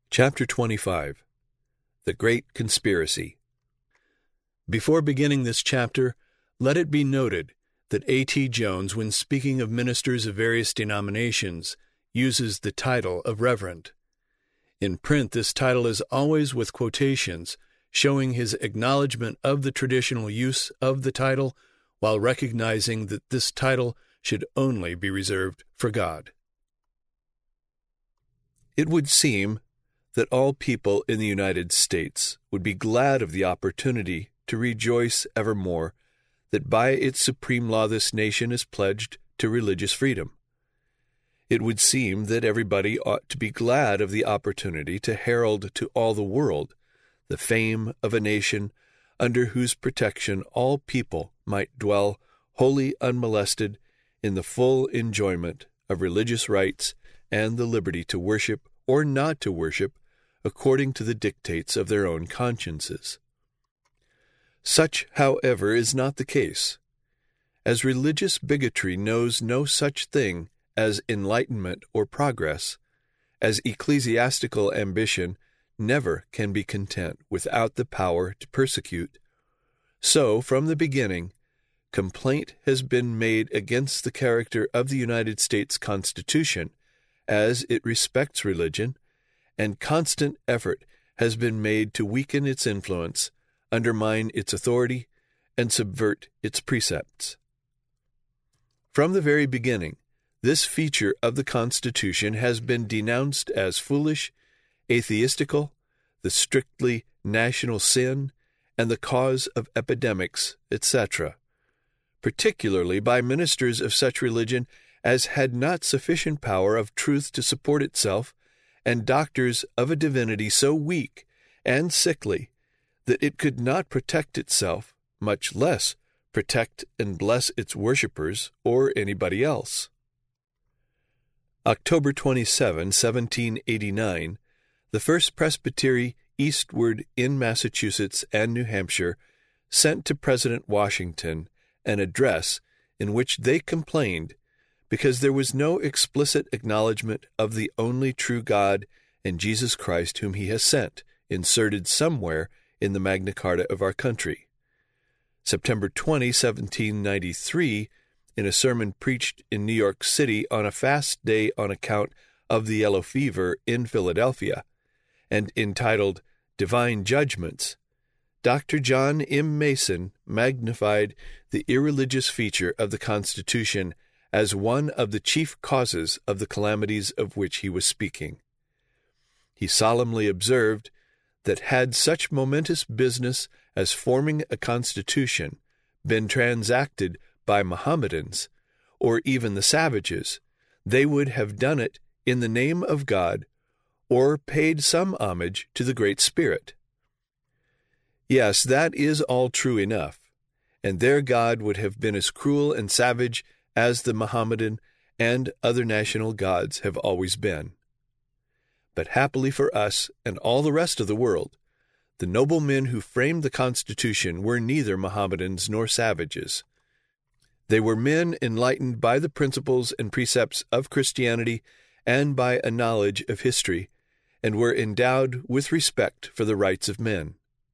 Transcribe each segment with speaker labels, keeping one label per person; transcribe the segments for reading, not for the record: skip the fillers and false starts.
Speaker 1: Chapter 25. The Great Conspiracy. Before beginning this chapter, let it be noted that A.T. Jones, when speaking of ministers of various denominations, uses the title of Reverend. In print, this title is always with quotations, showing his acknowledgement of the traditional use of the title, while recognizing that this title should only be reserved for God. It would seem that all people in the United States would be glad of the opportunity to rejoice evermore that by its supreme law this nation is pledged to religious freedom. It would seem that everybody ought to be glad of the opportunity to herald to all the world the fame of a nation under whose protection all people might dwell wholly unmolested in the full enjoyment of religious rights and the liberty to worship or not to worship according to the dictates of their own consciences. Such, however, is not the case. As religious bigotry knows no such thing as enlightenment or progress, as ecclesiastical ambition never can be content without the power to persecute, so, from the beginning, complaint has been made against the character of the United States Constitution as it respects religion, and constant effort has been made to weaken its influence, undermine its authority, and subvert its precepts. From the very beginning, this feature of the Constitution has been denounced as foolish, atheistical, the strictly national sin, and the cause of epidemics, etc., particularly by ministers of such religion as had not sufficient power of truth to support itself, and doctors of a divinity so weak and sickly that it could not protect itself, much less protect and bless its worshippers or anybody else. October 27, 1789, the First Presbytery eastward in Massachusetts and New Hampshire sent to President Washington an address in which they complained because there was no explicit acknowledgement of the only true God and Jesus Christ whom he has sent, inserted somewhere in the Magna Carta of our country. September 20, 1793, in a sermon preached in New York City on a fast day on account of the yellow fever in Philadelphia, and entitled Divine Judgments, Dr. John M. Mason magnified the irreligious feature of the Constitution as one of the chief causes of the calamities of which he was speaking. He solemnly observed that had such momentous business as forming a constitution been transacted by Mohammedans, or even the savages, they would have done it in the name of God, or paid some homage to the Great Spirit. Yes, that is all true enough, and their God would have been as cruel and savage as the Mohammedan and other national gods have always been. But happily for us and all the rest of the world, the noble men who framed the Constitution were neither Mohammedans nor savages. They were men enlightened by the principles and precepts of Christianity and by a knowledge of history, and were endowed with respect for the rights of men.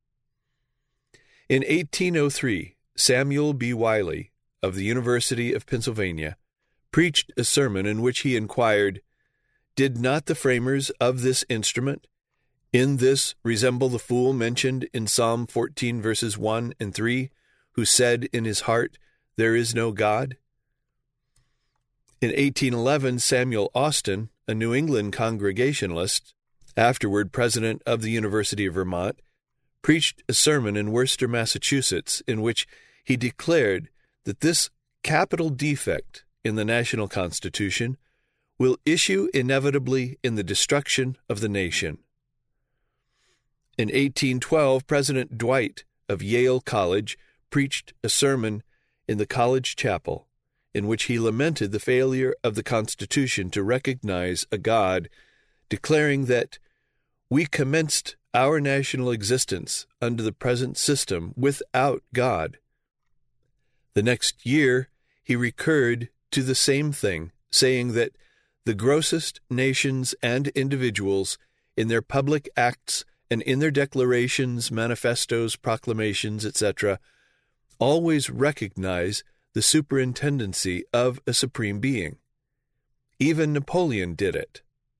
Speaker 1: In 1803, Samuel B. Wiley, of the University of Pennsylvania, preached a sermon in which he inquired, "Did not the framers of this instrument in this resemble the fool mentioned in Psalm 14 verses 1 and 3, who said in his heart, 'There is no God'?" In 1811, Samuel Austin, a New England Congregationalist, afterward president of the University of Vermont, preached a sermon in Worcester, Massachusetts, in which he declared that this capital defect in the national Constitution will issue inevitably in the destruction of the nation. In 1812, President Dwight of Yale College preached a sermon in the college chapel in which he lamented the failure of the Constitution to recognize a God, declaring that we commenced our national existence under the present system without God. The next year, he recurred to the same thing, saying that the grossest nations and individuals in their public acts and in their declarations, manifestos, proclamations, etc., always recognize the superintendency of a supreme being. Even Napoleon did it.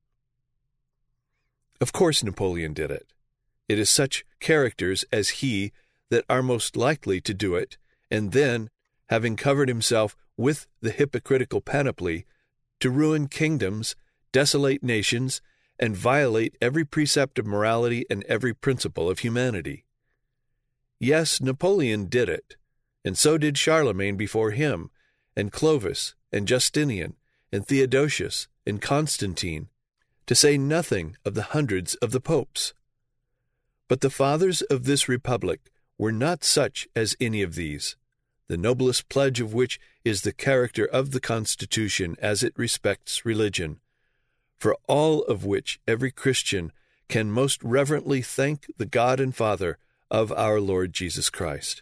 Speaker 1: Of course Napoleon did it. It is such characters as he that are most likely to do it, and then, having covered himself with the hypocritical panoply, to ruin kingdoms, desolate nations, and violate every precept of morality and every principle of humanity. Yes, Napoleon did it, and so did Charlemagne before him, and Clovis, and Justinian, and Theodosius, and Constantine, to say nothing of the hundreds of the popes. But the fathers of this republic were not such as any of these, the noblest pledge of which is the character of the Constitution as it respects religion, for all of which every Christian can most reverently thank the God and Father of our Lord Jesus Christ.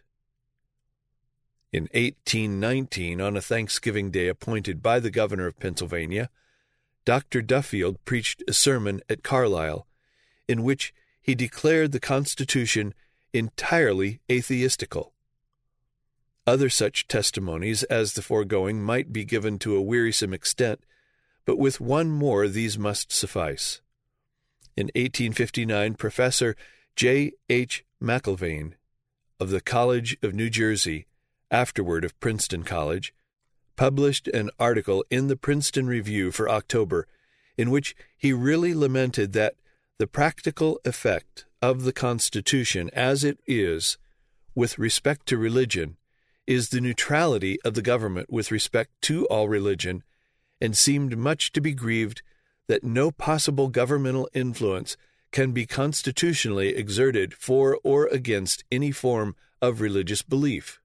Speaker 1: In 1819, on a Thanksgiving Day appointed by the governor of Pennsylvania, Dr. Duffield preached a sermon at Carlisle, in which he declared the Constitution entirely atheistical. Other such testimonies as the foregoing might be given to a wearisome extent, but with one more these must suffice. In 1859, Professor J. H. McIlvaine of the College of New Jersey, afterward of Princeton College, published an article in the Princeton Review for October, in which he really lamented that the practical effect of the Constitution as it is, with respect to religion, is the neutrality of the government with respect to all religion, and seemed much to be grieved that no possible governmental influence can be constitutionally exerted for or against any form of religious belief.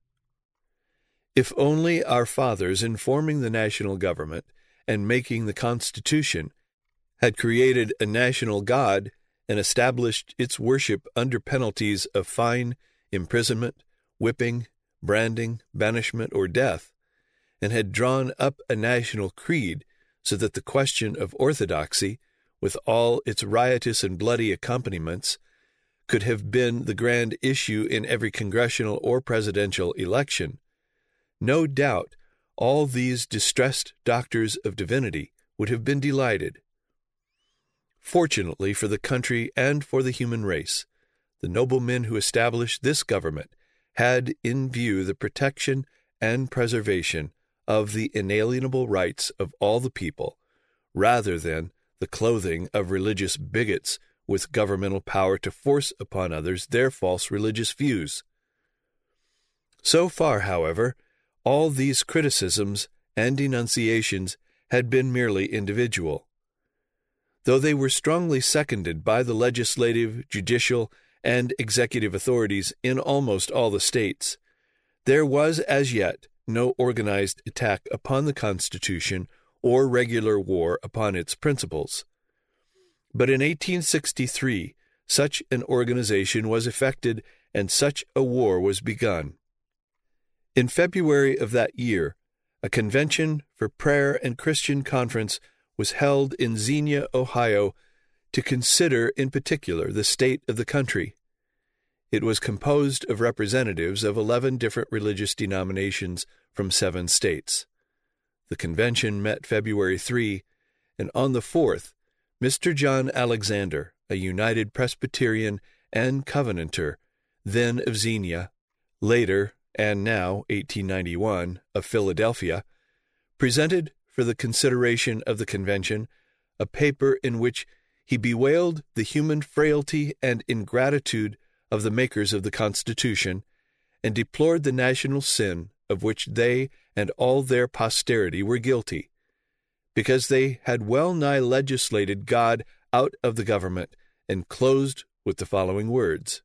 Speaker 1: If only our fathers, in forming the national government and making the Constitution, had created a national God and established its worship under penalties of fine, imprisonment, whipping, branding, banishment, or death, and had drawn up a national creed so that the question of orthodoxy, with all its riotous and bloody accompaniments, could have been the grand issue in every congressional or presidential election, no doubt all these distressed doctors of divinity would have been delighted. Fortunately for the country and for the human race, the noble men who established this government had in view the protection and preservation of the inalienable rights of all the people, rather than the clothing of religious bigots with governmental power to force upon others their false religious views. So far, however, all these criticisms and denunciations had been merely individual. Though they were strongly seconded by the legislative, judicial, and executive authorities in almost all the states, there was as yet no organized attack upon the Constitution or regular war upon its principles. But in 1863, such an organization was effected and such a war was begun. In February of that year, a convention for prayer and Christian conference was held in Xenia, Ohio, to consider in particular the state of the country. It was composed of representatives of 11 different religious denominations from 7 states. The convention met February 3, and on the 4th, Mr. John Alexander, a United Presbyterian and Covenanter, then of Xenia, later and now 1891 of Philadelphia, presented for the consideration of the convention a paper in which he bewailed the human frailty and ingratitude of the makers of the Constitution, and deplored the national sin of which they and all their posterity were guilty, because they had well nigh legislated God out of the government, and closed with the following words: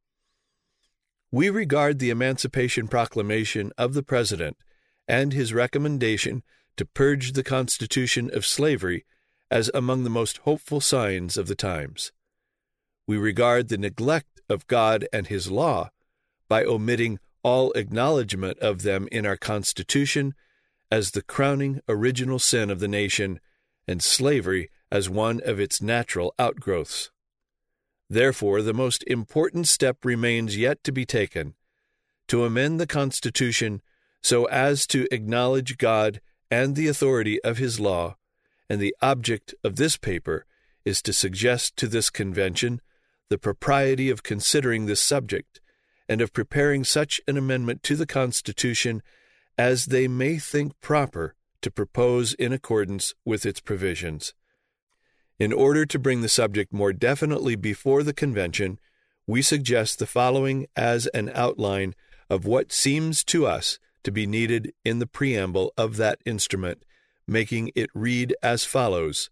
Speaker 1: "We regard the Emancipation Proclamation of the President and his recommendation to purge the Constitution of slavery as among the most hopeful signs of the times. We regard the neglect of God and his law, by omitting all acknowledgment of them in our Constitution, as the crowning original sin of the nation, and slavery as one of its natural outgrowths. Therefore, the most important step remains yet to be taken, to amend the Constitution so as to acknowledge God and the authority of His law, and the object of this paper is to suggest to this convention the propriety of considering this subject and of preparing such an amendment to the Constitution as they may think proper to propose in accordance with its provisions. In order to bring the subject more definitely before the convention, we suggest the following as an outline of what seems to us to be needed in the preamble of that instrument, making it read as follows: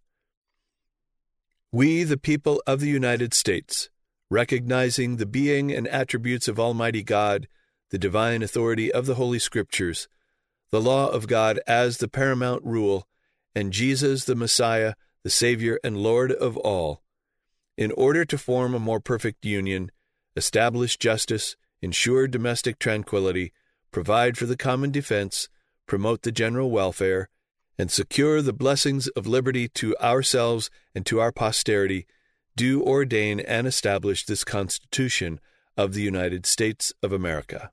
Speaker 1: We, the people of the United States, recognizing the being and attributes of Almighty God, the divine authority of the Holy Scriptures, the law of God as the paramount rule, and Jesus the Messiah, the Savior and Lord of all, in order to form a more perfect union, establish justice, ensure domestic tranquility, provide for the common defense, promote the general welfare, and secure the blessings of liberty to ourselves and to our posterity, do ordain and establish this Constitution of the United States of America.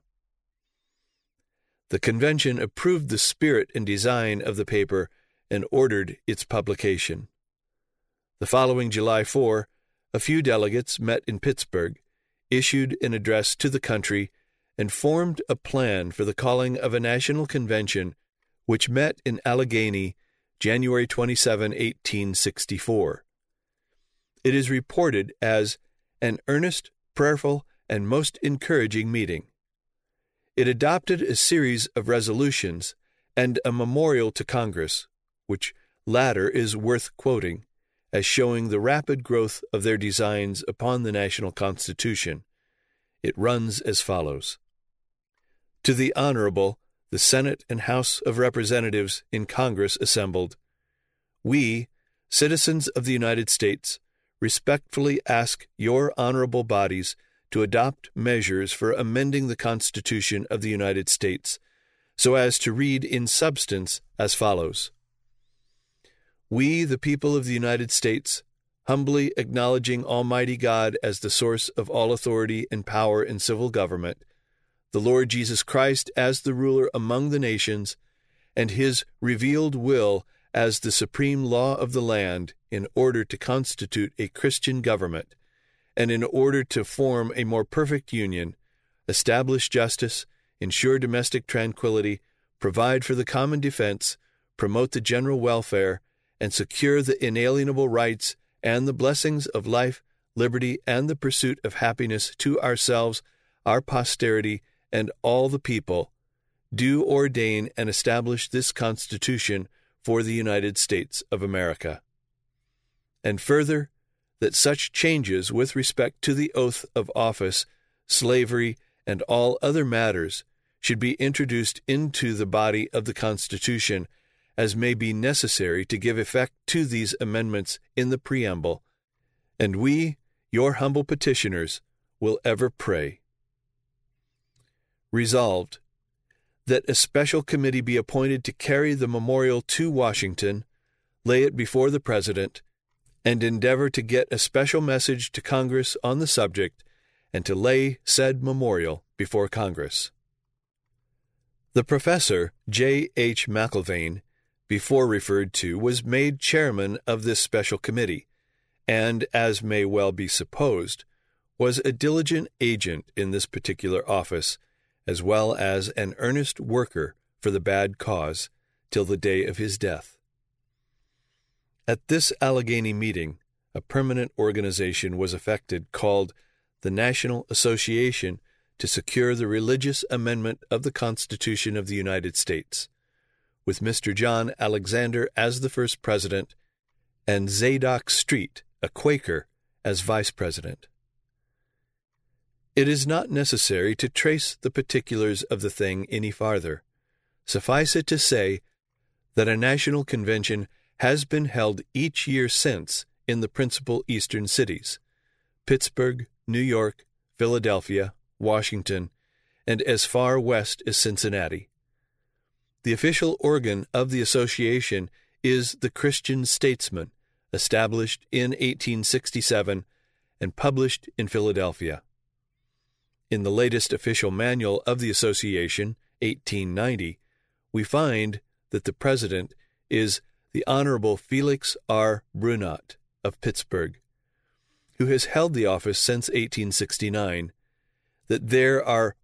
Speaker 1: The convention approved the spirit and design of the paper and ordered its publication. The following July 4, a few delegates met in Pittsburgh, issued an address to the country, and formed a plan for the calling of a national convention which met in Allegheny, January 27, 1864. It is reported as an earnest, prayerful, and most encouraging meeting. It adopted a series of resolutions and a memorial to Congress, which latter is worth quoting, as showing the rapid growth of their designs upon the national Constitution. It runs as follows: To the Honorable, the Senate and House of Representatives in Congress assembled, we, citizens of the United States, respectfully ask your honorable bodies to adopt measures for amending the Constitution of the United States, so as to read in substance as follows: We, the people of the United States, humbly acknowledging Almighty God as the source of all authority and power in civil government, the Lord Jesus Christ as the ruler among the nations, and His revealed will as the supreme law of the land, in order to constitute a Christian government, and in order to form a more perfect union, establish justice, ensure domestic tranquility, provide for the common defense, promote the general welfare, and secure the inalienable rights and the blessings of life, liberty, and the pursuit of happiness to ourselves, our posterity, and all the people, do ordain and establish this Constitution for the United States of America. And further, that such changes with respect to the oath of office, slavery, and all other matters should be introduced into the body of the Constitution as may be necessary to give effect to these amendments in the preamble, and we, your humble petitioners, will ever pray. Resolved, that a special committee be appointed to carry the memorial to Washington, lay it before the President, and endeavor to get a special message to Congress on the subject, and to lay said memorial before Congress. The Professor J. H. McIlvaine, before referred to, was made chairman of this special committee, and, as may well be supposed, was a diligent agent in this particular office, as well as an earnest worker for the bad cause, till the day of his death. At this Allegheny meeting, a permanent organization was effected called the National Association to secure the religious amendment of the Constitution of the United States, with Mr. John Alexander as the first president, and Zadok Street, a Quaker, as vice president. It is not necessary to trace the particulars of the thing any farther. Suffice it to say that a national convention has been held each year since in the principal eastern cities, Pittsburgh, New York, Philadelphia, Washington, and as far west as Cincinnati. The official organ of the association is the Christian Statesman, established in 1867 and published in Philadelphia. In the latest official manual of the association, 1890, we find that the president is the Honorable Felix R. Brunot of Pittsburgh, who has held the office since 1869, that there are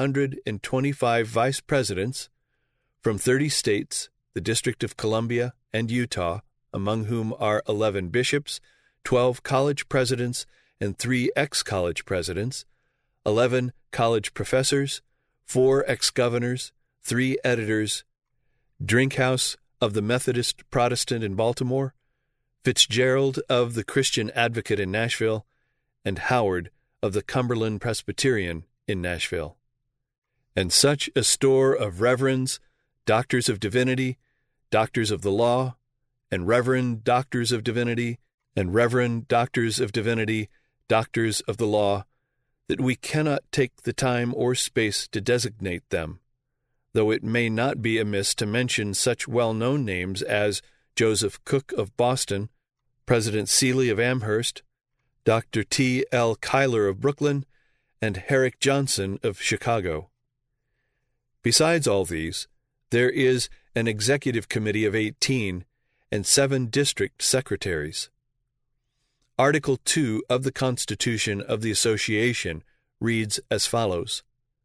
Speaker 1: 125 vice presidents from 30 states, the District of Columbia, and Utah, among whom are 11 bishops, 12 college presidents, and 3 ex-college presidents, 11 college professors, 4 ex-governors, 3 editors, Drinkhouse of the Methodist Protestant in Baltimore, Fitzgerald of the Christian Advocate in Nashville, and Howard of the Cumberland Presbyterian in Nashville. And such a store of reverends, doctors of divinity, doctors of the law, and reverend doctors of divinity, and reverend doctors of divinity, doctors of the law, that we cannot take the time or space to designate them, though it may not be amiss to mention such well-known names as Joseph Cook of Boston, President Seeley of Amherst, Dr. T. L. Cuyler of Brooklyn, and Herrick Johnson of Chicago. Besides all these, there is an executive committee of 18 and 7 district secretaries. Article 2 of the Constitution of the Association reads as follows: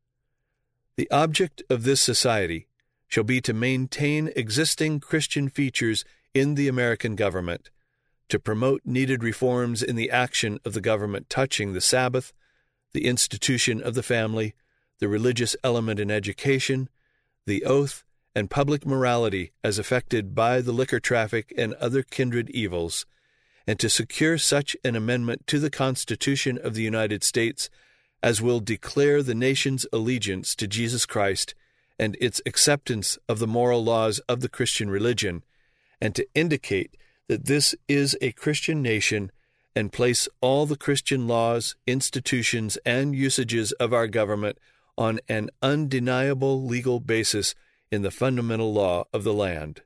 Speaker 1: The object of this society shall be to maintain existing Christian features in the American government, to promote needed reforms in the action of the government touching the Sabbath, the institution of the family, the religious element in education, the oath, and public morality as affected by the liquor traffic and other kindred evils, and to secure such an amendment to the Constitution of the United States as will declare the nation's allegiance to Jesus Christ and its acceptance of the moral laws of the Christian religion, and to indicate that this is a Christian nation, and place all the Christian laws, institutions, and usages of our government on an undeniable legal basis in the fundamental law of the land.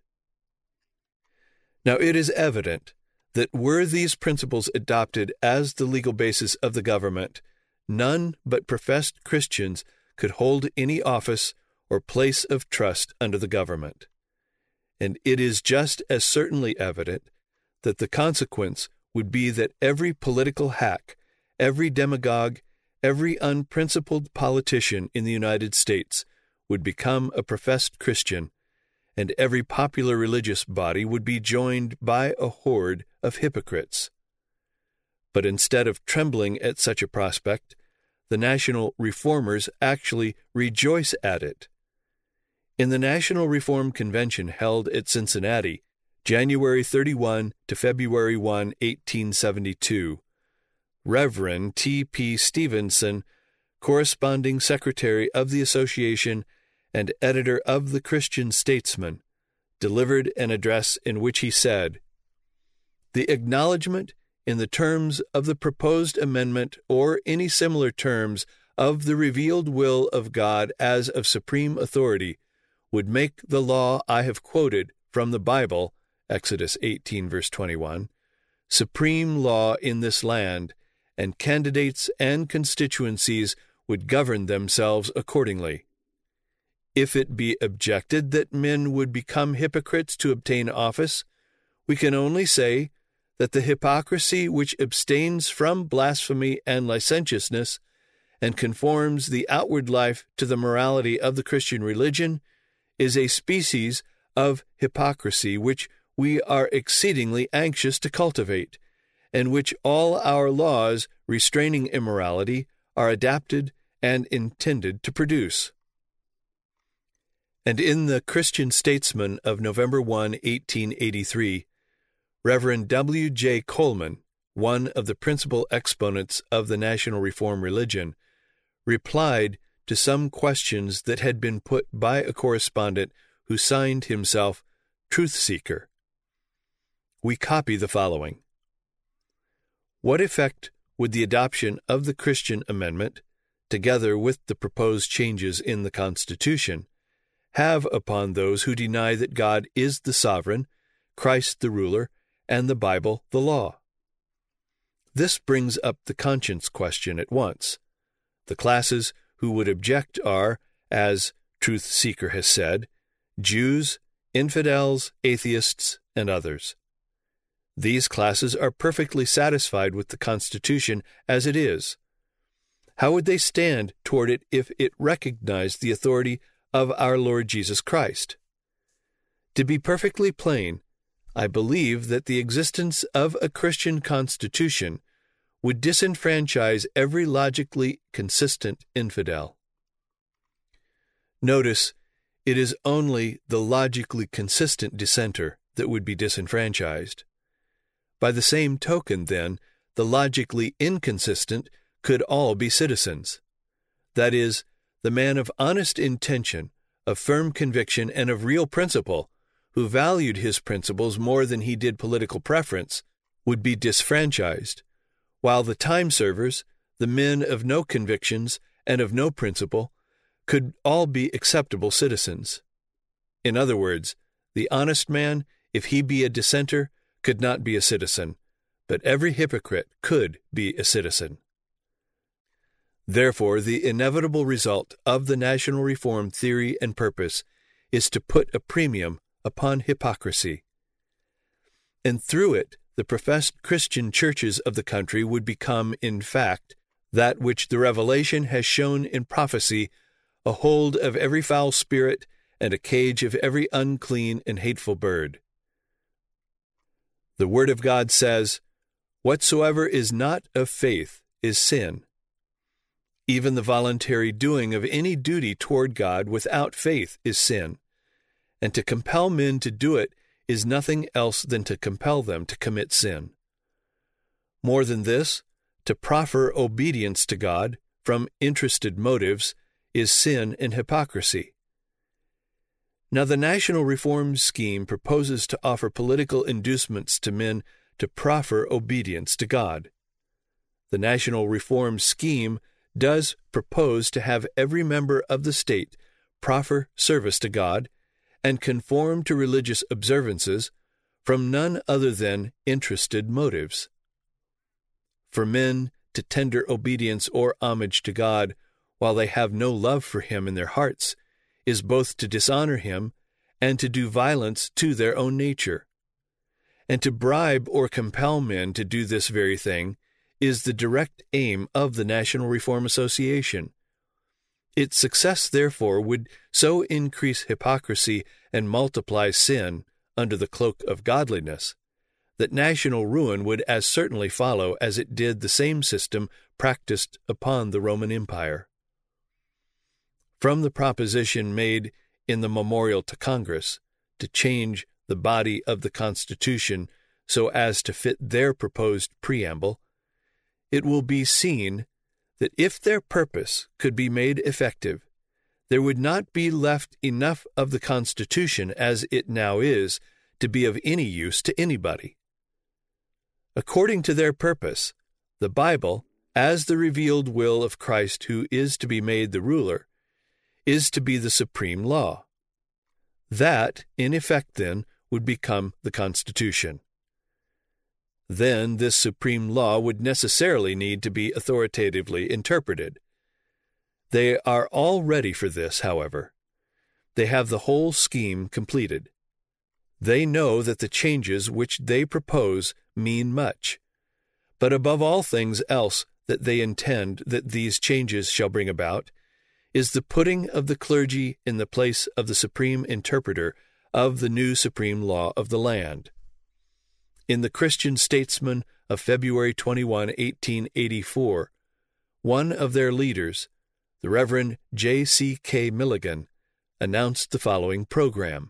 Speaker 1: Now it is evident that were these principles adopted as the legal basis of the government, none but professed Christians could hold any office or place of trust under the government. And it is just as certainly evident that the consequence would be that every political hack, every demagogue, every unprincipled politician in the United States would become a professed Christian, and every popular religious body would be joined by a horde of hypocrites. But instead of trembling at such a prospect, the national reformers actually rejoice at it. In the National Reform Convention held at Cincinnati, January 31 to February 1, 1872, Reverend T.P. Stevenson, corresponding secretary of the association and editor of the Christian Statesman, delivered an address in which he said, "The acknowledgment in the terms of the proposed amendment or any similar terms of the revealed will of God as of supreme authority would make the law I have quoted from the Bible, Exodus 18, verse 21, supreme law in this land, and candidates and constituencies would govern themselves accordingly. If it be objected that men would become hypocrites to obtain office, we can only say that the hypocrisy which abstains from blasphemy and licentiousness and conforms the outward life to the morality of the Christian religion is a species of hypocrisy which we are exceedingly anxious to cultivate, and which all our laws restraining immorality are adapted and intended to produce." And in the Christian Statesman of November 1, 1883, Reverend W. J. Coleman, one of the principal exponents of the National Reform religion, replied to some questions that had been put by a correspondent who signed himself Truth Seeker. We copy the following: What effect would the adoption of the Christian Amendment, together with the proposed changes in the Constitution, have upon those who deny that God is the sovereign, Christ the ruler, and the Bible the law. This brings up the conscience question at once. The classes who would object are, as Truth Seeker has said, Jews, infidels, atheists, and others. These classes are perfectly satisfied with the Constitution as it is. How would they stand toward it if it recognized the authority of our Lord Jesus Christ? To be perfectly plain, I believe that the existence of a Christian Constitution would disenfranchise every logically consistent infidel. Notice, it is only the logically consistent dissenter that would be disenfranchised. By the same token, then, the logically inconsistent could all be citizens. That is, the man of honest intention, of firm conviction, and of real principle, who valued his principles more than he did political preference, would be disfranchised, while the time servers, the men of no convictions and of no principle, could all be acceptable citizens. In other words, the honest man, if he be a dissenter, could not be a citizen, but every hypocrite could be a citizen. Therefore, the inevitable result of the national reform theory and purpose is to put a premium upon hypocrisy. And through it, the professed Christian churches of the country would become, in fact, that which the Revelation has shown in prophecy, a hold of every foul spirit and a cage of every unclean and hateful bird. The Word of God says, "Whatsoever is not of faith is sin." Even the voluntary doing of any duty toward God without faith is sin, and to compel men to do it is nothing else than to compel them to commit sin. More than this, to proffer obedience to God from interested motives is sin and hypocrisy. Now, the national reform scheme proposes to offer political inducements to men to proffer obedience to God. The national reform scheme does propose to have every member of the state proffer service to God and conform to religious observances from none other than interested motives. For men to tender obedience or homage to God while they have no love for Him in their hearts is both to dishonor Him and to do violence to their own nature. And to bribe or compel men to do this very thing is the direct aim of the National Reform Association. Its success, therefore, would so increase hypocrisy and multiply sin under the cloak of godliness, that national ruin would as certainly follow as it did the same system practiced upon the Roman Empire. From the proposition made in the memorial to Congress to change the body of the Constitution so as to fit their proposed preamble, it will be seen that if their purpose could be made effective, there would not be left enough of the Constitution as it now is to be of any use to anybody. According to their purpose, the Bible, as the revealed will of Christ who is to be made the ruler, is to be the supreme law. That, in effect, then, would become the Constitution. Then this supreme law would necessarily need to be authoritatively interpreted. They are all ready for this, however. They have the whole scheme completed. They know that the changes which they propose mean much, but above all things else that they intend that these changes shall bring about is the putting of the clergy in the place of the supreme interpreter of the new supreme law of the land. In the Christian Statesman of February 21, 1884, one of their leaders, the Reverend J.C.K. Milligan, announced the following program.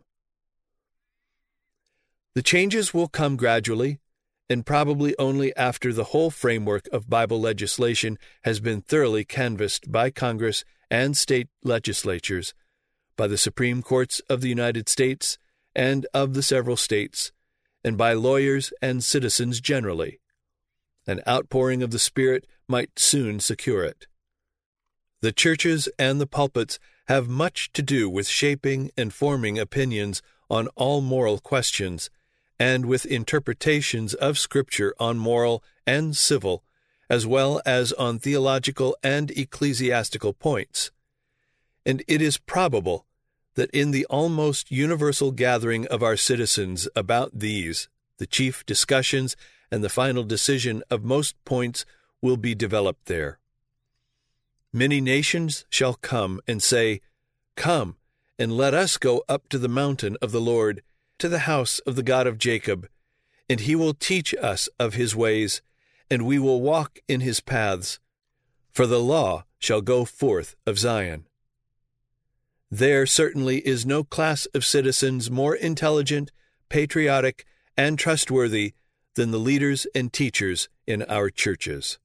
Speaker 1: The changes will come gradually, and probably only after the whole framework of Bible legislation has been thoroughly canvassed by Congress and state legislatures, by the Supreme Courts of the United States and of the several states, and by lawyers and citizens generally. An outpouring of the Spirit might soon secure it. The churches and the pulpits have much to do with shaping and forming opinions on all moral questions, and with interpretations of Scripture on moral and civil, as well as on theological and ecclesiastical points. And it is probable that in the almost universal gathering of our citizens about these, the chief discussions and the final decision of most points will be developed there. Many nations shall come and say, "Come, and let us go up to the mountain of the Lord, to the house of the God of Jacob, and he will teach us of his ways, and we will walk in his paths, for the law shall go forth of Zion." There certainly is no class of citizens more intelligent, patriotic, and trustworthy than the leaders and teachers in our churches.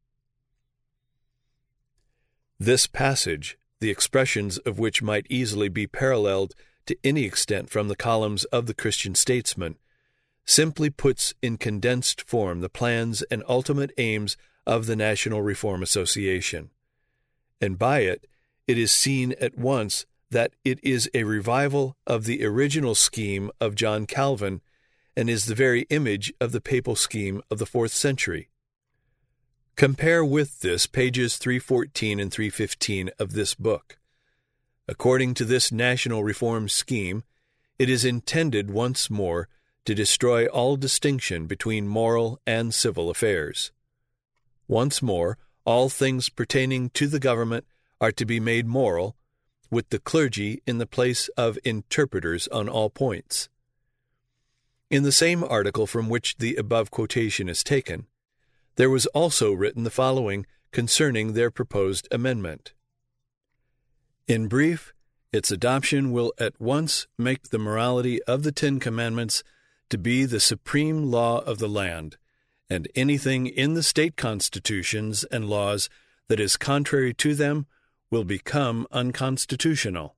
Speaker 1: This passage, the expressions of which might easily be paralleled to any extent from the columns of the Christian Statesman, simply puts in condensed form the plans and ultimate aims of the National Reform Association. And by it is seen at once that it is a revival of the original scheme of John Calvin and is the very image of the papal scheme of the 4th century. Compare with this pages 314 and 315 of this book. According to this national reform scheme, it is intended once more to destroy all distinction between moral and civil affairs. Once more, all things pertaining to the government are to be made moral, with the clergy in the place of interpreters on all points. In the same article from which the above quotation is taken, there was also written the following concerning their proposed amendment. In brief, its adoption will at once make the morality of the 10 Commandments to be the supreme law of the land, and anything in the state constitutions and laws that is contrary to them will become unconstitutional.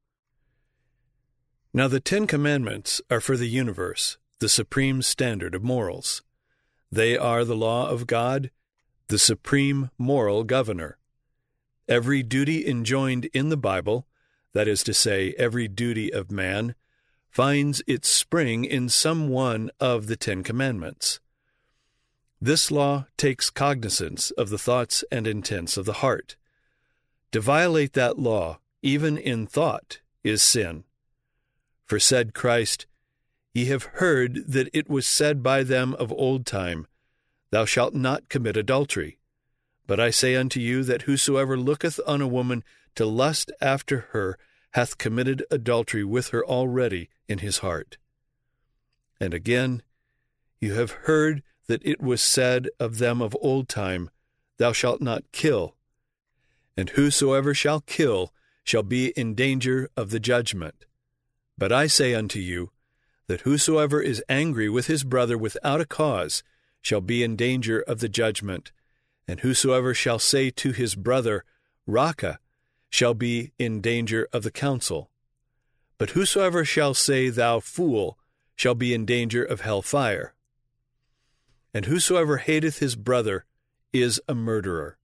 Speaker 1: Now the 10 Commandments are for the universe, the supreme standard of morals. They are the law of God, the supreme moral governor. Every duty enjoined in the Bible, that is to say, every duty of man, finds its spring in some one of the 10 Commandments. This law takes cognizance of the thoughts and intents of the heart. To violate that law, even in thought, is sin. For said Christ, "Ye have heard that it was said by them of old time, Thou shalt not commit adultery. But I say unto you that whosoever looketh on a woman to lust after her hath committed adultery with her already in his heart." And again, "You have heard that it was said of them of old time, Thou shalt not kill. And whosoever shall kill shall be in danger of the judgment. But I say unto you, that whosoever is angry with his brother without a cause shall be in danger of the judgment. And whosoever shall say to his brother, Raca, shall be in danger of the council. But whosoever shall say, Thou fool, shall be in danger of hell fire. And whosoever hateth his brother is a murderer."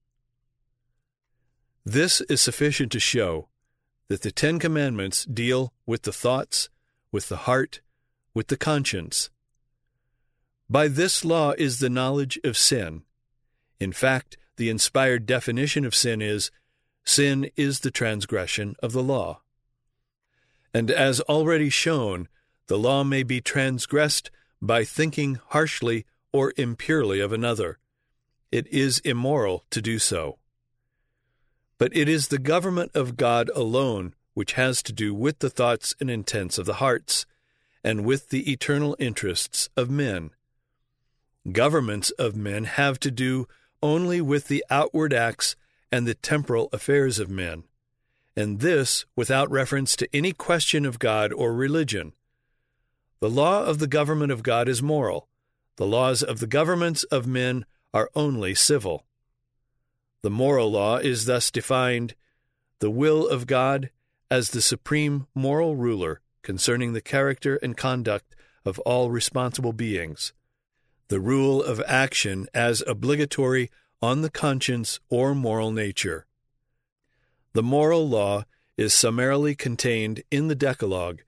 Speaker 1: This is sufficient to show that the 10 Commandments deal with the thoughts, with the heart, with the conscience. By this law is the knowledge of sin. In fact, the inspired definition of sin is the transgression of the law. And as already shown, the law may be transgressed by thinking harshly or impurely of another. It is immoral to do so. But it is the government of God alone which has to do with the thoughts and intents of the hearts, and with the eternal interests of men. Governments of men have to do only with the outward acts and the temporal affairs of men, and this without reference to any question of God or religion. The law of the government of God is moral. The laws of the governments of men are only civil. The moral law is thus defined: the will of God as the supreme moral ruler concerning the character and conduct of all responsible beings, the rule of action as obligatory on the conscience or moral nature. The moral law is summarily contained in the Decalogue,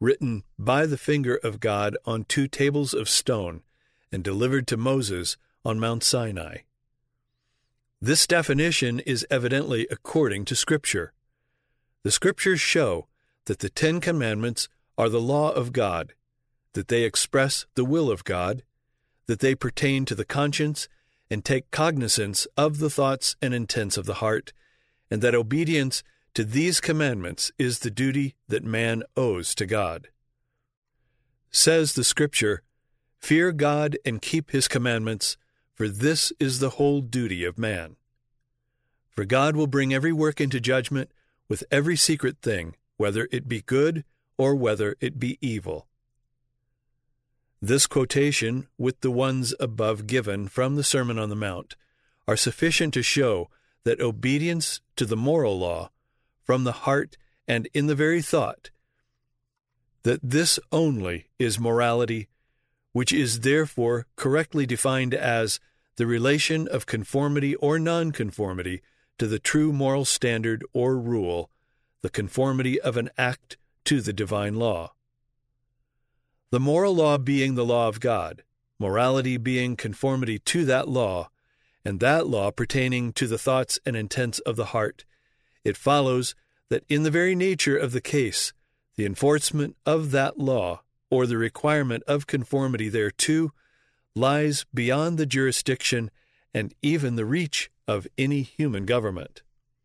Speaker 1: written by the finger of God on 2 tables of stone, and delivered to Moses on Mount Sinai. This definition is evidently according to Scripture. The Scriptures show that the 10 Commandments are the law of God, that they express the will of God, that they pertain to the conscience and take cognizance of the thoughts and intents of the heart, and that obedience to these commandments is the duty that man owes to God. Says the Scripture, "Fear God and keep His commandments, for this is the whole duty of man." For God will bring every work into judgment with every secret thing, whether it be good or whether it be evil. This quotation, with the ones above given from the Sermon on the Mount, are sufficient to show that obedience to the moral law, from the heart and in the very thought, that this only is morality, which is therefore correctly defined as the relation of conformity or nonconformity to the true moral standard or rule, the conformity of an act to the divine law. The moral law being the law of God, morality being conformity to that law, and that law pertaining to the thoughts and intents of the heart, it follows that in the very nature of the case, the enforcement of that law, or the requirement of conformity thereto, lies beyond the jurisdiction and even the reach of any human government.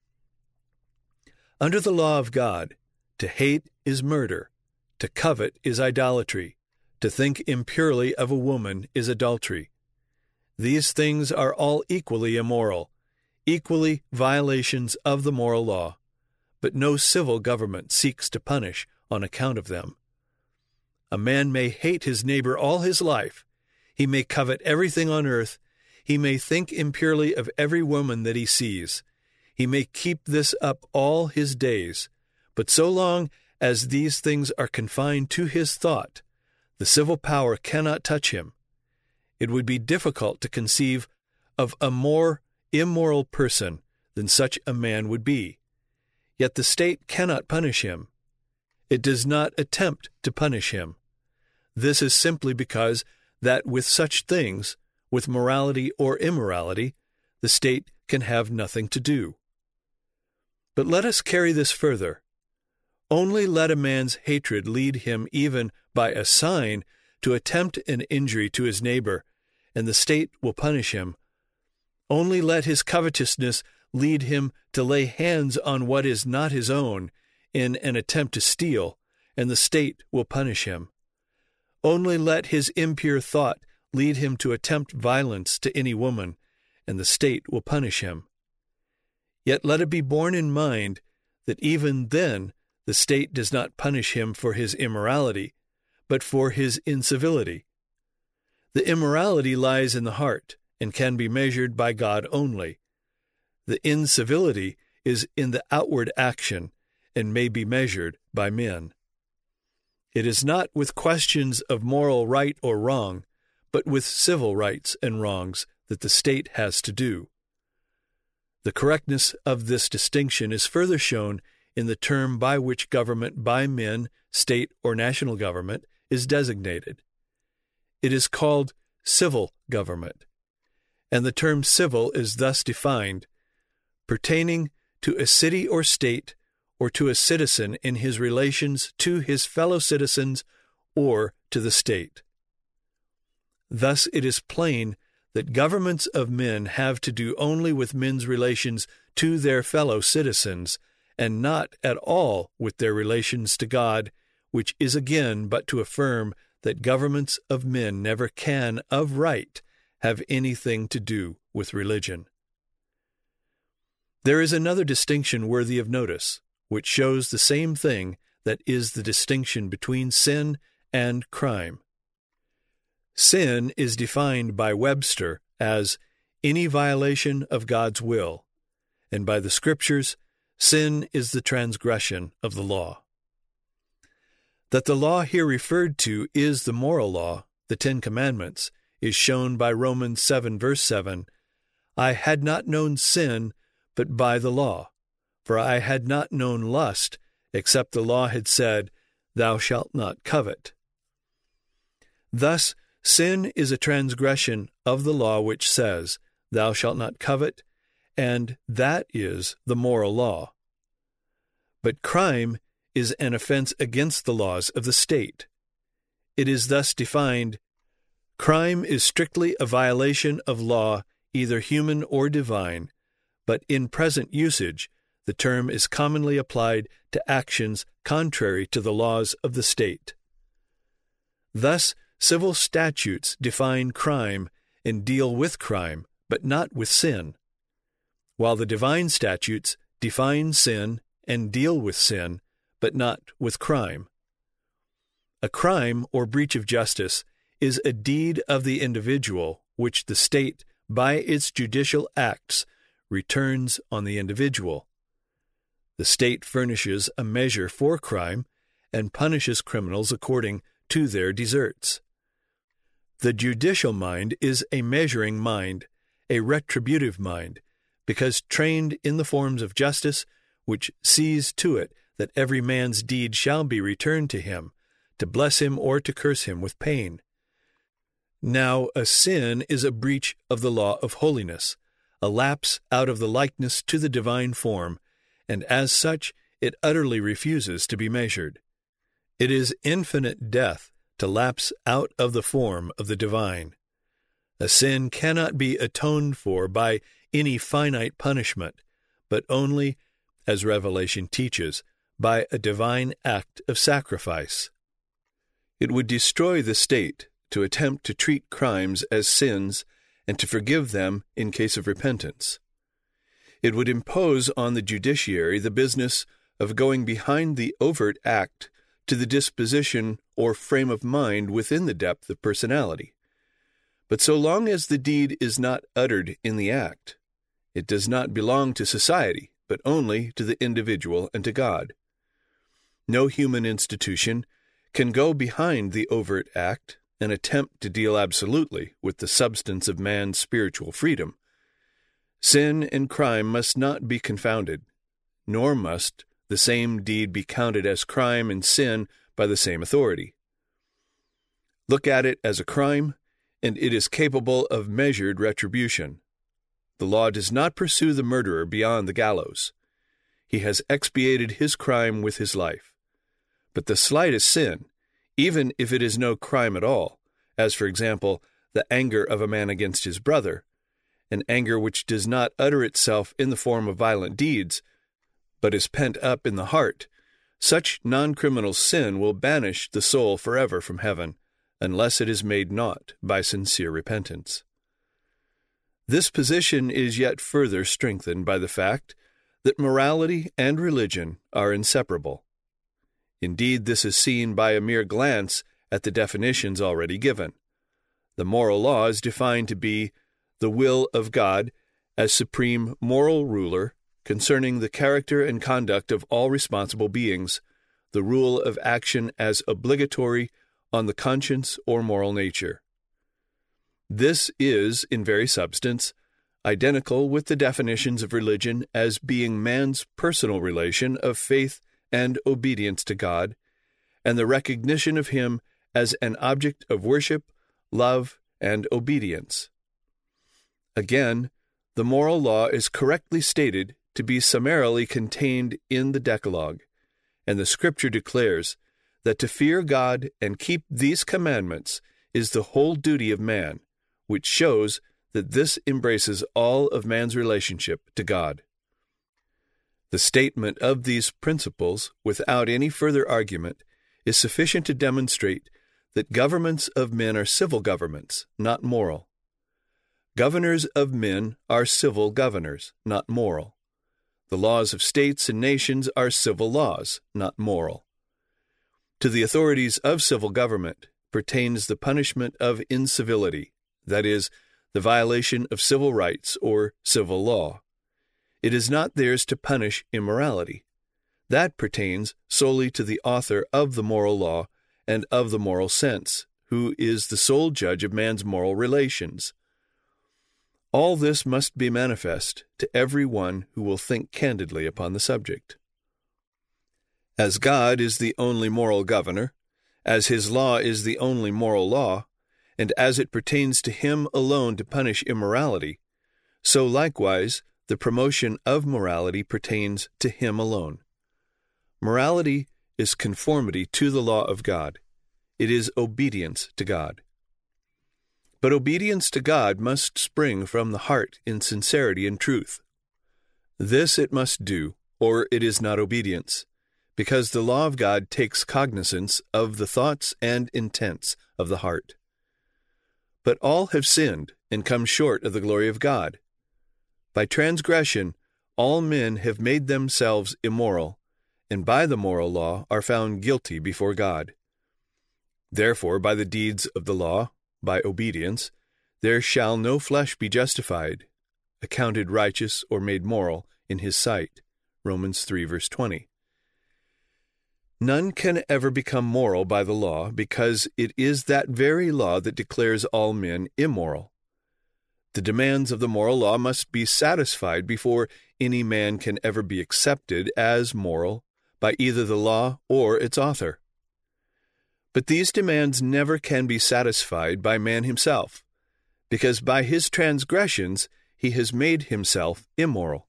Speaker 1: Under the law of God, to hate is murder, to covet is idolatry, to think impurely of a woman is adultery. These things are all equally immoral, equally violations of the moral law, but no civil government seeks to punish on account of them. A man may hate his neighbor all his life, he may covet everything on earth, he may think impurely of every woman that he sees, he may keep this up all his days, but so long as these things are confined to his thought, the civil power cannot touch him. It would be difficult to conceive of a more immoral person than such a man would be. Yet the state cannot punish him. It does not attempt to punish him. This is simply because that with such things, with morality or immorality, the state can have nothing to do. But let us carry this further. Only let a man's hatred lead him even by a sign to attempt an injury to his neighbor, and the state will punish him. Only let his covetousness lead him to lay hands on what is not his own in an attempt to steal, and the state will punish him. Only let his impure thought lead him to attempt violence to any woman, and the state will punish him. Yet let it be borne in mind that even then the state does not punish him for his immorality, but for his incivility. The immorality lies in the heart and can be measured by God only. The incivility is in the outward action and may be measured by men. It is not with questions of moral right or wrong, but with civil rights and wrongs that the state has to do. The correctness of this distinction is further shown in the term by which government by men, state or national government, is designated. It is called civil government, and the term civil is thus defined: pertaining to a city or state or to a citizen in his relations to his fellow citizens or to the state. Thus it is plain that governments of men have to do only with men's relations to their fellow citizens, and not at all with their relations to God, which is again but to affirm that governments of men never can, of right, have anything to do with religion. There is another distinction worthy of notice, which shows the same thing, that is the distinction between sin and crime. Sin is defined by Webster as any violation of God's will, and by the Scriptures, sin is the transgression of the law. That the law here referred to is the moral law, the 10 Commandments, is shown by Romans 7, verse 7, "I had not known sin, but by the law. For I had not known lust, except the law had said, Thou shalt not covet. Thus, sin is a transgression of the law which says, Thou shalt not covet, and that is the moral law. But crime is an offense against the laws of the state. It is thus defined, crime is strictly a violation of law, either human or divine, but in present usage, the term is commonly applied to actions contrary to the laws of the state. Thus, civil statutes define crime and deal with crime, but not with sin, while the divine statutes define sin and deal with sin, but not with crime. A crime or breach of justice is a deed of the individual which the state, by its judicial acts, returns on the individual. The state furnishes a measure for crime and punishes criminals according to their deserts. The judicial mind is a measuring mind, a retributive mind, because trained in the forms of justice, which sees to it that every man's deed shall be returned to him, to bless him or to curse him with pain. Now a sin is a breach of the law of holiness, a lapse out of the likeness to the divine form, and as such it utterly refuses to be measured. It is infinite death to lapse out of the form of the divine. A sin cannot be atoned for by any finite punishment, but only, as Revelation teaches, by a divine act of sacrifice. It would destroy the state to attempt to treat crimes as sins and to forgive them in case of repentance. It would impose on the judiciary the business of going behind the overt act to the disposition or frame of mind within the depth of personality. But so long as the deed is not uttered in the act, it does not belong to society, but only to the individual and to God. No human institution can go behind the overt act and attempt to deal absolutely with the substance of man's spiritual freedom. Sin and crime must not be confounded, nor must the same deed be counted as crime and sin by the same authority. Look at it as a crime, and it is capable of measured retribution. The law does not pursue the murderer beyond the gallows. He has expiated his crime with his life. But the slightest sin, even if it is no crime at all, as for example, the anger of a man against his brother, an anger which does not utter itself in the form of violent deeds, but is pent up in the heart, such non-criminal sin will banish the soul forever from heaven, unless it is made naught by sincere repentance. This position is yet further strengthened by the fact that morality and religion are inseparable. Indeed, this is seen by a mere glance at the definitions already given. The moral law is defined to be the will of God as supreme moral ruler concerning the character and conduct of all responsible beings, the rule of action as obligatory on the conscience or moral nature. This is, in very substance, identical with the definitions of religion as being man's personal relation of faith and obedience to God, and the recognition of Him as an object of worship, love, and obedience. Again, the moral law is correctly stated to be summarily contained in the Decalogue, and the Scripture declares that to fear God and keep these commandments is the whole duty of man, which shows that this embraces all of man's relationship to God. The statement of these principles, without any further argument, is sufficient to demonstrate that governments of men are civil governments, not moral. Governors of men are civil governors, not moral. The laws of states and nations are civil laws, not moral. To the authorities of civil government pertains the punishment of incivility, that is, the violation of civil rights or civil law. It is not theirs to punish immorality. That pertains solely to the author of the moral law and of the moral sense, who is the sole judge of man's moral relations. All this must be manifest to every one who will think candidly upon the subject. As God is the only moral governor, as His law is the only moral law, and as it pertains to Him alone to punish immorality, so likewise the promotion of morality pertains to Him alone. Morality is conformity to the law of God. It is obedience to God. But obedience to God must spring from the heart in sincerity and truth. This it must do, or it is not obedience, because the law of God takes cognizance of the thoughts and intents of the heart. But all have sinned and come short of the glory of God. By transgression, all men have made themselves immoral, and by the moral law are found guilty before God. Therefore, by the deeds of the law, by obedience, there shall no flesh be justified, accounted righteous or made moral in His sight. Romans 3 verse 20. None can ever become moral by the law, because it is that very law that declares all men immoral. The demands of the moral law must be satisfied before any man can ever be accepted as moral by either the law or its author. But these demands never can be satisfied by man himself, because by his transgressions he has made himself immoral.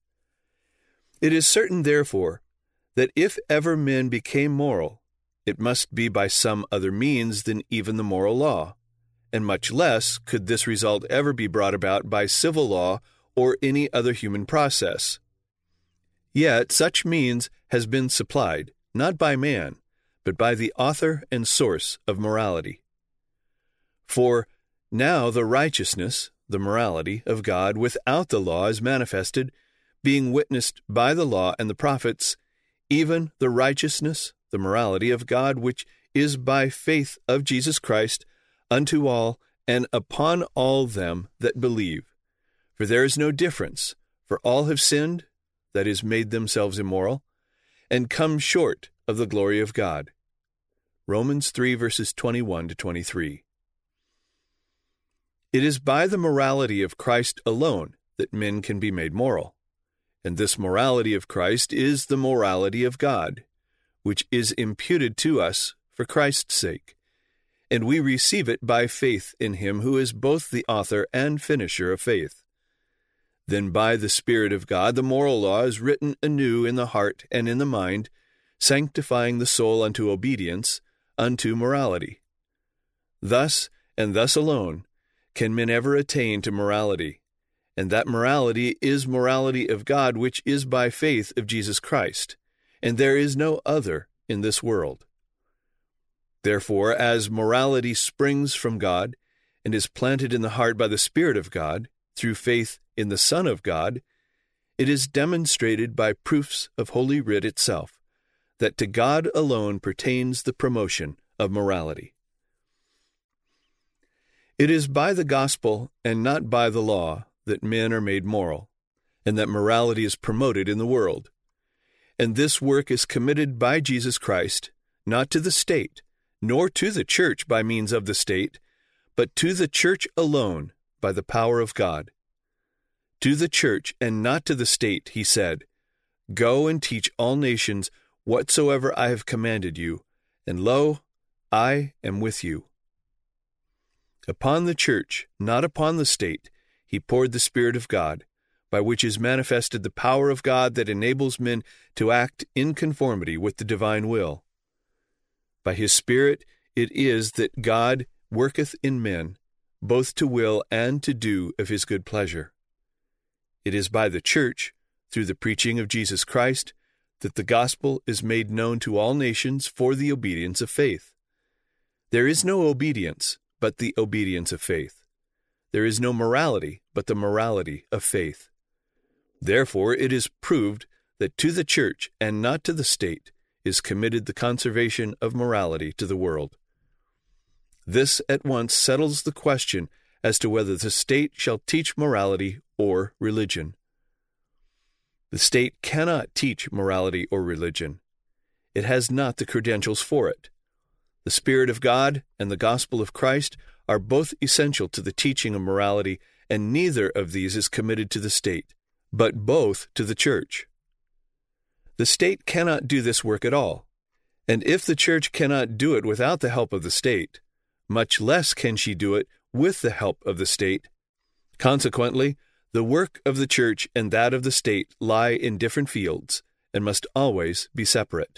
Speaker 1: It is certain, therefore, that if ever men became moral, it must be by some other means than even the moral law, and much less could this result ever be brought about by civil law or any other human process. Yet such means has been supplied, not by man, but by the author and source of morality. For now the righteousness, the morality of God without the law is manifested, being witnessed by the law and the prophets, even the righteousness, the morality of God, which is by faith of Jesus Christ, unto all and upon all them that believe. For there is no difference, for all have sinned, that is, made themselves immoral, and come short of the glory of God. Romans 3 verses 21 to 23. It is by the morality of Christ alone that men can be made moral. And this morality of Christ is the morality of God, which is imputed to us for Christ's sake, and we receive it by faith in Him who is both the author and finisher of faith. Then by the Spirit of God the moral law is written anew in the heart and in the mind, sanctifying the soul unto obedience, unto morality. Thus, and thus alone, can men ever attain to morality, and that morality is morality of God, which is by faith of Jesus Christ, and there is no other in this world. Therefore, as morality springs from God, and is planted in the heart by the Spirit of God, through faith in the Son of God, it is demonstrated by proofs of Holy Writ itself, that to God alone pertains the promotion of morality. It is by the gospel and not by the law that men are made moral, and that morality is promoted in the world. And this work is committed by Jesus Christ, not to the state, nor to the church by means of the state, but to the church alone by the power of God. To the church and not to the state he said, Go and teach all nations whatsoever I have commanded you, and lo, I am with you. Upon the church, not upon the state, he poured the Spirit of God, by which is manifested the power of God that enables men to act in conformity with the divine will. By His Spirit it is that God worketh in men, both to will and to do of His good pleasure. It is by the church, through the preaching of Jesus Christ, that the gospel is made known to all nations for the obedience of faith. There is no obedience but the obedience of faith. There is no morality but the morality of faith. Therefore it is proved that to the church and not to the state is committed the conservation of morality to the world. This at once settles the question as to whether the state shall teach morality or religion. The state cannot teach morality or religion. It has not the credentials for it. The Spirit of God and the gospel of Christ are both essential to the teaching of morality, and neither of these is committed to the state, but both to the church. The state cannot do this work at all, and if the church cannot do it without the help of the state, much less can she do it with the help of the state. Consequently, the work of the church and that of the state lie in different fields and must always be separate.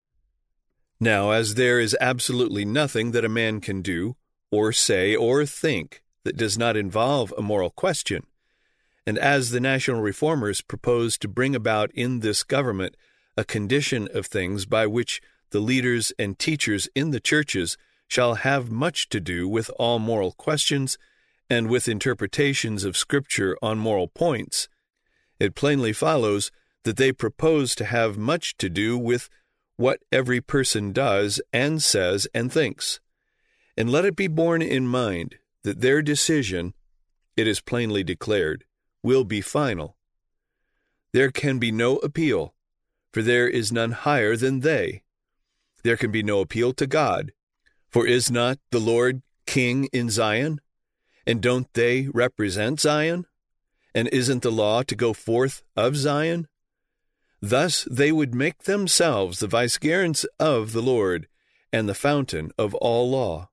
Speaker 1: Now, as there is absolutely nothing that a man can do, or say, or think that does not involve a moral question, and as the national reformers propose to bring about in this government a condition of things by which the leaders and teachers in the churches shall have much to do with all moral questions and with interpretations of Scripture on moral points, it plainly follows that they propose to have much to do with what every person does and says and thinks. And let it be borne in mind that their decision, it is plainly declared, will be final. There can be no appeal, for there is none higher than they. There can be no appeal to God, for is not the Lord King in Zion? And don't they represent Zion? And isn't the law to go forth of Zion? Thus they would make themselves the vicegerents of the Lord and the fountain of all law.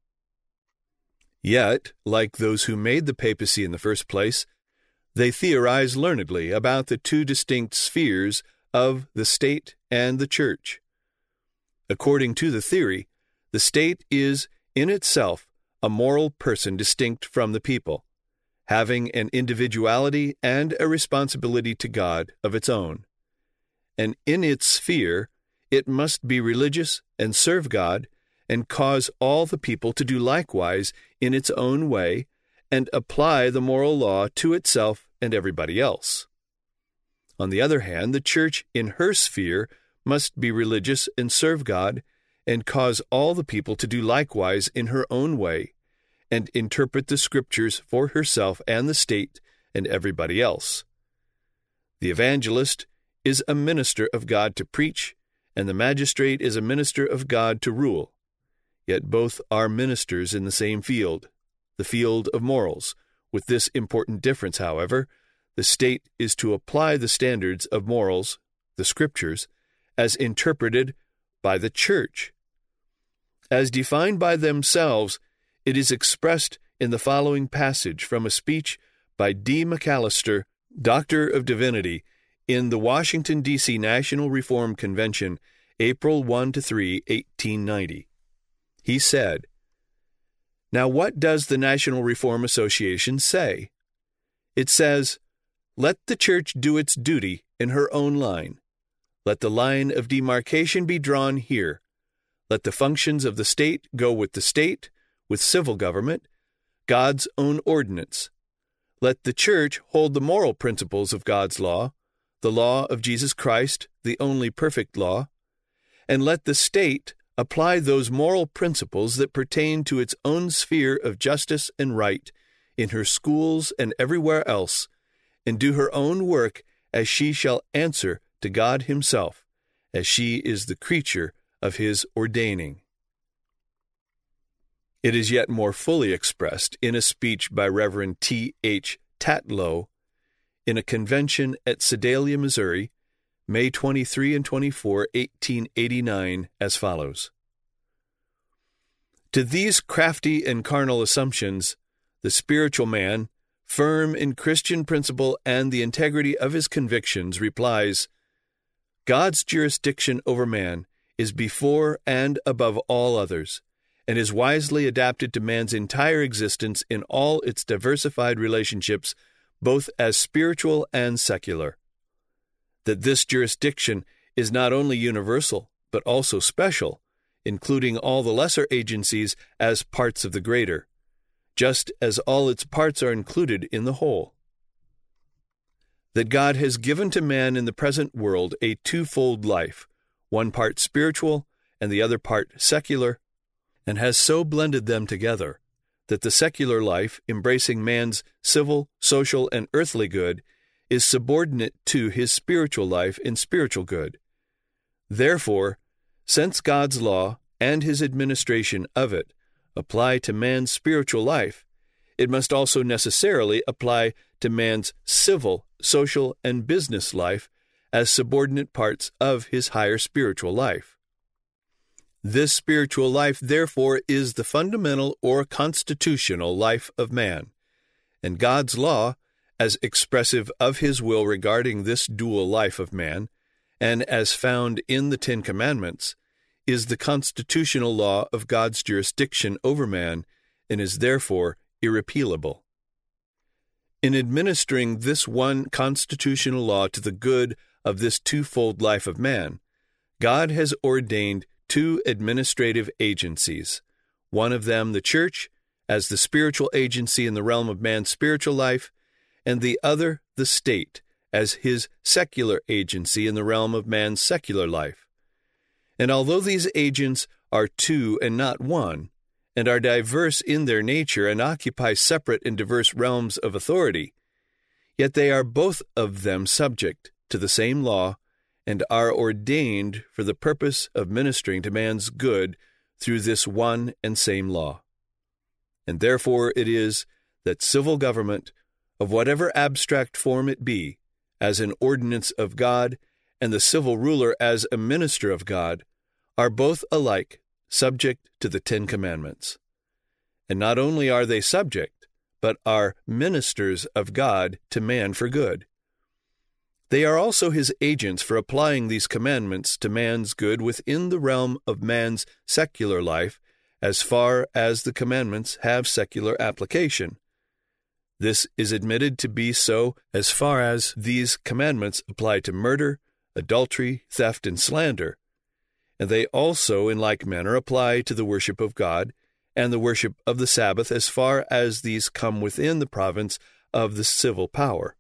Speaker 1: Yet, like those who made the papacy in the first place, they theorize learnedly about the two distinct spheres of the state and the church. According to the theory, the state is in itself a moral person distinct from the people, having an individuality and a responsibility to God of its own. And in its sphere, it must be religious and serve God and cause all the people to do likewise in its own way and apply the moral law to itself and everybody else. On the other hand, the church in her sphere must be religious and serve God and cause all the people to do likewise in her own way and interpret the Scriptures for herself and the state and everybody else. The evangelist is a minister of God to preach, and the magistrate is a minister of God to rule. Yet both are ministers in the same field, the field of morals. With this important difference, however, the state is to apply the standards of morals, the Scriptures, as interpreted by the church. As defined by themselves, it is expressed in the following passage from a speech by D. McAllister, Doctor of Divinity, in the Washington, D.C. National Reform Convention, April 1-3, 1890. He said, "Now what does the National Reform Association say? It says, let the church do its duty in her own line. Let the line of demarcation be drawn here. Let the functions of the state go with the state, with civil government, God's own ordinance. Let the church hold the moral principles of God's law, the law of Jesus Christ, the only perfect law, and let the state apply those moral principles that pertain to its own sphere of justice and right in her schools and everywhere else, and do her own work as she shall answer to God Himself, as she is the creature of His ordaining." It is yet more fully expressed in a speech by Reverend T. H. Tatlow in a convention at Sedalia, Missouri, May 23 and 24, 1889, as follows. To these crafty and carnal assumptions, the spiritual man, firm in Christian principle and the integrity of his convictions, replies, God's jurisdiction over man is before and above all others, and is wisely adapted to man's entire existence in all its diversified relationships, both as spiritual and secular. That this jurisdiction is not only universal, but also special, including all the lesser agencies as parts of the greater, just as all its parts are included in the whole. That God has given to man in the present world a twofold life, one part spiritual and the other part secular, and has so blended them together that the secular life, embracing man's civil, social, and earthly good, is subordinate to his spiritual life and spiritual good. Therefore, since God's law and His administration of it apply to man's spiritual life, it must also necessarily apply to man's civil, social, and business life as subordinate parts of his higher spiritual life. This spiritual life, therefore, is the fundamental or constitutional life of man, and God's law, as expressive of his will regarding this dual life of man, and as found in the Ten Commandments, is the constitutional law of God's jurisdiction over man, and is therefore irrepealable. In administering this one constitutional law to the good of this twofold life of man, God has ordained two administrative agencies, one of them the church, as the spiritual agency in the realm of man's spiritual life, and the other the state, as his secular agency in the realm of man's secular life. And although these agents are two and not one, and are diverse in their nature and occupy separate and diverse realms of authority, yet they are both of them subject to the same law and are ordained for the purpose of ministering to man's good through this one and same law. And therefore it is that civil government, of whatever abstract form it be, as an ordinance of God, and the civil ruler as a minister of God, are both alike subject to the Ten Commandments. And not only are they subject, but are ministers of God to man for good. They are also his agents for applying these commandments to man's good within the realm of man's secular life, as far as the commandments have secular application. This is admitted to be so as far as these commandments apply to murder, adultery, theft, and slander, and they also in like manner apply to the worship of God and the worship of the Sabbath as far as these come within the province of the civil power.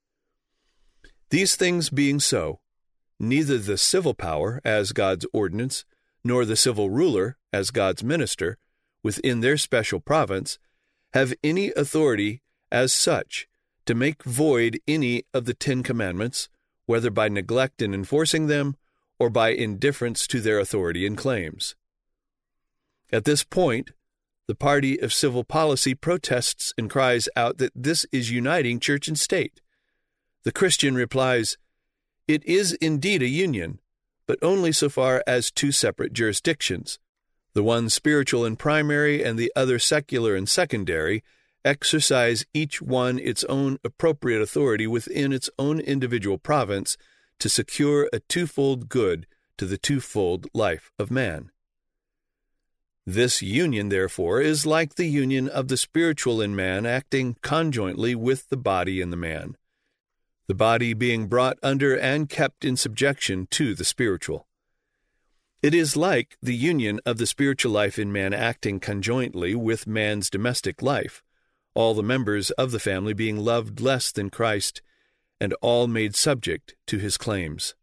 Speaker 1: These things being so, neither the civil power, as God's ordinance, nor the civil ruler, as God's minister, within their special province, have any authority as such to make void any of the Ten Commandments, whether by neglect in enforcing them or by indifference to their authority and claims. At this point, the party of civil policy protests and cries out that this is uniting church and state. The Christian replies, "It is indeed a union, but only so far as two separate jurisdictions, the one spiritual and primary and the other secular and secondary, exercise each one its own appropriate authority within its own individual province to secure a twofold good to the twofold life of man." This union, therefore, is like the union of the spiritual in man acting conjointly with the body in the man, the body being brought under and kept in subjection to the spiritual. It is like the union of the spiritual life in man acting conjointly with man's domestic life, all the members of the family being loved less than Christ, and all made subject to his claims.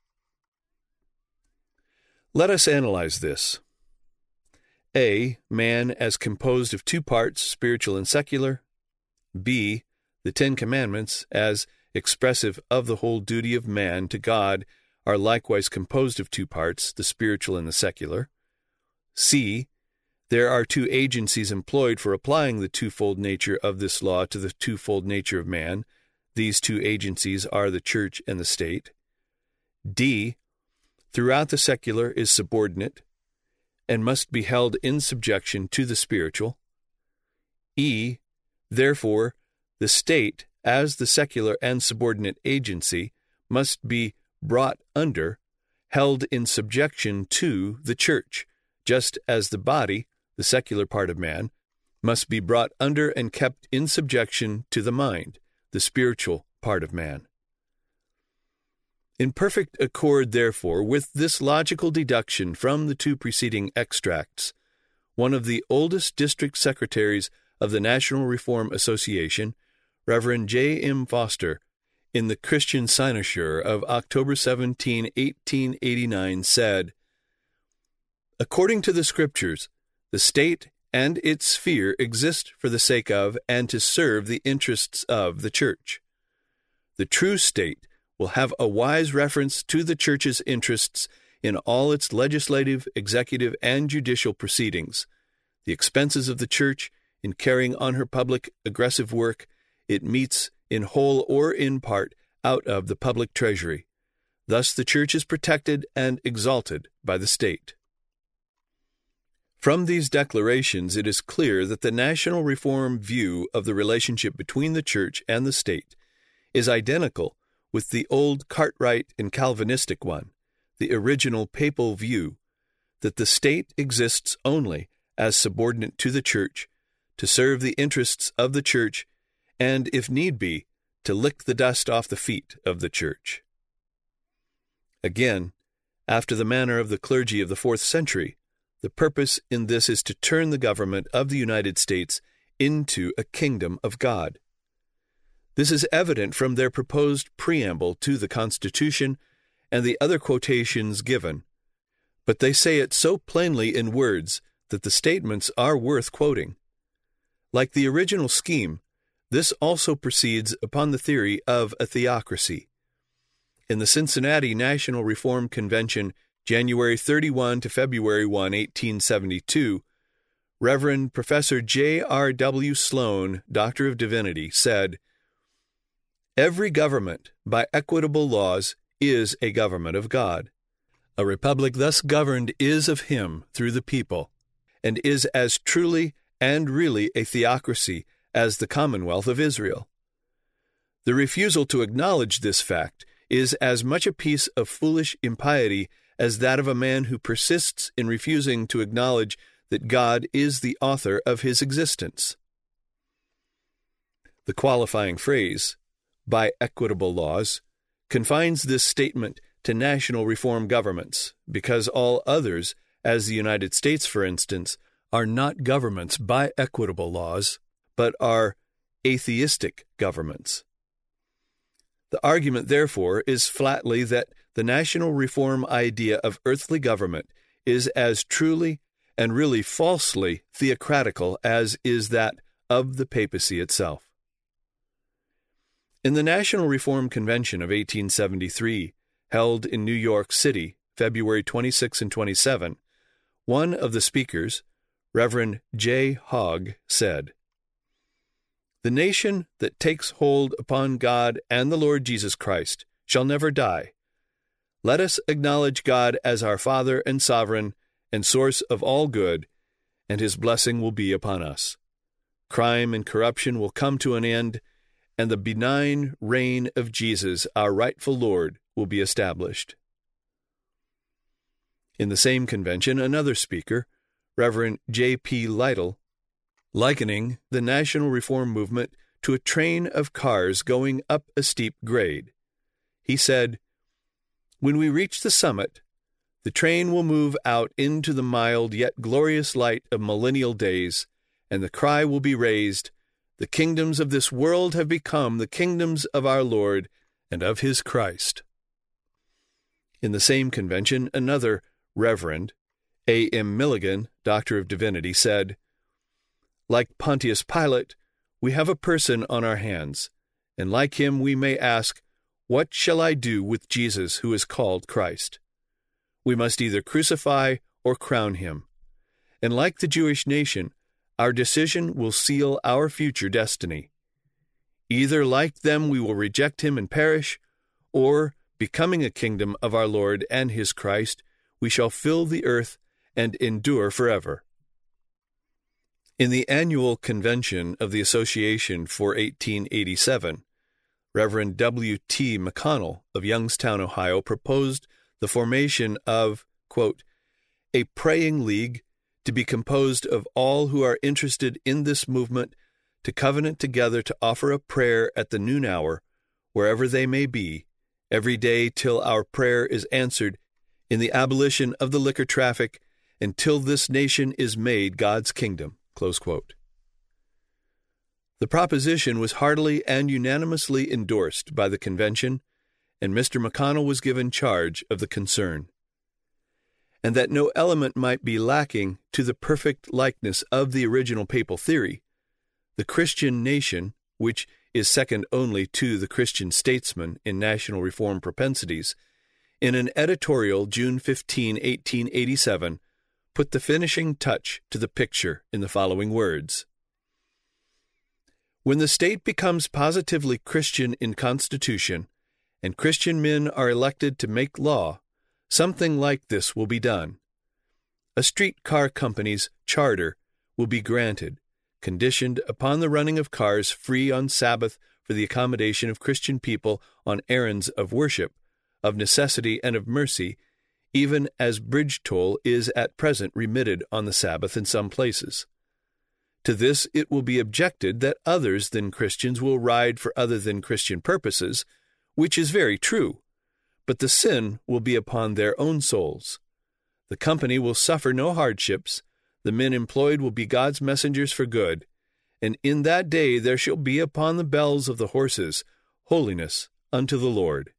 Speaker 1: Let us analyze this. A. Man as composed of two parts, spiritual and secular. B. The Ten Commandments, as expressive of the whole duty of man to God, are likewise composed of two parts, the spiritual and the secular. C. There are two agencies employed for applying the twofold nature of this law to the twofold nature of man. These two agencies are the church and the state. D. Throughout the secular is subordinate and must be held in subjection to the spiritual. E. Therefore, the state, as the secular and subordinate agency, must be brought under, held in subjection to the church, just as the body, the secular part of man, must be brought under and kept in subjection to the mind, the spiritual part of man. In perfect accord, therefore, with this logical deduction from the two preceding extracts, one of the oldest district secretaries of the National Reform Association, Reverend J. M. Foster, in the Christian Cynosure of October 17, 1889, said, "According to the Scriptures, the state and its sphere exist for the sake of and to serve the interests of the church. The true state will have a wise reference to the church's interests in all its legislative, executive, and judicial proceedings. The expenses of the church in carrying on her public aggressive work it meets in whole or in part out of the public treasury. Thus the Church is protected and exalted by the state. From these declarations, it is clear that the National Reform view of the relationship between the Church and the state is identical with the old Cartwright and Calvinistic one, the original papal view, that the state exists only as subordinate to the Church, to serve the interests of the Church, and, if need be, to lick the dust off the feet of the Church. Again, after the manner of the clergy of the 4th century, the purpose in this is to turn the government of the United States into a kingdom of God. This is evident from their proposed preamble to the Constitution and the other quotations given, but they say it so plainly in words that the statements are worth quoting. Like the original scheme, this also proceeds upon the theory of a theocracy. In the Cincinnati National Reform Convention, January 31 to February 1, 1872, Reverend Professor J.R.W. Sloan, Doctor of Divinity, said, "Every government, by equitable laws, is a government of God. A republic thus governed is of Him through the people, and is as truly and really a theocracy as the Commonwealth of Israel. The refusal to acknowledge this fact is as much a piece of foolish impiety as that of a man who persists in refusing to acknowledge that God is the author of his existence." The qualifying phrase, "by equitable laws," confines this statement to national reform governments, because all others, as the United States, for instance, are not governments by equitable laws, but are atheistic governments. The argument, therefore, is flatly that the national reform idea of earthly government is as truly and really falsely theocratical as is that of the papacy itself. In the National Reform Convention of 1873, held in New York City, February 26 and 27, one of the speakers, Reverend J. Hogg, said, "The nation that takes hold upon God and the Lord Jesus Christ shall never die. Let us acknowledge God as our Father and Sovereign and source of all good, and His blessing will be upon us. Crime and corruption will come to an end, and the benign reign of Jesus, our rightful Lord, will be established." In the same convention, another speaker, Reverend J.P. Lytle, likening the national reform movement to a train of cars going up a steep grade, he said, "When we reach the summit, the train will move out into the mild yet glorious light of millennial days, and the cry will be raised, 'The kingdoms of this world have become the kingdoms of our Lord and of His Christ.'" In the same convention, another Reverend A.M. Milligan, Doctor of Divinity, said, "Like Pontius Pilate, we have a person on our hands, and like him we may ask, 'What shall I do with Jesus who is called Christ?' We must either crucify or crown him. And like the Jewish nation, our decision will seal our future destiny. Either like them we will reject him and perish, or, becoming a kingdom of our Lord and His Christ, we shall fill the earth and endure forever." In the annual convention of the Association for 1887, Reverend W.T. McConnell of Youngstown, Ohio, proposed the formation of, quote, "a praying league to be composed of all who are interested in this movement to covenant together to offer a prayer at the noon hour, wherever they may be, every day till our prayer is answered in the abolition of the liquor traffic and till this nation is made God's kingdom." Close quote. The proposition was heartily and unanimously endorsed by the convention, and Mr. McConnell was given charge of the concern. And that no element might be lacking to the perfect likeness of the original papal theory, the Christian nation, which is second only to the Christian statesman in national reform propensities, in an editorial June 15, 1887, put the finishing touch to the picture in the following words: "When the state becomes positively Christian in constitution, and Christian men are elected to make law, something like this will be done. A streetcar company's charter will be granted, conditioned upon the running of cars free on Sabbath for the accommodation of Christian people on errands of worship, of necessity and of mercy, even as bridge toll is at present remitted on the Sabbath in some places. To this it will be objected that others than Christians will ride for other than Christian purposes, which is very true, but the sin will be upon their own souls. The company will suffer no hardships, the men employed will be God's messengers for good, and in that day there shall be upon the bells of the horses holiness unto the Lord.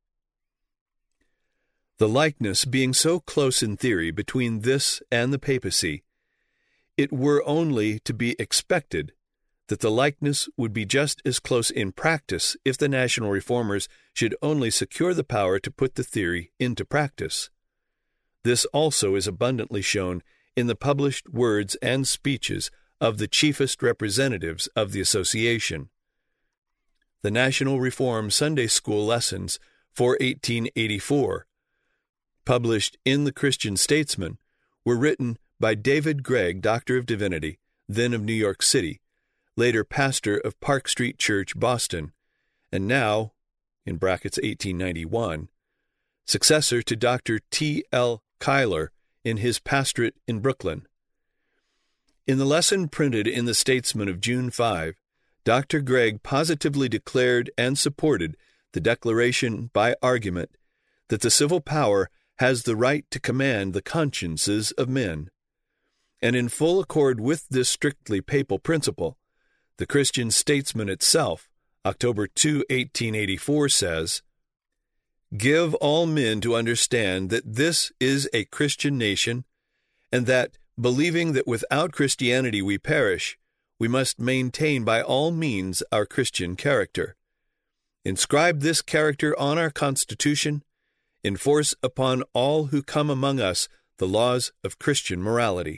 Speaker 1: The likeness being so close in theory between this and the papacy, it were only to be expected that the likeness would be just as close in practice if the national reformers should only secure the power to put the theory into practice. This also is abundantly shown in the published words and speeches of the chiefest representatives of the association. The National Reform Sunday School Lessons for 1884, published in the Christian Statesman, were written by David Gregg, Doctor of Divinity, then of New York City, later pastor of Park Street Church, Boston, and now, in brackets 1891, successor to Dr. T. L. Kyler in his pastorate in Brooklyn. In the lesson printed in the Statesman of June 5, Dr. Gregg positively declared and supported the declaration by argument that the civil power has the right to command the consciences of men. And in full accord with this strictly papal principle, the Christian Statesman itself, October 2, 1884, says, "Give all men to understand that this is a Christian nation, and that, believing that without Christianity we perish, we must maintain by all means our Christian character. Inscribe this character on our Constitution, enforce upon all who come among us the laws of Christian morality."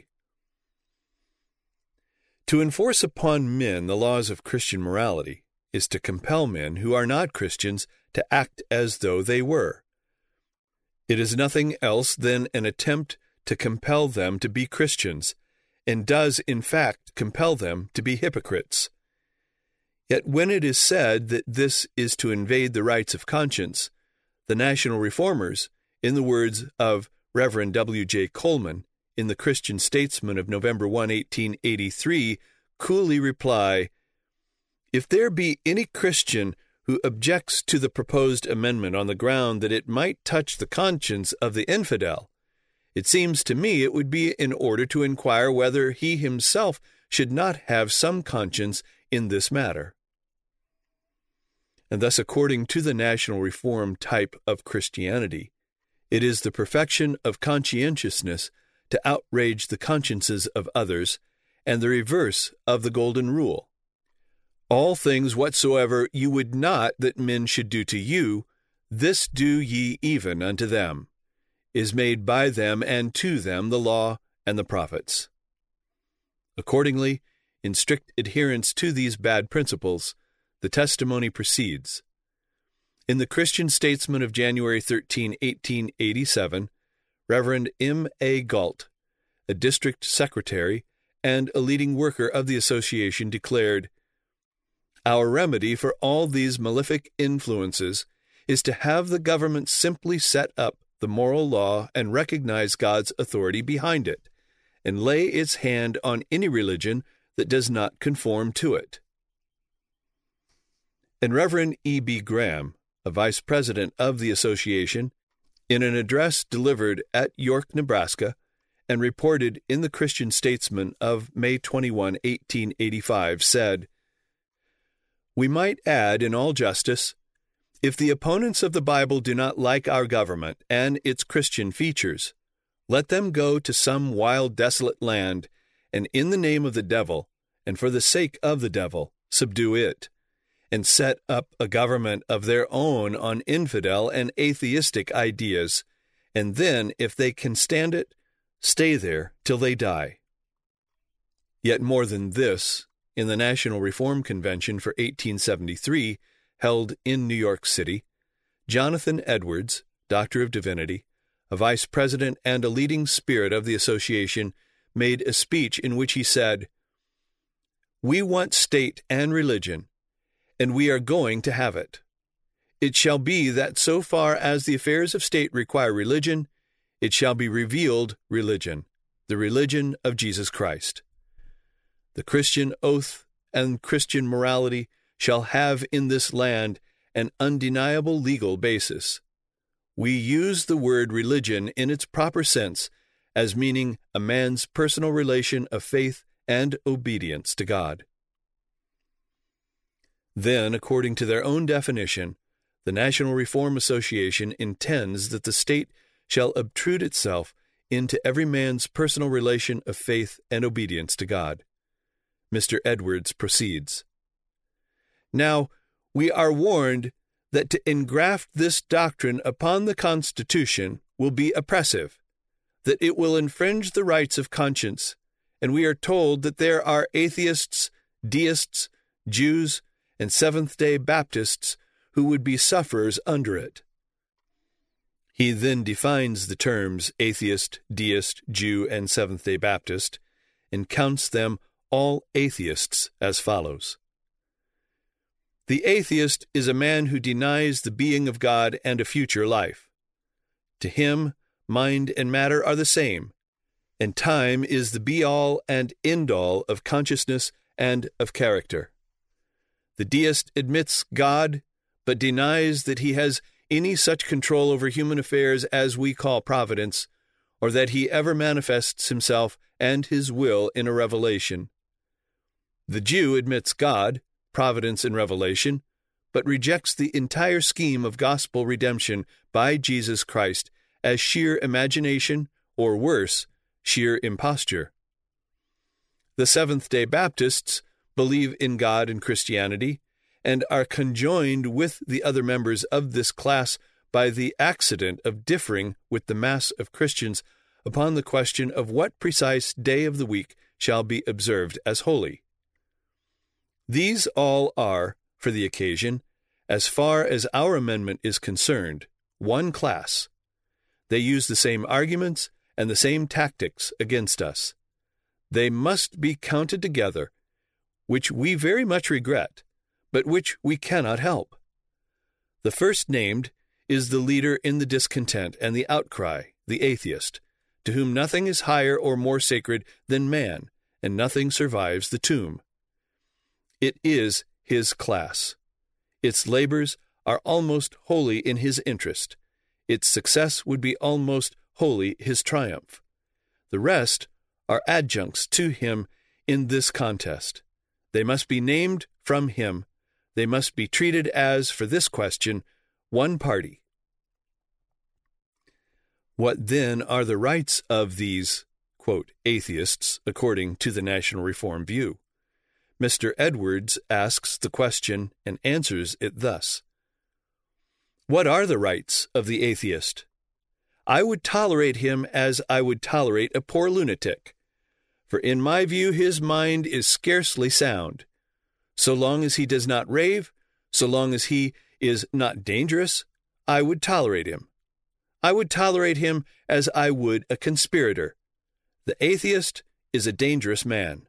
Speaker 1: To enforce upon men the laws of Christian morality is to compel men who are not Christians to act as though they were. It is nothing else than an attempt to compel them to be Christians, and does in fact compel them to be hypocrites. Yet when it is said that this is to invade the rights of conscience, the National Reformers, in the words of Rev. W. J. Coleman, in the Christian Statesman of November 1, 1883, coolly reply, "If there be any Christian who objects to the proposed amendment on the ground that it might touch the conscience of the infidel, it seems to me it would be in order to inquire whether he himself should not have some conscience in this matter." And thus, according to the National Reform type of Christianity, it is the perfection of conscientiousness to outrage the consciences of others, and the reverse of the golden rule. "All things whatsoever you would not that men should do to you, this do ye even unto them," is made by them and to them the law and the prophets. Accordingly, in strict adherence to these bad principles, the testimony proceeds. In the Christian Statesman of January 13, 1887, Rev. M. A. Galt, a district secretary and a leading worker of the association, declared, "Our remedy for all these malefic influences is to have the government simply set up the moral law and recognize God's authority behind it, and lay its hand on any religion that does not conform to it." And Rev. E. B. Graham, a vice president of the association, in an address delivered at York, Nebraska, and reported in the Christian Statesman of May 21, 1885, said, "We might add in all justice, if the opponents of the Bible do not like our government and its Christian features, let them go to some wild, desolate land, and in the name of the devil, and for the sake of the devil, subdue it, and set up a government of their own on infidel and atheistic ideas, and then, if they can stand it, stay there till they die." Yet more than this, in the National Reform Convention for 1873, held in New York City, Jonathan Edwards, Doctor of Divinity, a vice president and a leading spirit of the association, made a speech in which he said, "We want state and religion, and we are going to have it. It shall be that so far as the affairs of state require religion, it shall be revealed religion, the religion of Jesus Christ. The Christian oath and Christian morality shall have in this land an undeniable legal basis. We use the word religion in its proper sense as meaning a man's personal relation of faith and obedience to God." Then, according to their own definition, the National Reform Association intends that the state shall obtrude itself into every man's personal relation of faith and obedience to God. Mr. Edwards proceeds, "Now, we are warned that to engraft this doctrine upon the Constitution will be oppressive, that it will infringe the rights of conscience, and we are told that there are atheists, deists, Jews, and Seventh-day Baptists who would be sufferers under it." He then defines the terms atheist, deist, Jew, and Seventh-day Baptist, and counts them all atheists as follows. "The atheist is a man who denies the being of God and a future life. To him, mind and matter are the same, and time is the be-all and end-all of consciousness and of character. The deist admits God, but denies that he has any such control over human affairs as we call providence, or that he ever manifests himself and his will in a revelation. The Jew admits God, providence, and revelation, but rejects the entire scheme of gospel redemption by Jesus Christ as sheer imagination, or worse, sheer imposture. The Seventh-day Baptists believe in God and Christianity, and are conjoined with the other members of this class by the accident of differing with the mass of Christians upon the question of what precise day of the week shall be observed as holy. These all are, for the occasion, as far as our amendment is concerned, one class. They use the same arguments and the same tactics against us. They must be counted together, which we very much regret, but which we cannot help. The first named is the leader in the discontent and the outcry, the atheist, to whom nothing is higher or more sacred than man, and nothing survives the tomb. It is his class. Its labors are almost wholly in his interest. Its success would be almost wholly his triumph. The rest are adjuncts to him in this contest. They must be named from him. They must be treated as, for this question, one party. What then are the rights of these, quote, atheists, according to the National Reform view? Mr. Edwards asks the question and answers it thus. What are the rights of the atheist? I would tolerate him as I would tolerate a poor lunatic, for in my view his mind is scarcely sound. So long as he does not rave, so long as he is not dangerous, I would tolerate him. I would tolerate him as I would a conspirator. The atheist is a dangerous man.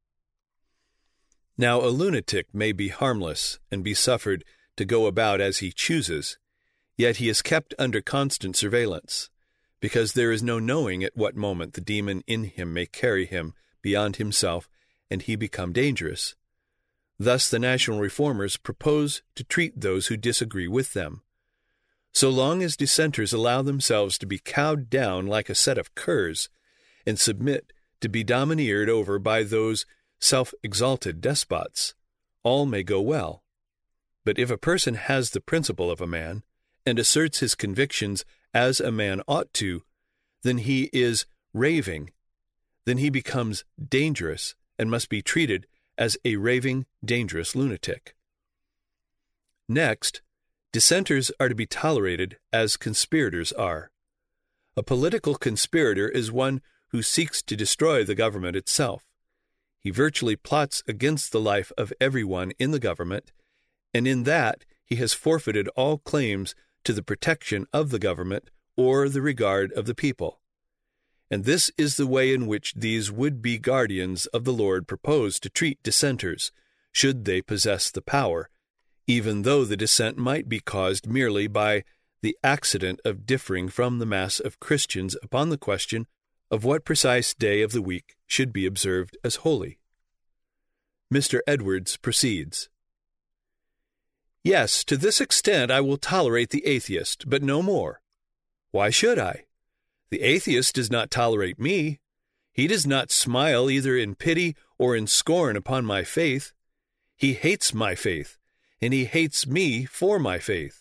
Speaker 1: Now a lunatic may be harmless and be suffered to go about as he chooses, yet he is kept under constant surveillance, because there is no knowing at what moment the demon in him may carry him beyond himself and he become dangerous. Thus the National Reformers propose to treat those who disagree with them. So long as dissenters allow themselves to be cowed down like a set of curs, and submit to be domineered over by those self-exalted despots, all may go well. But if a person has the principle of a man, and asserts his convictions as a man ought to, then he is raving. Then he becomes dangerous, and must be treated as a raving, dangerous lunatic. Next, dissenters are to be tolerated as conspirators are. A political conspirator is one who seeks to destroy the government itself. He virtually plots against the life of everyone in the government, and in that he has forfeited all claims to the protection of the government or the regard of the people. And this is the way in which these would-be guardians of the Lord propose to treat dissenters, should they possess the power, even though the dissent might be caused merely by the accident of differing from the mass of Christians upon the question of what precise day of the week should be observed as holy. Mr. Edwards proceeds. Yes, to this extent I will tolerate the atheist, but no more. Why should I? The atheist does not tolerate me. He does not smile either in pity or in scorn upon my faith. He hates my faith, and he hates me for my faith.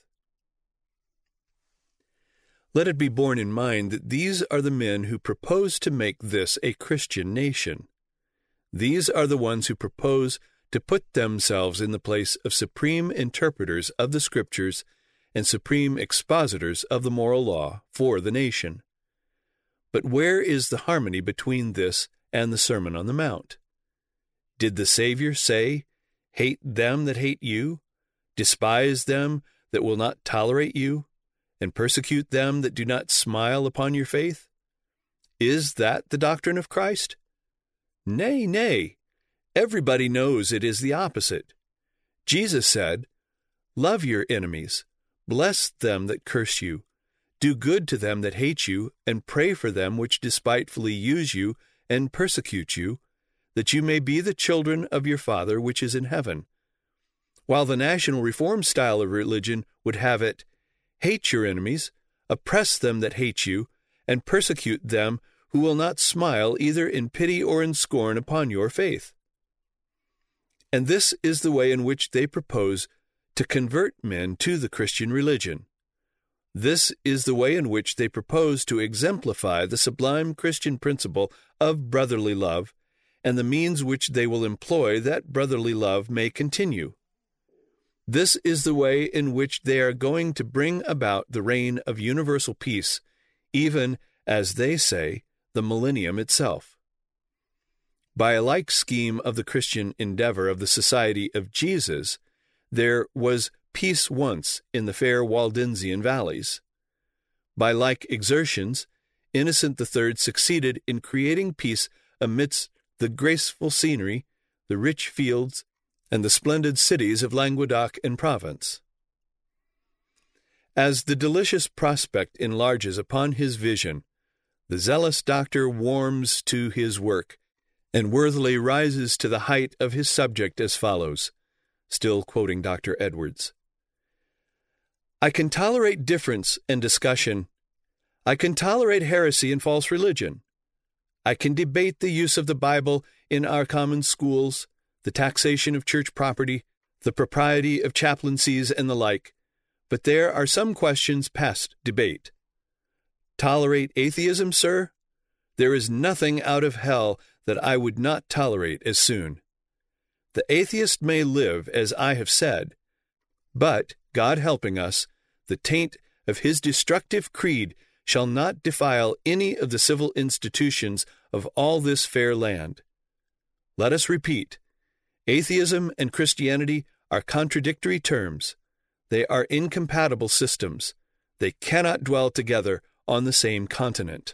Speaker 1: Let it be borne in mind that these are the men who propose to make this a Christian nation. These are the ones who propose to put themselves in the place of supreme interpreters of the Scriptures and supreme expositors of the moral law for the nation. But where is the harmony between this and the Sermon on the Mount? Did the Savior say, "Hate them that hate you, despise them that will not tolerate you, and persecute them that do not smile upon your faith"? Is that the doctrine of Christ? Nay, nay. Everybody knows it is the opposite. Jesus said, "Love your enemies, bless them that curse you, do good to them that hate you, and pray for them which despitefully use you and persecute you, that you may be the children of your Father which is in heaven." While the National Reform style of religion would have it, "Hate your enemies, oppress them that hate you, and persecute them who will not smile either in pity or in scorn upon your faith." And this is the way in which they propose to convert men to the Christian religion. This is the way in which they propose to exemplify the sublime Christian principle of brotherly love, and the means which they will employ that brotherly love may continue. This is the way in which they are going to bring about the reign of universal peace, even, as they say, the millennium itself. By a like scheme of the Christian endeavor of the Society of Jesus, there was peace once in the fair Waldensian valleys. By like exertions, Innocent III succeeded in creating peace amidst the graceful scenery, the rich fields, and the splendid cities of Languedoc and Provence. As the delicious prospect enlarges upon his vision, the zealous doctor warms to his work, and worthily rises to the height of his subject as follows, still quoting Dr. Edwards. I can tolerate difference and discussion. I can tolerate heresy and false religion. I can debate the use of the Bible in our common schools, the taxation of church property, the propriety of chaplaincies, and the like, but there are some questions past debate. Tolerate atheism, sir? There is nothing out of hell that I would not tolerate as soon. The atheist may live, as I have said, but, God helping us, the taint of his destructive creed shall not defile any of the civil institutions of all this fair land. Let us repeat, atheism and Christianity are contradictory terms. They are incompatible systems. They cannot dwell together on the same continent.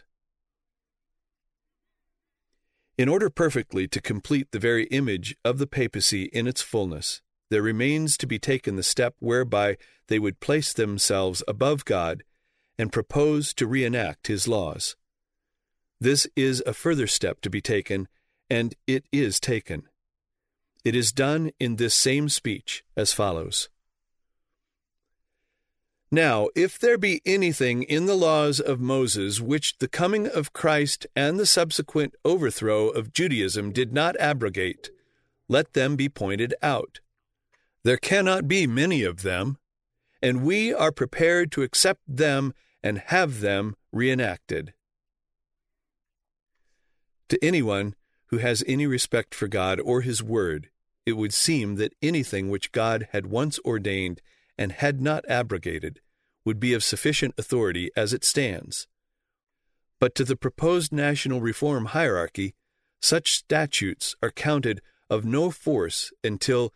Speaker 1: In order perfectly to complete the very image of the papacy in its fullness, there remains to be taken the step whereby they would place themselves above God and propose to reenact his laws. This is a further step to be taken, and it is taken. It is done in this same speech as follows. Now, if there be anything in the laws of Moses which the coming of Christ and the subsequent overthrow of Judaism did not abrogate, let them be pointed out. There cannot be many of them, and we are prepared to accept them and have them reenacted. To anyone who has any respect for God or his word, it would seem that anything which God had once ordained and had not abrogated would be of sufficient authority as it stands. But to the proposed national reform hierarchy, such statutes are counted of no force until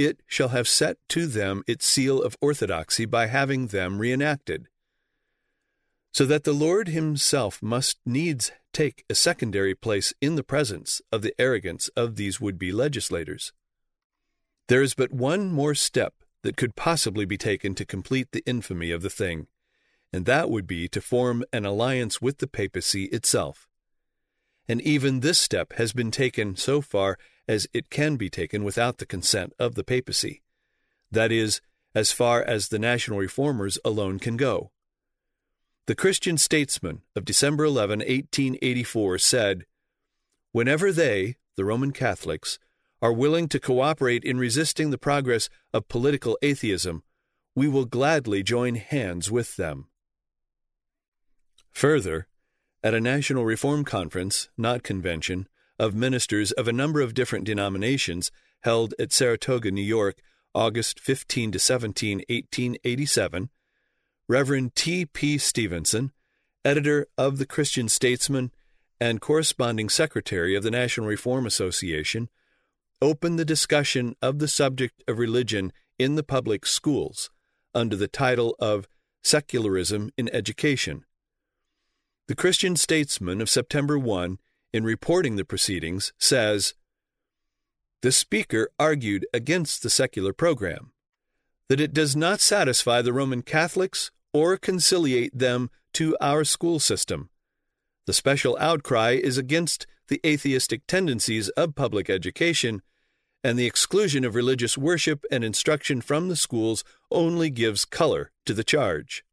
Speaker 1: it shall have set to them its seal of orthodoxy by having them reenacted. So that the Lord himself must needs take a secondary place in the presence of the arrogance of these would-be legislators. There is but one more step that could possibly be taken to complete the infamy of the thing, and that would be to form an alliance with the papacy itself. And even this step has been taken so far as it can be taken without the consent of the papacy. That is, as far as the National Reformers alone can go. The Christian Statesman of December 11, 1884 said, "Whenever they, the Roman Catholics, are willing to cooperate in resisting the progress of political atheism, we will gladly join hands with them." Further, at a National Reform Conference, not convention, of ministers of a number of different denominations held at Saratoga, New York, August 15 to 17, 1887, Reverend T.P. Stevenson, editor of the Christian Statesman and corresponding secretary of the National Reform Association, opened the discussion of the subject of religion in the public schools under the title of Secularism in Education. The Christian Statesman of September 1, in reporting the proceedings, says, "The speaker argued against the secular program, that it does not satisfy the Roman Catholics or conciliate them to our school system. The special outcry is against the atheistic tendencies of public education, and the exclusion of religious worship and instruction from the schools only gives color to the charge."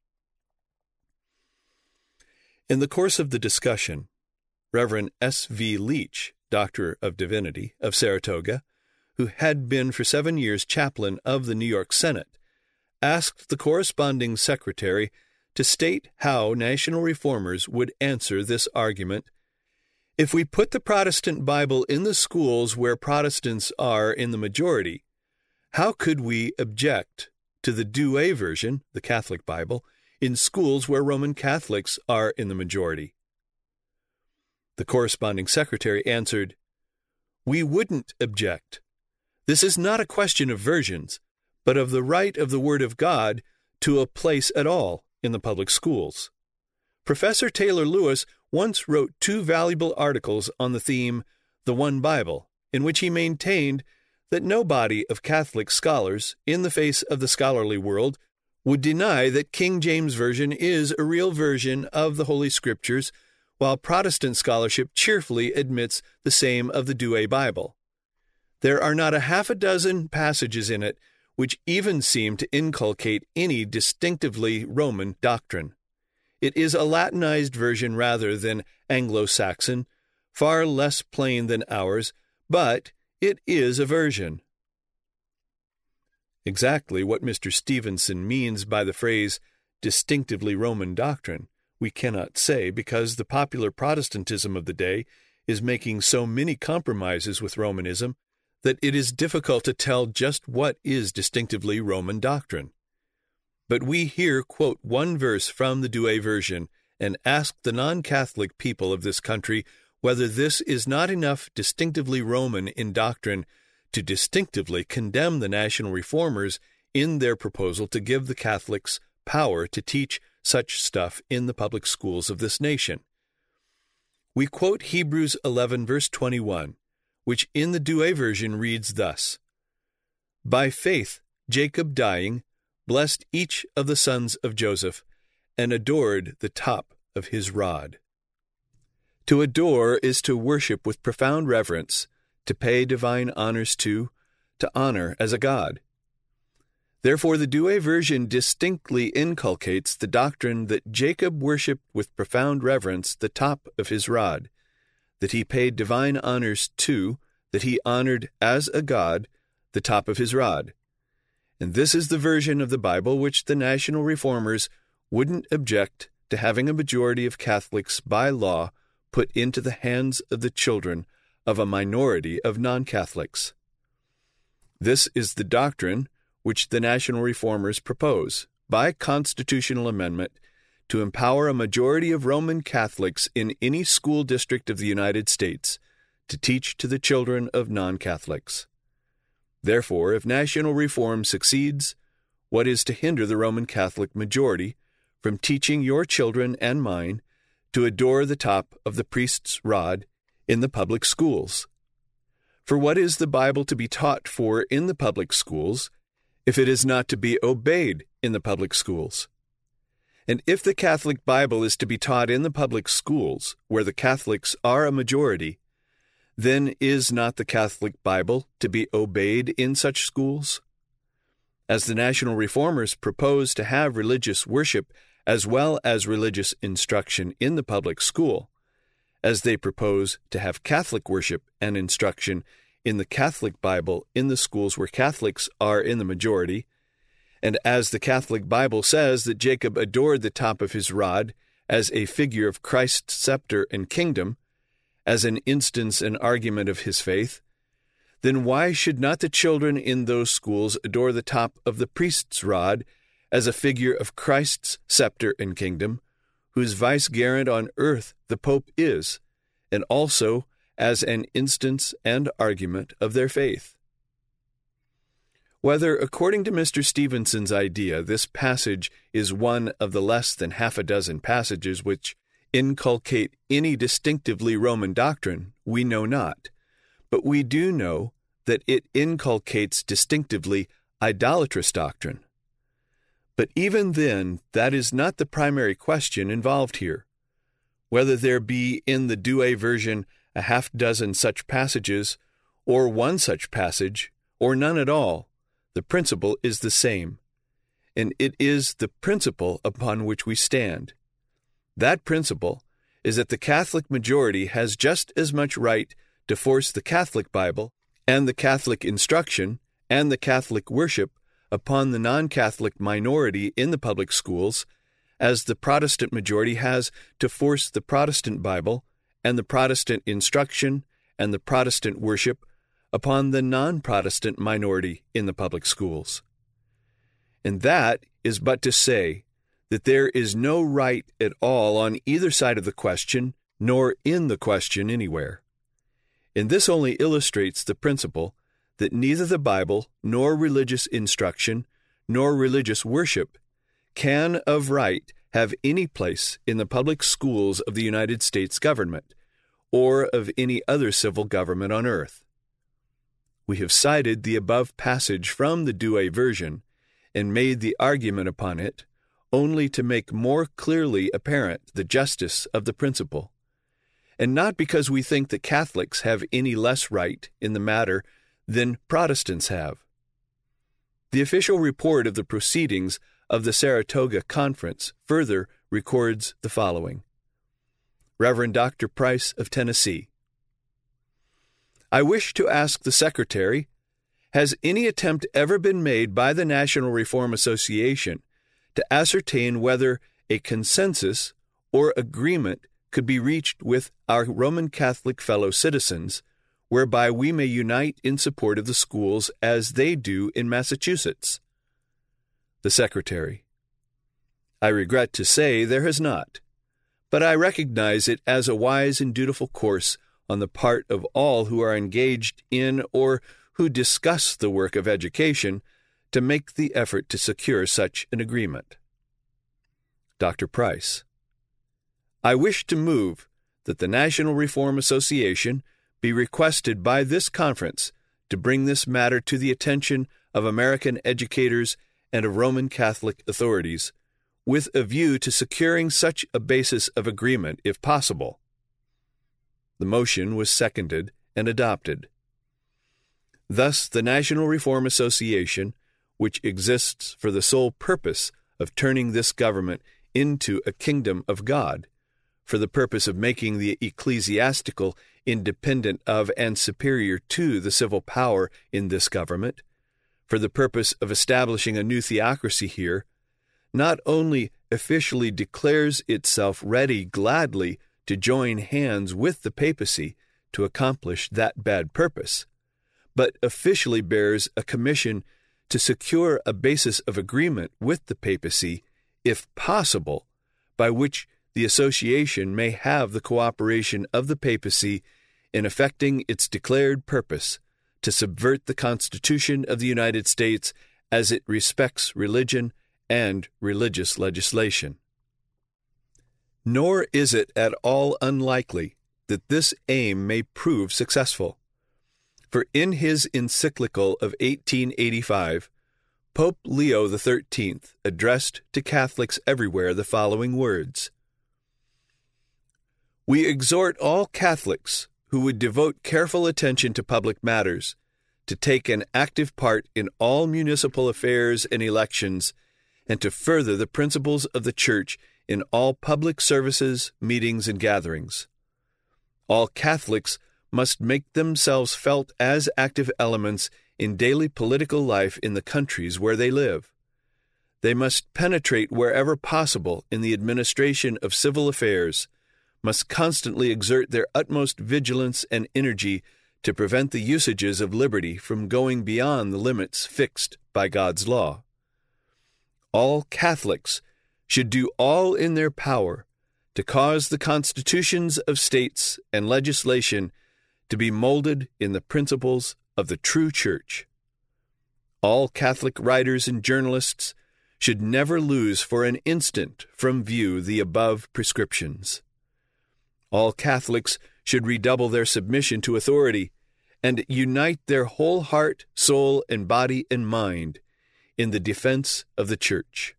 Speaker 1: In the course of the discussion, Reverend S.V. Leach, Doctor of Divinity, of Saratoga, who had been for 7 years chaplain of the New York Senate, asked the corresponding secretary to state how National Reformers would answer this argument. "If we put the Protestant Bible in the schools where Protestants are in the majority, how could we object to the Douay version, the Catholic Bible, in schools where Roman Catholics are in the majority?" The corresponding secretary answered, "We wouldn't object. This is not a question of versions, but of the right of the Word of God to a place at all in the public schools. Professor Taylor Lewis once wrote 2 valuable articles on the theme, The One Bible, in which he maintained that no body of Catholic scholars, in the face of the scholarly world, would deny that King James Version is a real version of the Holy Scriptures, while Protestant scholarship cheerfully admits the same of the Douay Bible. There are not a half a dozen passages in it which even seem to inculcate any distinctively Roman doctrine. It is a Latinized version rather than Anglo-Saxon, far less plain than ours, but it is a version." Exactly what Mr. Stevenson means by the phrase distinctively Roman doctrine we cannot say, because the popular Protestantism of the day is making so many compromises with Romanism that it is difficult to tell just what is distinctively Roman doctrine. But we here quote one verse from the Douay version and ask the non-Catholic people of this country whether this is not enough distinctively Roman in doctrine to distinctively condemn the National Reformers in their proposal to give the Catholics power to teach such stuff in the public schools of this nation. We quote Hebrews 11, verse 21, which in the Douay version reads thus, "By faith Jacob dying blessed each of the sons of Joseph, and adored the top of his rod." To adore is to worship with profound reverence, to pay divine honors to honor as a god. Therefore, the Douay version distinctly inculcates the doctrine that Jacob worshipped with profound reverence the top of his rod, that he paid divine honors to, that he honored as a god, the top of his rod. And this is the version of the Bible which the National Reformers wouldn't object to having a majority of Catholics by law put into the hands of the children of a minority of non-Catholics. This is the doctrine which the National Reformers propose, by constitutional amendment, to empower a majority of Roman Catholics in any school district of the United States to teach to the children of non-Catholics. Therefore, if national reform succeeds, what is to hinder the Roman Catholic majority from teaching your children and mine to adore the top of the priest's rod in the public schools? For what is the Bible to be taught for in the public schools if it is not to be obeyed in the public schools? And if the Catholic Bible is to be taught in the public schools, where the Catholics are a majority, then is not the Catholic Bible to be obeyed in such schools? As the National Reformers propose to have religious worship as well as religious instruction in the public school, as they propose to have Catholic worship and instruction in the Catholic Bible in the schools where Catholics are in the majority, and as the Catholic Bible says that Jacob adored the top of his rod as a figure of Christ's scepter and kingdom, as an instance and argument of his faith, then why should not the children in those schools adore the top of the priest's rod as a figure of Christ's scepter and kingdom, whose vicegerent on earth the Pope is, and also as an instance and argument of their faith? Whether, according to Mr. Stevenson's idea, this passage is one of the less than half a dozen passages which inculcate any distinctively Roman doctrine, we know not, but we do know that it inculcates distinctively idolatrous doctrine. But even then, that is not the primary question involved here. Whether there be in the Douay version a half dozen such passages, or one such passage, or none at all, the principle is the same, and it is the principle upon which we stand. That principle is that the Catholic majority has just as much right to force the Catholic Bible and the Catholic instruction and the Catholic worship upon the non-Catholic minority in the public schools as the Protestant majority has to force the Protestant Bible and the Protestant instruction and the Protestant worship upon the non-Protestant minority in the public schools. And that is but to say that there is no right at all on either side of the question, nor in the question anywhere. And this only illustrates the principle that neither the Bible, nor religious instruction, nor religious worship can of right have any place in the public schools of the United States government, or of any other civil government on earth. We have cited the above passage from the Douay version and made the argument upon it only to make more clearly apparent the justice of the principle, and not because we think that Catholics have any less right in the matter than Protestants have. The official report of the proceedings of the Saratoga Conference further records the following. Reverend Dr. Price of Tennessee: I wish to ask the Secretary, has any attempt ever been made by the National Reform Association to ascertain whether a consensus or agreement could be reached with our Roman Catholic fellow citizens, whereby we may unite in support of the schools as they do in Massachusetts? The Secretary: I regret to say there has not, but I recognize it as a wise and dutiful course on the part of all who are engaged in or who discuss the work of education to make the effort to secure such an agreement. Dr. Price: I wish to move that the National Reform Association be requested by this conference to bring this matter to the attention of American educators and of Roman Catholic authorities, with a view to securing such a basis of agreement if possible. The motion was seconded and adopted. Thus, the National Reform Association, which exists for the sole purpose of turning this government into a kingdom of God, for the purpose of making the ecclesiastical independent of and superior to the civil power in this government, for the purpose of establishing a new theocracy here, not only officially declares itself ready gladly to join hands with the papacy to accomplish that bad purpose, but officially bears a commission to secure a basis of agreement with the papacy, if possible, by which the association may have the cooperation of the papacy in effecting its declared purpose to subvert the Constitution of the United States as it respects religion and religious legislation. Nor is it at all unlikely that this aim may prove successful. For in his encyclical of 1885, Pope Leo XIII addressed to Catholics everywhere the following words: "We exhort all Catholics who would devote careful attention to public matters to take an active part in all municipal affairs and elections, and to further the principles of the Church in all public services, meetings, and gatherings. All Catholics must make themselves felt as active elements in daily political life in the countries where they live. They must penetrate wherever possible in the administration of civil affairs, must constantly exert their utmost vigilance and energy to prevent the usages of liberty from going beyond the limits fixed by God's law. All Catholics should do all in their power to cause the constitutions of states and legislation to be molded in the principles of the true Church. All Catholic writers and journalists should never lose for an instant from view the above prescriptions. All Catholics should redouble their submission to authority and unite their whole heart, soul, and body and mind in the defense of the Church."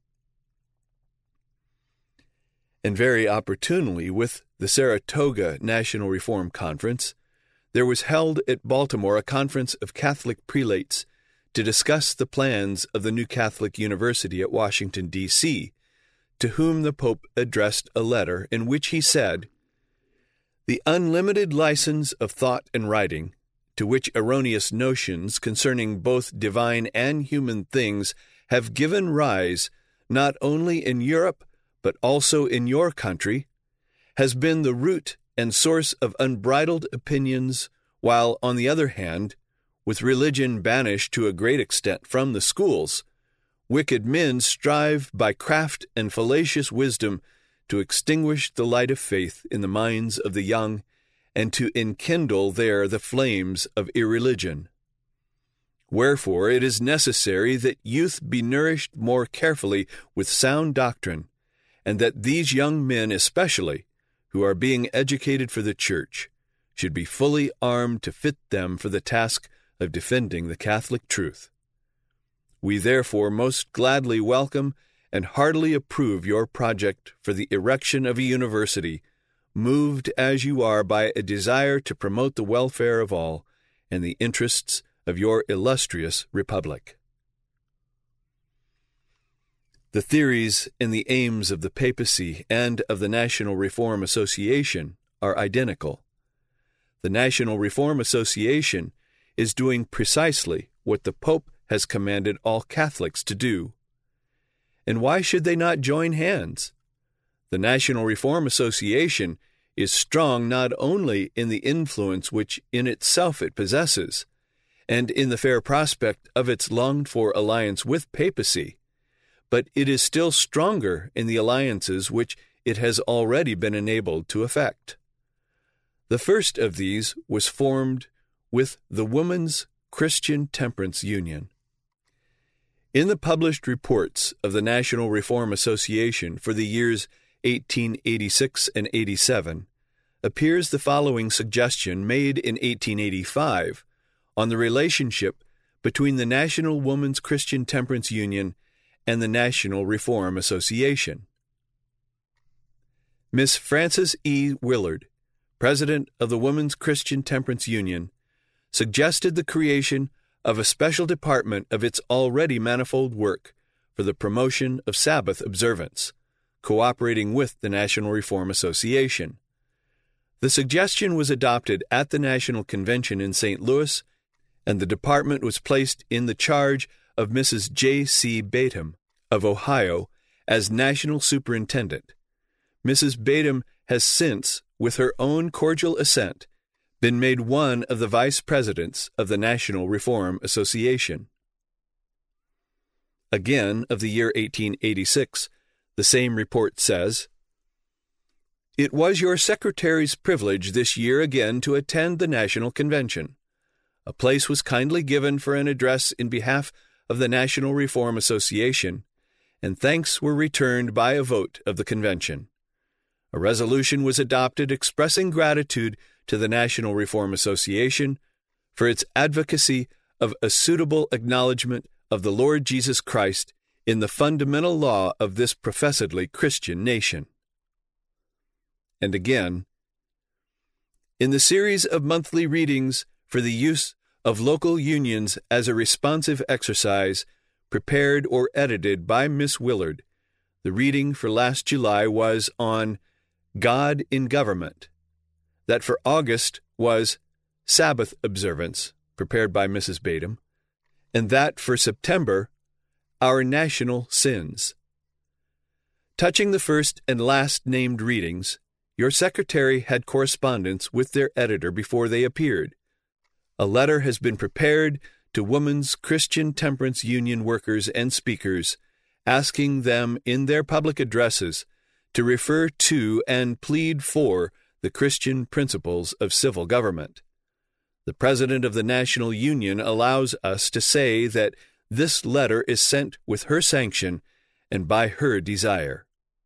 Speaker 1: And very opportunely, with the Saratoga National Reform Conference, there was held at Baltimore a conference of Catholic prelates to discuss the plans of the new Catholic University at Washington, D.C., to whom the Pope addressed a letter in which he said, "The unlimited license of thought and writing, to which erroneous notions concerning both divine and human things have given rise not only in Europe but also in your country, has been the root and source of unbridled opinions, while, on the other hand, with religion banished to a great extent from the schools, wicked men strive by craft and fallacious wisdom to extinguish the light of faith in the minds of the young and to enkindle there the flames of irreligion. Wherefore it is necessary that youth be nourished more carefully with sound doctrine, and that these young men especially, who are being educated for the Church, should be fully armed to fit them for the task of defending the Catholic truth. We therefore most gladly welcome and heartily approve your project for the erection of a university, moved as you are by a desire to promote the welfare of all and the interests of your illustrious Republic." The theories and the aims of the papacy and of the National Reform Association are identical. The National Reform Association is doing precisely what the Pope has commanded all Catholics to do. And why should they not join hands? The National Reform Association is strong not only in the influence which in itself it possesses, and in the fair prospect of its longed-for alliance with papacy, but it is still stronger in the alliances which it has already been enabled to effect. The first of these was formed with the Women's Christian Temperance Union. In the published reports of the National Reform Association for the years 1886 and 87 appears the following suggestion made in 1885 on the relationship between the National Woman's Christian Temperance Union and the National Reform Association. Miss Frances E. Willard, president of the Women's Christian Temperance Union, suggested the creation of a special department of its already manifold work for the promotion of Sabbath observance, cooperating with the National Reform Association. The suggestion was adopted at the National Convention in St. Louis, and the department was placed in the charge of Mrs. J.C. Batum of Ohio as National Superintendent. Mrs. Batum has since, with her own cordial assent, been made one of the vice presidents of the National Reform Association. Again, of the year 1886, the same report says, "It was your secretary's privilege this year again to attend the National Convention. A place was kindly given for an address in behalf of the National Reform Association, and thanks were returned by a vote of the convention. A resolution was adopted expressing gratitude to the National Reform Association for its advocacy of a suitable acknowledgement of the Lord Jesus Christ in the fundamental law of this professedly Christian nation. And again, in the series of monthly readings for the use of local unions as a responsive exercise prepared or edited by Miss Willard, the reading for last July was on God in Government. That for August was Sabbath Observance, prepared by Mrs. Badeham, and that for September, Our National Sins. Touching the first and last named readings, your secretary had correspondence with their editor before they appeared. A letter has been prepared to Women's Christian Temperance Union workers and speakers, asking them in their public addresses to refer to and plead for the Christian principles of civil government. The President of the National Union allows us to say that this letter is sent with her sanction and by her desire.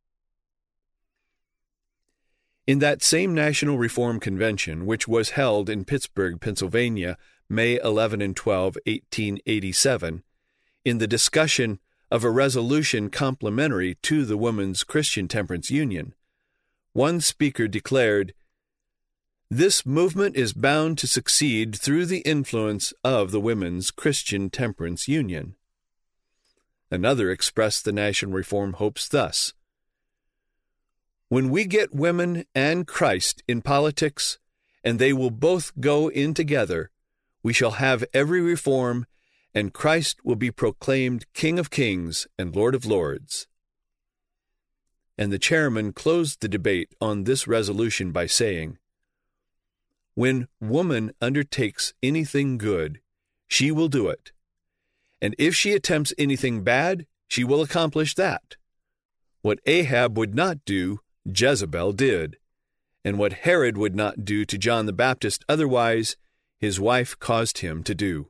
Speaker 1: In that same National Reform Convention, which was held in Pittsburgh, Pennsylvania, May 11 and 12, 1887, in the discussion of a resolution complementary to the Women's Christian Temperance Union, one speaker declared, "This movement is bound to succeed through the influence of the Women's Christian Temperance Union." Another expressed the National Reform hopes thus, "When we get women and Christ in politics, and they will both go in together, we shall have every reform, and Christ will be proclaimed King of Kings and Lord of Lords." And the chairman closed the debate on this resolution by saying, "When woman undertakes anything good, she will do it. And if she attempts anything bad, she will accomplish that. What Ahab would not do, Jezebel did. And what Herod would not do to John the Baptist otherwise, his wife caused him to do."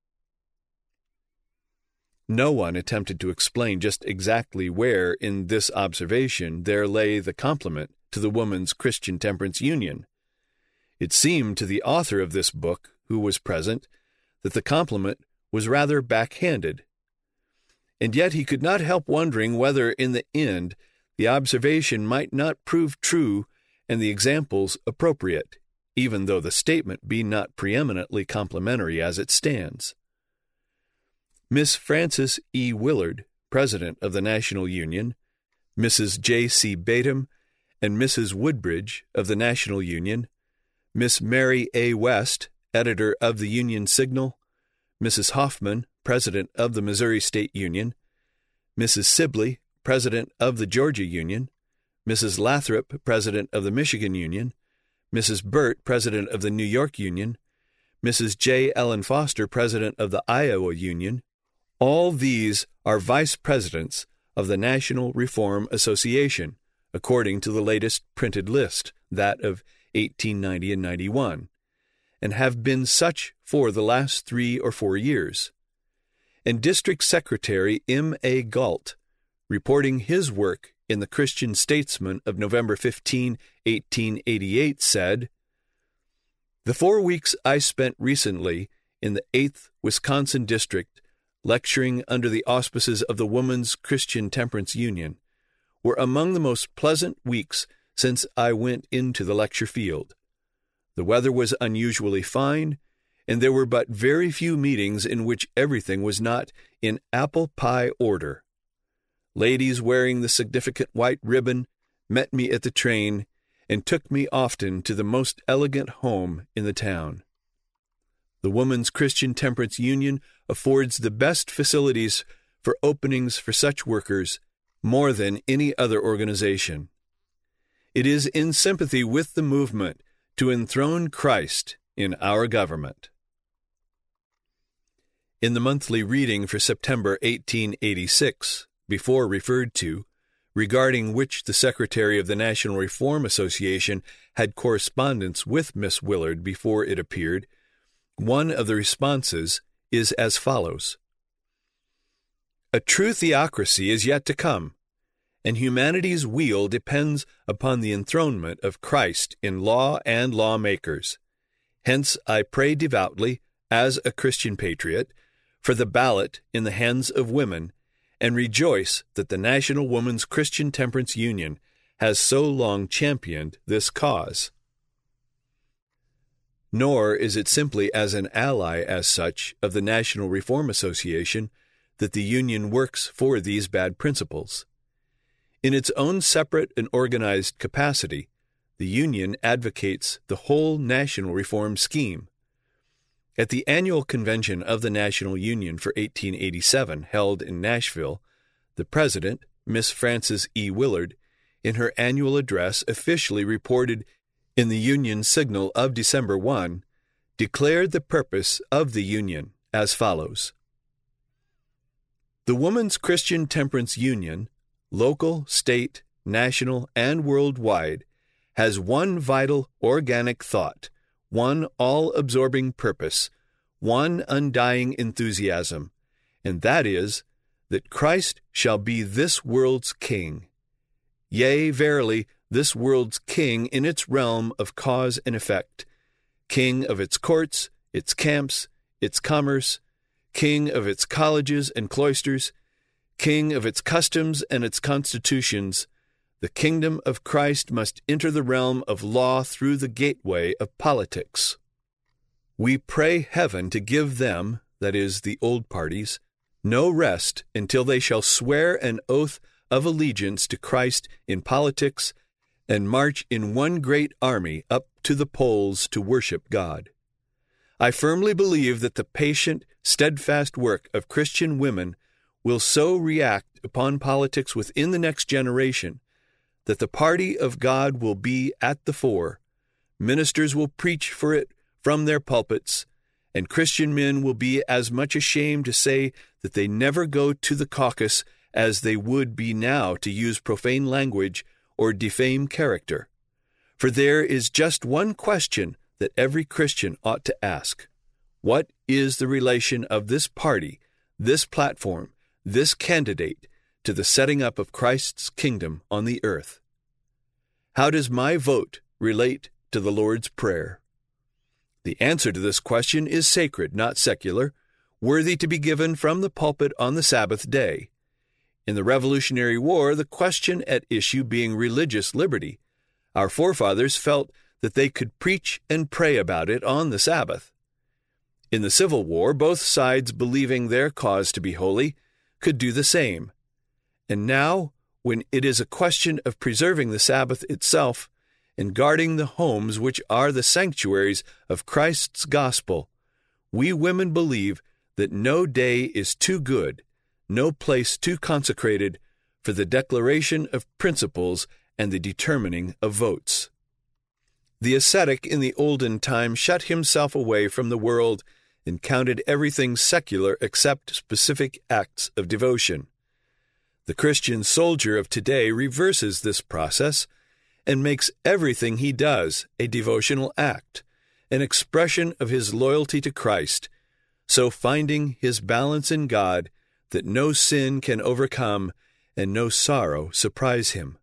Speaker 1: No one attempted to explain just exactly where in this observation there lay the compliment to the Woman's Christian Temperance Union. It seemed to the author of this book, who was present, that the compliment was rather backhanded. And yet he could not help wondering whether, in the end, the observation might not prove true and the examples appropriate, even though the statement be not preeminently complimentary as it stands. Miss Frances E. Willard, President of the National Union, Mrs. J.C. Badeham, and Mrs. Woodbridge of the National Union, Miss Mary A. West, editor of the Union Signal, Mrs. Hoffman, President of the Missouri State Union, Mrs. Sibley, President of the Georgia Union, Mrs. Lathrop, President of the Michigan Union, Mrs. Burt, President of the New York Union, Mrs. J. Ellen Foster, President of the Iowa Union. All these are vice presidents of the National Reform Association, according to the latest printed list, that of 1890 and 91, and have been such for the last 3 or 4 years. And District Secretary M. A. Galt, reporting his work in the Christian Statesman of November 15, 1888, said, "The 4 weeks I spent recently in the 8th Wisconsin District, lecturing under the auspices of the Woman's Christian Temperance Union, were among the most pleasant weeks since I went into the lecture field. The weather was unusually fine, and there were but very few meetings in which everything was not in apple pie order. Ladies wearing the significant white ribbon met me at the train and took me often to the most elegant home in the town. The Woman's Christian Temperance Union affords the best facilities for openings for such workers more than any other organization. It is in sympathy with the movement to enthrone Christ in our government." In the monthly reading for September 1886, before referred to, regarding which the Secretary of the National Reform Association had correspondence with Miss Willard before it appeared, One of the responses is as follows: "A true theocracy is yet to come, and humanity's weal depends upon the enthronement of Christ in law and lawmakers. Hence I pray devoutly, as a Christian patriot, for the ballot in the hands of women, and rejoice that the National Women's Christian Temperance Union has so long championed this cause." Nor is it simply as an ally as such of the National Reform Association that the Union works for these bad principles. In its own separate and organized capacity, the Union advocates the whole national reform scheme. At the annual convention of the National Union for 1887 held in Nashville, the president, Miss Frances E. Willard, in her annual address officially reported in the Union Signal of December 1, declared the purpose of the Union as follows: "The Woman's Christian Temperance Union, local, state, national, and worldwide, has one vital organic thought, one all-absorbing purpose, one undying enthusiasm, and that is, that Christ shall be this world's king. Yea, verily, this world's king in its realm of cause and effect, king of its courts, its camps, its commerce, king of its colleges and cloisters, king of its customs and its constitutions. The kingdom of Christ must enter the realm of law through the gateway of politics. We pray heaven to give them," that is, the old parties, "no rest until they shall swear an oath of allegiance to Christ in politics and march in one great army up to the polls to worship God. I firmly believe that the patient, steadfast work of Christian women will so react upon politics within the next generation that the party of God will be at the fore, ministers will preach for it from their pulpits, and Christian men will be as much ashamed to say that they never go to the caucus as they would be now to use profane language or defame character. For there is just one question that every Christian ought to ask: what is the relation of this party, this platform, this candidate to the setting up of Christ's kingdom on the earth? How does my vote relate to the Lord's Prayer? The answer to this question is sacred, not secular, worthy to be given from the pulpit on the Sabbath day. In the Revolutionary War, the question at issue being religious liberty, our forefathers felt that they could preach and pray about it on the Sabbath. In the Civil War, both sides, believing their cause to be holy, could do the same. And now, when it is a question of preserving the Sabbath itself and guarding the homes which are the sanctuaries of Christ's gospel, we women believe that no day is too good, no place too consecrated for the declaration of principles and the determining of votes. The ascetic in the olden time shut himself away from the world and counted everything secular except specific acts of devotion. The Christian soldier of today reverses this process and makes everything he does a devotional act, an expression of his loyalty to Christ, so finding his balance in God that no sin can overcome and no sorrow surprise him.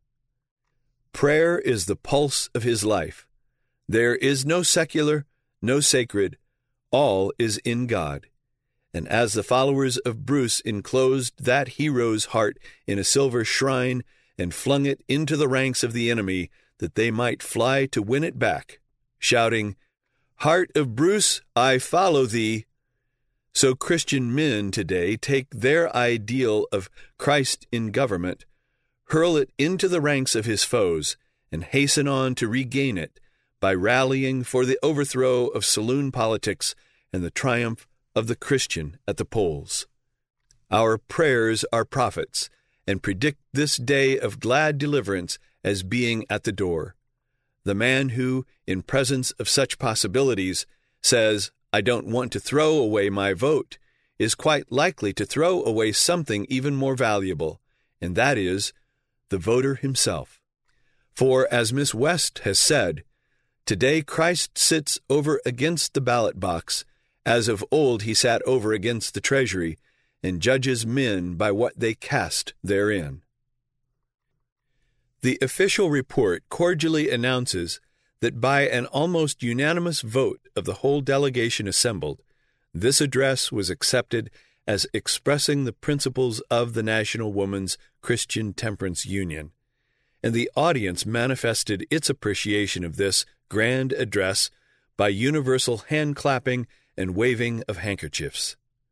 Speaker 1: Prayer is the pulse of his life. There is no secular, no sacred, all is in God. And as the followers of Bruce enclosed that hero's heart in a silver shrine and flung it into the ranks of the enemy that they might fly to win it back, shouting, "Heart of Bruce, I follow thee," so Christian men today take their ideal of Christ in government, hurl it into the ranks of his foes, and hasten on to regain it by rallying for the overthrow of saloon politics and the triumph of the Christian at the polls. Our prayers are prophets and predict this day of glad deliverance as being at the door. The man who, in presence of such possibilities, says, "I don't want to throw away my vote," is quite likely to throw away something even more valuable, and that is the voter himself. For, as Miss West has said, today Christ sits over against the ballot box As of old he sat over against the treasury, and judges men by what they cast therein. The official report cordially announces that by an almost unanimous vote of the whole delegation assembled, this address was accepted as expressing the principles of the National Woman's Christian Temperance Union, and the audience manifested its appreciation of this grand address by universal hand-clapping and waving of handkerchiefs.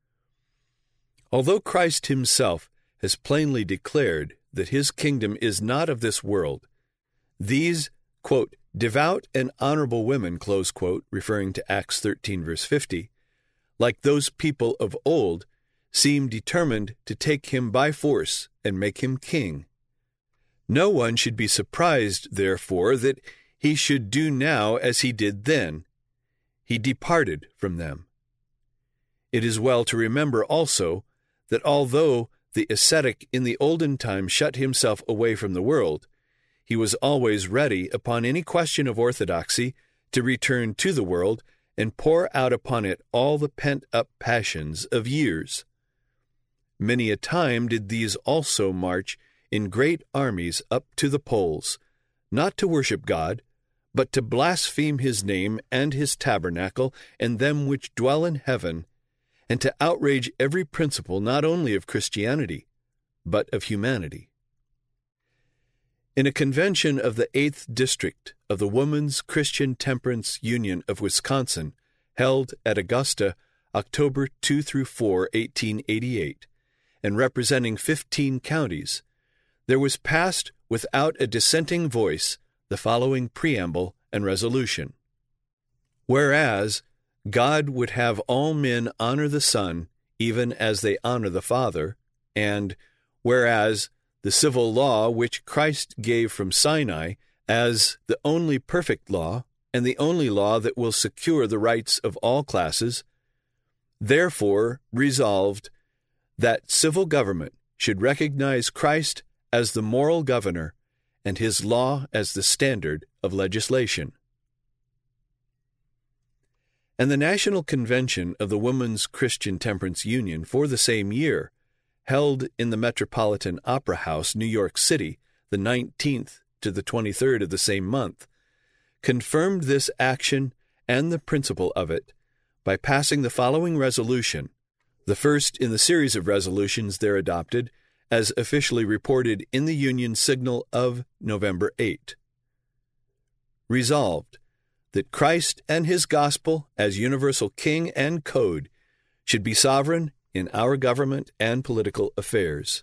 Speaker 1: Although Christ himself has plainly declared that his kingdom is not of this world, these, quote, devout and honorable women, close quote, referring to Acts 13, verse 50, like those people of old, seem determined to take him by force and make him king. No one should be surprised, therefore, that he should do now as he did then. He departed from them. It is well to remember also that although the ascetic in the olden time shut himself away from the world, he was always ready upon any question of orthodoxy to return to the world and pour out upon it all the pent-up passions of years. Many a time did these also march in great armies up to the poles, not to worship God, but to blaspheme his name and his tabernacle and them which dwell in heaven, and to outrage every principle not only of Christianity, but of humanity. In a convention of the 8th District of the Woman's Christian Temperance Union of Wisconsin, held at Augusta, October 2 through 4, 1888, and representing 15 counties, there was passed without a dissenting voice the following preamble and resolution. Whereas God would have all men honor the Son, even as they honor the Father, and whereas the civil law which Christ gave from Sinai as the only perfect law, and the only law that will secure the rights of all classes, therefore resolved that civil government should recognize Christ as the moral governor and his law as the standard of legislation. And the National Convention of the Women's Christian Temperance Union for the same year, held in the Metropolitan Opera House, New York City, the 19th to the 23rd of the same month, confirmed this action and the principle of it by passing the following resolution, the first in the series of resolutions there adopted, as officially reported in the Union Signal of November 8. Resolved, that Christ and his gospel as universal king and code should be sovereign in our government and political affairs.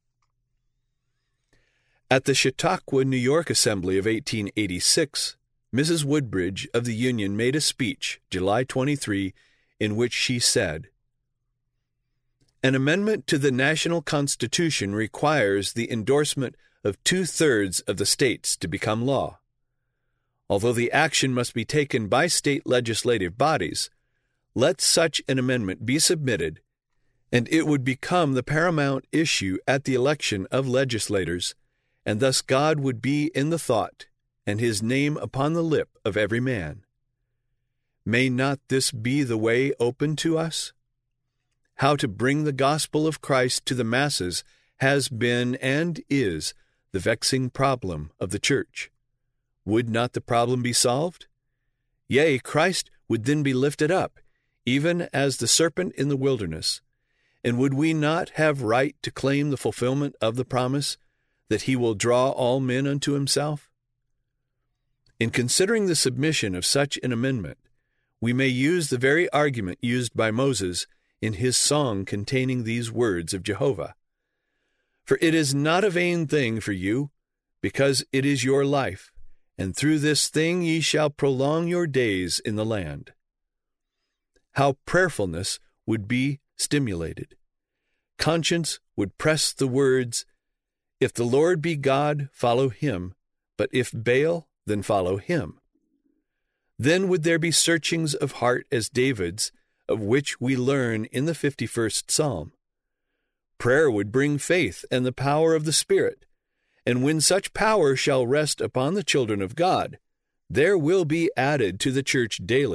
Speaker 1: At the Chautauqua, New York Assembly of 1886, Mrs. Woodbridge of the Union made a speech, July 23, in which she said, "An amendment to the national Constitution requires the endorsement of 2/3 of the states to become law. Although the action must be taken by state legislative bodies, let such an amendment be submitted, and it would become the paramount issue at the election of legislators, and thus God would be in the thought, and his name upon the lip of every man. May not this be the way open to us? How to bring the gospel of Christ to the masses has been and is the vexing problem of the Church. Would not the problem be solved? Yea, Christ would then be lifted up, even as the serpent in the wilderness. And would we not have right to claim the fulfillment of the promise that he will draw all men unto himself? In considering the submission of such an amendment, we may use the very argument used by Moses in his song containing these words of Jehovah. For it is not a vain thing for you, because it is your life, and through this thing ye shall prolong your days in the land." How prayerfulness would be stimulated. Conscience would press the words, "If the Lord be God, follow him, but if Baal, then follow him." Then would there be searchings of heart as David's, of which we learn in the 51st Psalm. Prayer would bring faith and the power of the Spirit, and when such power shall rest upon the children of God, there will be added to the church daily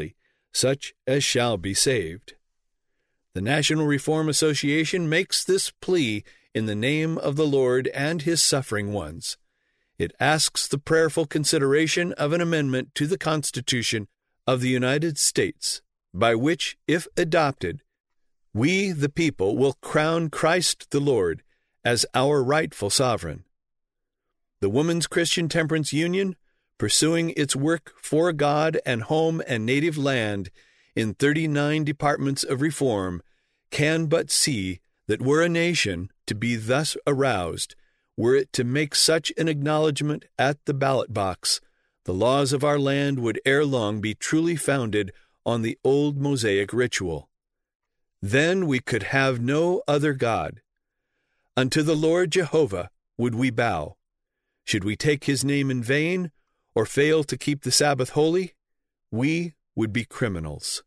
Speaker 1: such as shall be saved. The National Reform Association makes this plea in the name of the Lord and His suffering ones. It asks the prayerful consideration of an amendment to the Constitution of the United States, by which, if adopted, we, the people, will crown Christ the Lord as our rightful sovereign. The Woman's Christian Temperance Union, pursuing its work for God and home and native land in 39 departments of reform, can but see that were a nation to be thus aroused, were it to make such an acknowledgment at the ballot box, the laws of our land would ere long be truly founded on the old Mosaic ritual. Then we could have no other God. Unto the Lord Jehovah would we bow. Should we take His name in vain, or fail to keep the Sabbath holy, we would be criminals.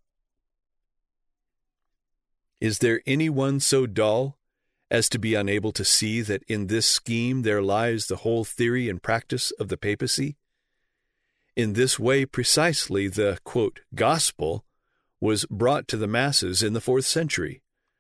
Speaker 1: Is there any one so dull as to be unable to see that in this scheme there lies the whole theory and practice of the papacy? In this way precisely the, quote, gospel was brought to the masses in the 4th century.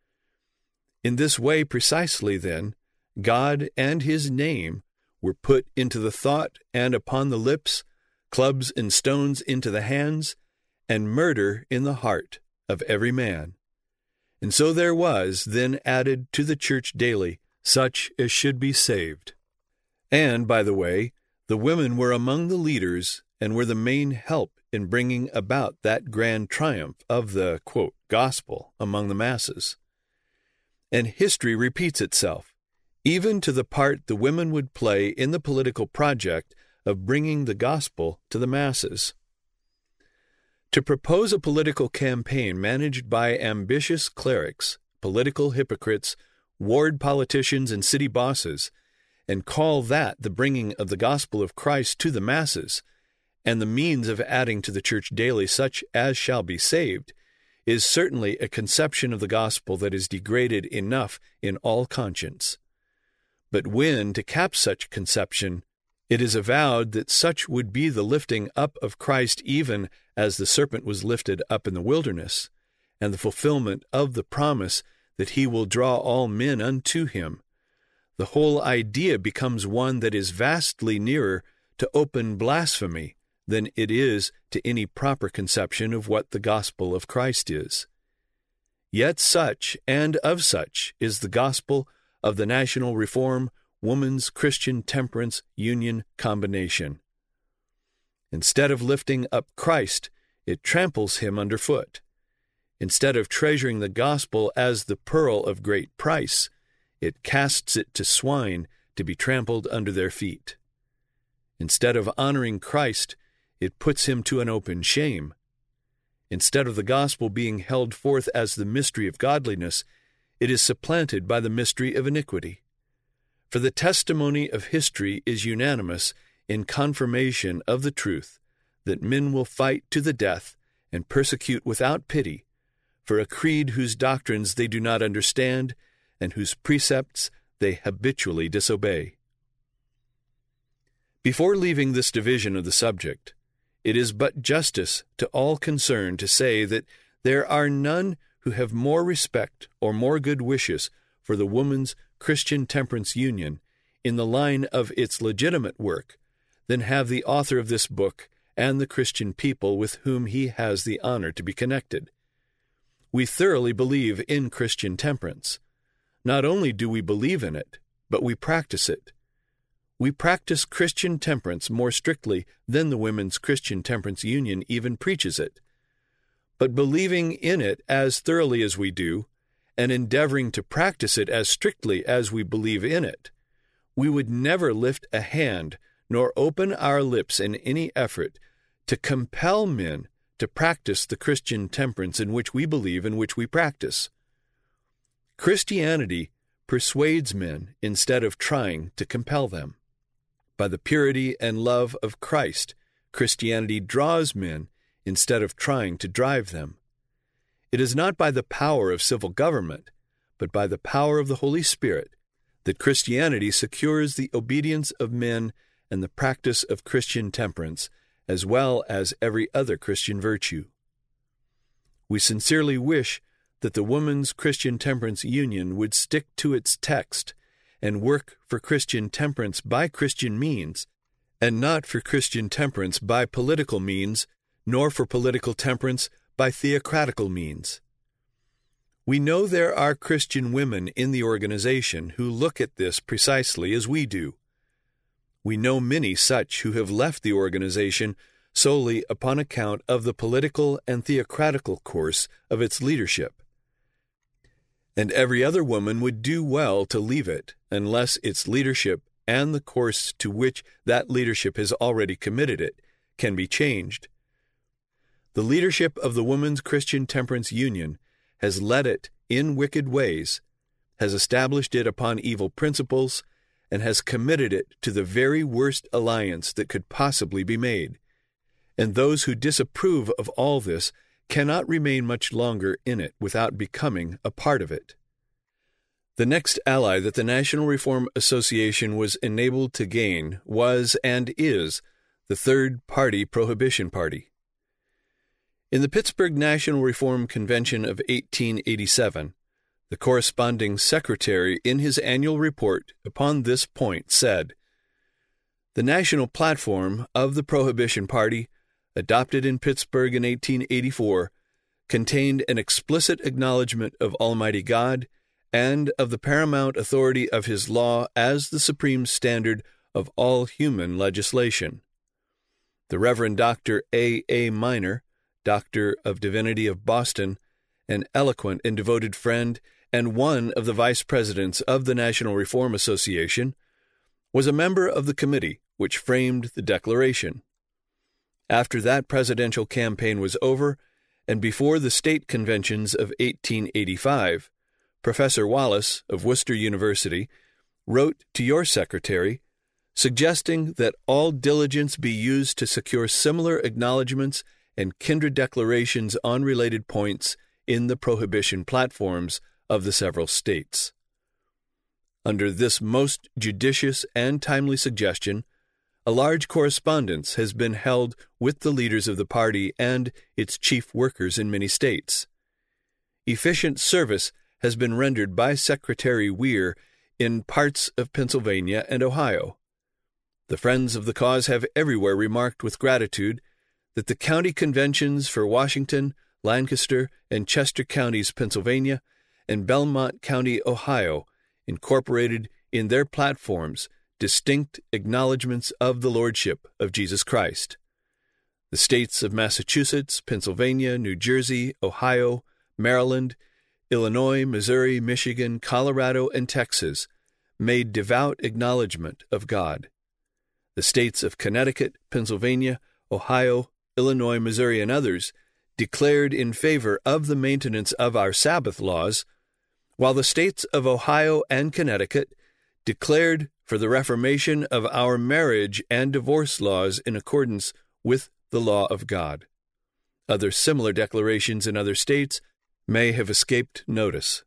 Speaker 1: In this way precisely, then, God and His name were put into the thought and upon the lips, clubs and stones into the hands, and murder in the heart of every man. And so there was then added to the church daily such as should be saved. And, by the way, the women were among the leaders and were the main help in bringing about that grand triumph of the, quote, gospel among the masses. And history repeats itself, even to the part the women would play in the political project of bringing the gospel to the masses. To propose a political campaign managed by ambitious clerics, political hypocrites, ward politicians, and city bosses, and call that the bringing of the gospel of Christ to the masses, and the means of adding to the church daily such as shall be saved, is certainly a conception of the gospel that is degraded enough in all conscience. But when, to cap such conception, it is avowed that such would be the lifting up of Christ even as the serpent was lifted up in the wilderness, and the fulfillment of the promise that He will draw all men unto Him, the whole idea becomes one that is vastly nearer to open blasphemy than it is to any proper conception of what the gospel of Christ is. Yet such, and of such, is the gospel of the National Reform Woman's Christian Temperance Union combination. Instead of lifting up Christ, it tramples Him underfoot. Instead of treasuring the gospel as the pearl of great price, it casts it to swine to be trampled under their feet. Instead of honoring Christ, it puts Him to an open shame. Instead of the gospel being held forth as the mystery of godliness, it is supplanted by the mystery of iniquity. For the testimony of history is unanimous in confirmation of the truth that men will fight to the death and persecute without pity for a creed whose doctrines they do not understand and whose precepts they habitually disobey. Before leaving this division of the subject, it is but justice to all concerned to say that there are none who have more respect or more good wishes for the Woman's Christian Temperance Union in the line of its legitimate work than have the author of this book and the Christian people with whom he has the honor to be connected. We thoroughly believe in Christian temperance. Not only do we believe in it, but we practice it. We practice Christian temperance more strictly than the Women's Christian Temperance Union even preaches it. But believing in it as thoroughly as we do, and endeavoring to practice it as strictly as we believe in it, we would never lift a hand nor open our lips in any effort to compel men to practice the Christian temperance in which we believe and which we practice. Christianity persuades men instead of trying to compel them. By the purity and love of Christ, Christianity draws men instead of trying to drive them. It is not by the power of civil government, but by the power of the Holy Spirit, that Christianity secures the obedience of men and the practice of Christian temperance, as well as every other Christian virtue. We sincerely wish that the Women's Christian Temperance Union would stick to its text and work for Christian temperance by Christian means, and not for Christian temperance by political means, nor for political temperance by theocratical means. We know there are Christian women in the organization who look at this precisely as we do. We know many such who have left the organization solely upon account of the political and theocratical course of its leadership. And every other woman would do well to leave it unless its leadership and the course to which that leadership has already committed it can be changed. The leadership of the Women's Christian Temperance Union has led it in wicked ways, has established it upon evil principles, and has committed it to the very worst alliance that could possibly be made. And those who disapprove of all this cannot remain much longer in it without becoming a part of it. The next ally that the National Reform Association was enabled to gain was and is the Third Party Prohibition Party. In the Pittsburgh National Reform Convention of 1887, the corresponding secretary in his annual report upon this point said, "The national platform of the Prohibition Party, adopted in Pittsburgh in 1884, contained an explicit acknowledgment of Almighty God and of the paramount authority of His law as the supreme standard of all human legislation. The Reverend Dr. A. Minor, Doctor of Divinity of Boston, an eloquent and devoted friend, and one of the vice presidents of the National Reform Association, was a member of the committee which framed the Declaration. After that presidential campaign was over, and before the state conventions of 1885, Professor Wallace of Worcester University wrote to your secretary, suggesting that all diligence be used to secure similar acknowledgments and kindred declarations on related points in the prohibition platforms of the several states. Under this most judicious and timely suggestion, a large correspondence has been held with the leaders of the party and its chief workers in many states. Efficient service has been rendered by Secretary Weir in parts of Pennsylvania and Ohio. The friends of the cause have everywhere remarked with gratitude that the county conventions for Washington, Lancaster, and Chester counties, Pennsylvania, and Belmont County, Ohio, incorporated in their platforms distinct acknowledgments of the Lordship of Jesus Christ. The states of Massachusetts, Pennsylvania, New Jersey, Ohio, Maryland, Illinois, Missouri, Michigan, Colorado, and Texas made devout acknowledgment of God. The states of Connecticut, Pennsylvania, Ohio, Illinois, Missouri, and others declared in favor of the maintenance of our Sabbath laws, while the states of Ohio and Connecticut declared for the reformation of our marriage and divorce laws in accordance with the law of God. Other similar declarations in other states may have escaped notice.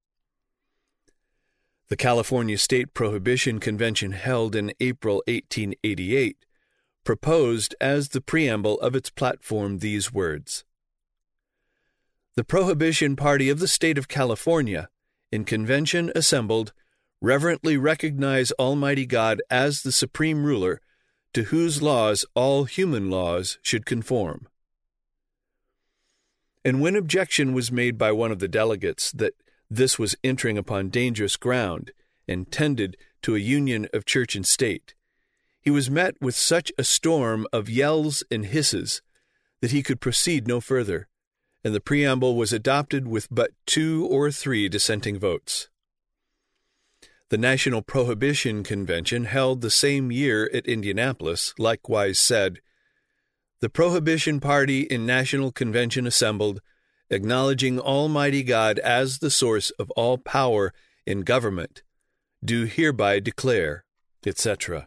Speaker 1: The California State Prohibition Convention held in April 1888 proposed as the preamble of its platform these words: "The Prohibition Party of the State of California, in convention assembled, reverently recognize Almighty God as the supreme ruler, to whose laws all human laws should conform." And when objection was made by one of the delegates that this was entering upon dangerous ground and tended to a union of church and state, he was met with such a storm of yells and hisses that he could proceed no further, and the preamble was adopted with but 2 or 3 dissenting votes. The National Prohibition Convention, held the same year at Indianapolis, likewise said, "The Prohibition Party in National Convention assembled, acknowledging Almighty God as the source of all power in government, do hereby declare," etc.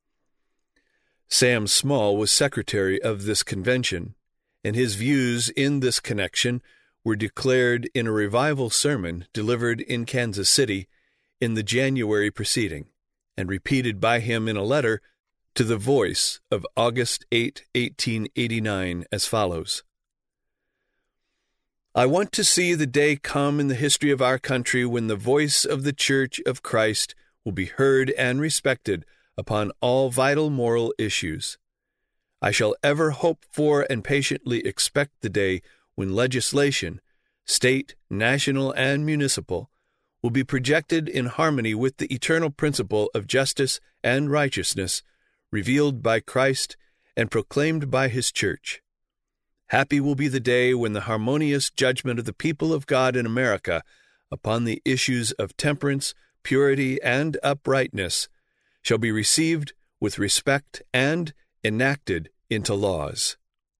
Speaker 1: Sam Small was secretary of this convention, and his views in this connection were declared in a revival sermon delivered in Kansas City in the January preceding, and repeated by him in a letter to The Voice of August 8, 1889, as follows: I want to see the day come in the history of our country when the voice of the Church of Christ will be heard and respected upon all vital moral issues. I shall ever hope for and patiently expect the day when legislation, state, national, and municipal, will be projected in harmony with the eternal principle of justice and righteousness revealed by Christ and proclaimed by His Church. Happy will be the day when the harmonious judgment of the people of God in America upon the issues of temperance, purity, and uprightness shall be received with respect and enacted into laws.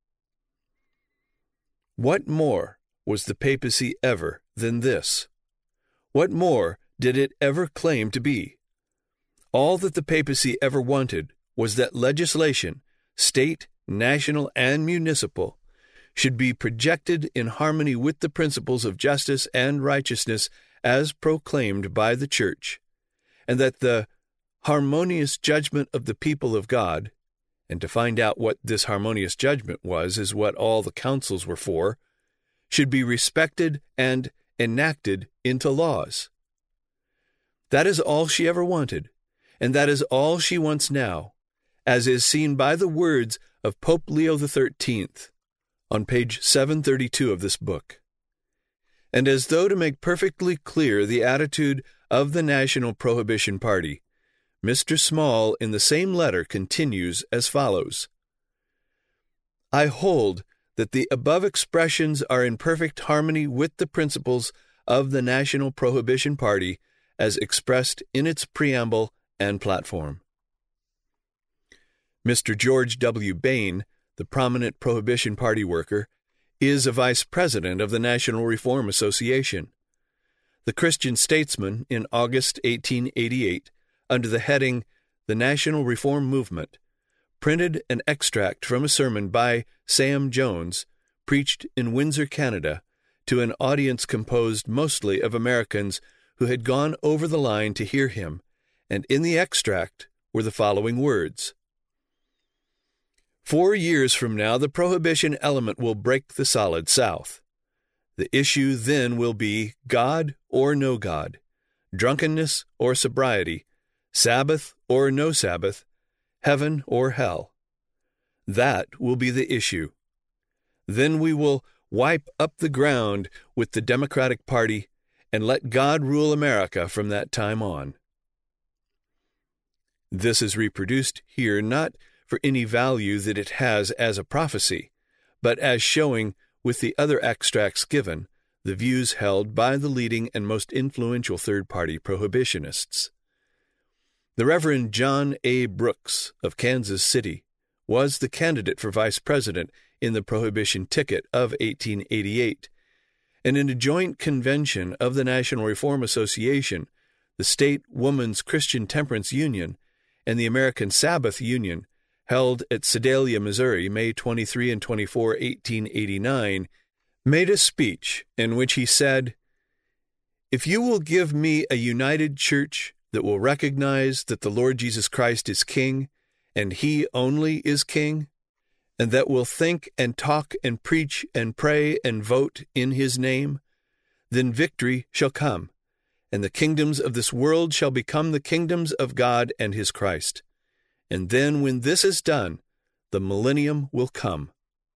Speaker 1: What more was the papacy ever than this? What more did it ever claim to be? All that the papacy ever wanted was that legislation, state, national, and municipal, should be projected in harmony with the principles of justice and righteousness as proclaimed by the Church, and that the harmonious judgment of the people of God, and to find out what this harmonious judgment was is what all the councils were for, should be respected and enacted into laws. That is all she ever wanted, and that is all she wants now, as is seen by the words of Pope Leo XIII on page 732 of this book. And as though to make perfectly clear the attitude of the National Prohibition Party, Mr. Small in the same letter continues as follows: I hold that the above expressions are in perfect harmony with the principles of the National Prohibition Party as expressed in its preamble and platform. Mr. George W. Bain, the prominent Prohibition Party worker, is a vice president of the National Reform Association. The Christian Statesman, in August 1888, under the heading The National Reform Movement, printed an extract from a sermon by Sam Jones, preached in Windsor, Canada, to an audience composed mostly of Americans who had gone over the line to hear him, and in the extract were the following words: 4 years from now, the prohibition element will break the solid South. The issue then will be God or no God, drunkenness or sobriety, Sabbath or no Sabbath, heaven or hell. That will be the issue. Then we will wipe up the ground with the Democratic Party and let God rule America from that time on. This is reproduced here not for any value that it has as a prophecy, but as showing, with the other extracts given, the views held by the leading and most influential third-party prohibitionists. The Reverend John A. Brooks of Kansas City was the candidate for vice president in the Prohibition ticket of 1888, and in a joint convention of the National Reform Association, the State Woman's Christian Temperance Union, and the American Sabbath Union, held at Sedalia, Missouri, May 23 and 24, 1889, made a speech in which he said, "If you will give me a united church that will recognize that the Lord Jesus Christ is King, and He only is King, and that will think and talk and preach and pray and vote in His name, then victory shall come, and the kingdoms of this world shall become the kingdoms of God and His Christ. And then when this is done, the millennium will come."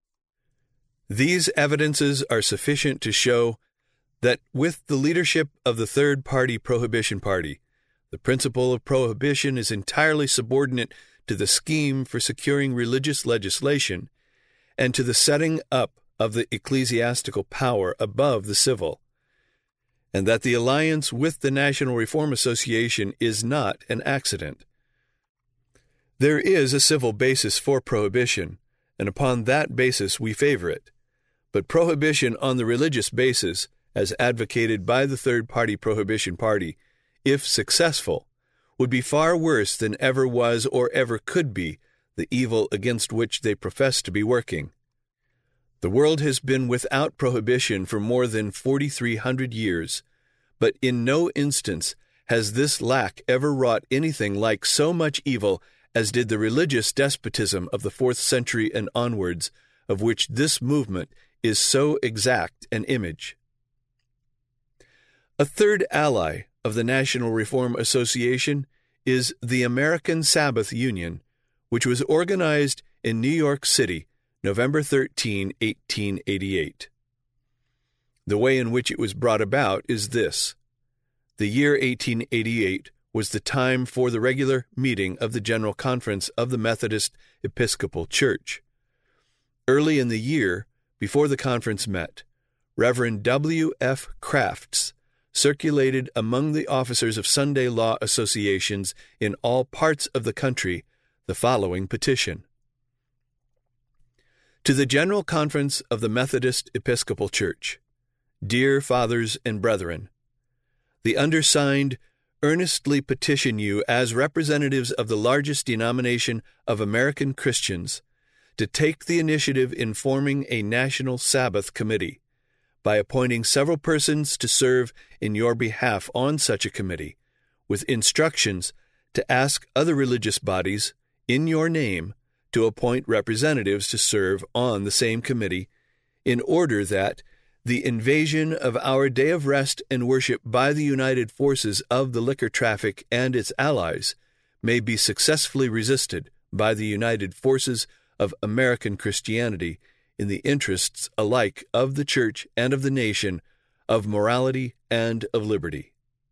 Speaker 1: These evidences are sufficient to show that with the leadership of the third-party Prohibition Party, the principle of prohibition is entirely subordinate to the scheme for securing religious legislation and to the setting up of the ecclesiastical power above the civil, and that the alliance with the National Reform Association is not an accident. There is a civil basis for prohibition, and upon that basis we favor it. But prohibition on the religious basis, as advocated by the third-party Prohibition Party, if successful, would be far worse than ever was or ever could be the evil against which they profess to be working. The world has been without prohibition for more than 4,300 years, but in no instance has this lack ever wrought anything like so much evil as did the religious despotism of the 4th century and onwards, of which this movement is so exact an image. A third ally of the National Reform Association is the American Sabbath Union, which was organized in New York City, November 13, 1888. The way in which it was brought about is this. The year 1888 was the time for the regular meeting of the General Conference of the Methodist Episcopal Church. Early in the year, before the conference met, Reverend W. F. Crafts circulated among the officers of Sunday law associations in all parts of the country the following petition. To the General Conference of the Methodist Episcopal Church, Dear Fathers and Brethren, the undersigned earnestly petition you as representatives of the largest denomination of American Christians to take the initiative in forming a National Sabbath Committee by appointing several persons to serve in your behalf on such a committee, with instructions to ask other religious bodies, in your name, to appoint representatives to serve on the same committee, in order that the invasion of our day of rest and worship by the united forces of the liquor traffic and its allies may be successfully resisted by the united forces of American Christianity in the interests alike of the Church and of the nation, of morality and of liberty.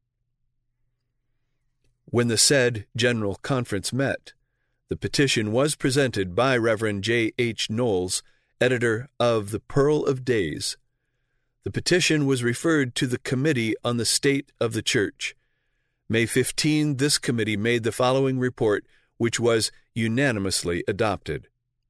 Speaker 1: When the said General Conference met, the petition was presented by Reverend J. H. Knowles, editor of the Pearl of Days. The petition was referred to the Committee on the State of the Church. May 15, this committee made the following report, which was unanimously adopted.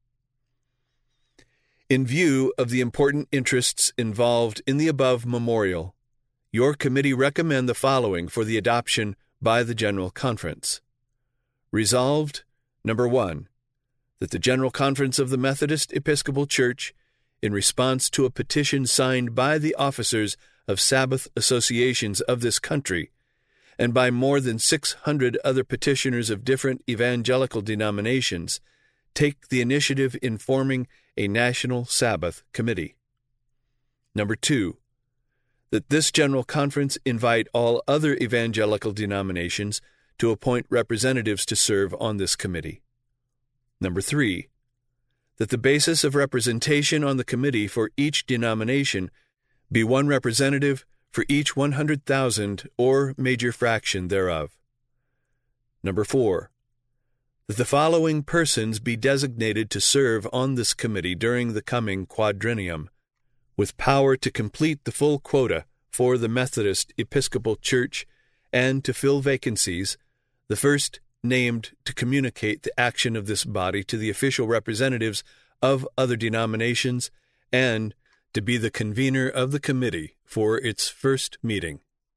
Speaker 1: In view of the important interests involved in the above memorial, your committee recommend the following for the adoption by the General Conference. Resolved, number 1, that the General Conference of the Methodist Episcopal Church, in response to a petition signed by the officers of Sabbath associations of this country, and by more than 600 other petitioners of different evangelical denominations, take the initiative in forming a National Sabbath Committee. Number 2, that this General Conference invite all other evangelical denominations to appoint representatives to serve on this committee. Number 3, that the basis of representation on the committee for each denomination be one representative for each 100,000 or major fraction thereof. Number 4, that the following persons be designated to serve on this committee during the coming quadrennium, with power to complete the full quota for the Methodist Episcopal Church and to fill vacancies, the first named to communicate the action of this body to the official representatives of other denominations, and to be the convener of the committee for its first meeting.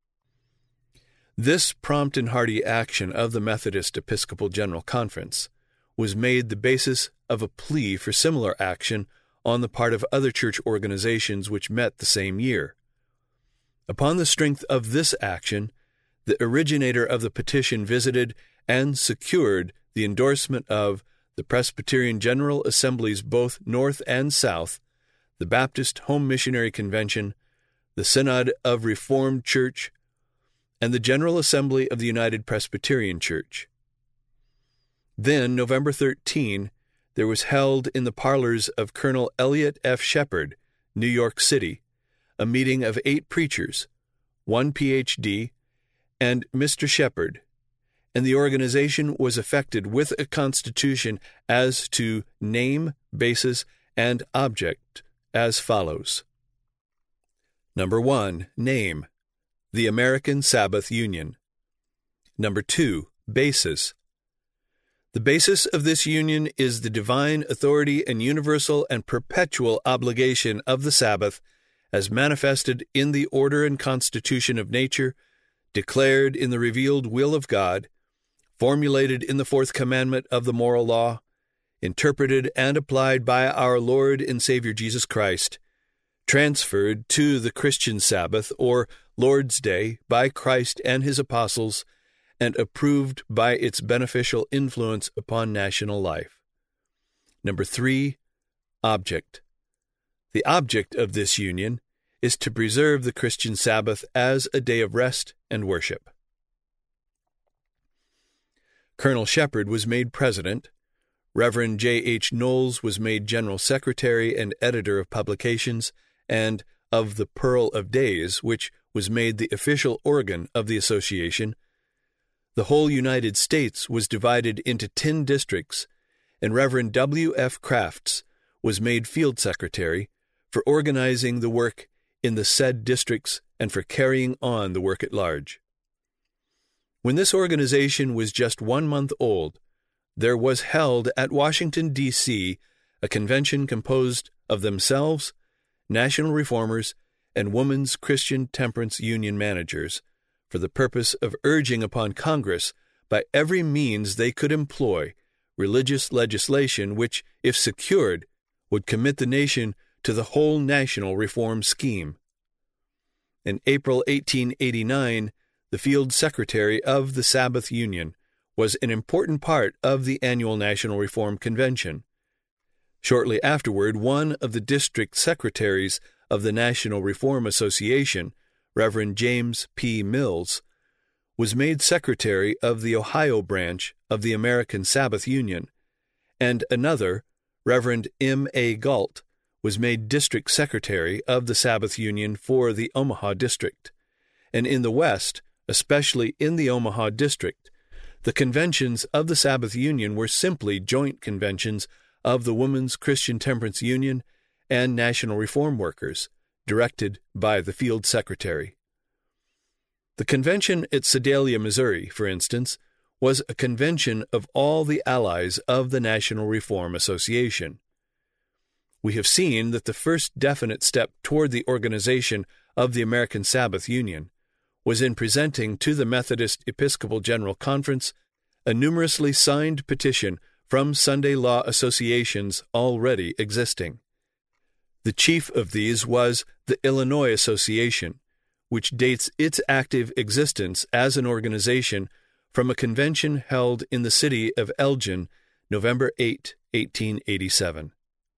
Speaker 1: This prompt and hearty action of the Methodist Episcopal General Conference was made the basis of a plea for similar action on the part of other church organizations which met the same year. Upon the strength of this action, the originator of the petition visited and secured the endorsement of the Presbyterian General Assemblies both North and South, the Baptist Home Missionary Convention, the Synod of Reformed Church, and the General Assembly of the United Presbyterian Church. Then, November 13, there was held in the parlors of Colonel Elliot F. Shepard, New York City, a meeting of 8 preachers, 1 Ph.D., and Mr. Shepard, and the organization was effected with a constitution as to name, basis, and object as follows. Number 1, name, the American Sabbath Union. Number 2, basis. The basis of this union is the divine authority and universal and perpetual obligation of the Sabbath as manifested in the order and constitution of nature, declared in the revealed will of God, formulated in the 4th commandment of the moral law, interpreted and applied by our Lord and Savior Jesus Christ, transferred to the Christian Sabbath or Lord's Day by Christ and his apostles, and approved by its beneficial influence upon national life. Number 3, object. The object of this union is to preserve the Christian Sabbath as a day of rest and worship. Colonel Shepherd was made president. Reverend J. H. Knowles was made general secretary and editor of publications and of the Pearl of Days, which was made the official organ of the association. The whole United States was divided into 10 districts, and Reverend W. F. Crafts was made field secretary for organizing the work in the said districts and for carrying on the work at large. When this organization was just 1 month old, there was held at Washington, D.C., a convention composed of themselves, national reformers, and Women's Christian Temperance Union managers, for the purpose of urging upon Congress, by every means they could employ, religious legislation which, if secured, would commit the nation to the whole national reform scheme. In April 1889, the field secretary of the Sabbath Union was an important part of the annual National Reform Convention. Shortly afterward, one of the district secretaries of the National Reform Association, Reverend James P. Mills, was made secretary of the Ohio branch of the American Sabbath Union, and another, Reverend M. A. Galt, was made district secretary of the Sabbath Union for the Omaha district. And in the West, especially in the Omaha district, the conventions of the Sabbath Union were simply joint conventions of the Women's Christian Temperance Union and National Reform Workers, directed by the field secretary. The convention at Sedalia, Missouri, for instance, was a convention of all the allies of the National Reform Association. We have seen that the first definite step toward the organization of the American Sabbath Union was in presenting to the Methodist Episcopal General Conference a numerously signed petition from Sunday law associations already existing. The chief of these was the Illinois Association, which dates its active existence as an organization from a convention held in the city of Elgin, November 8, 1887.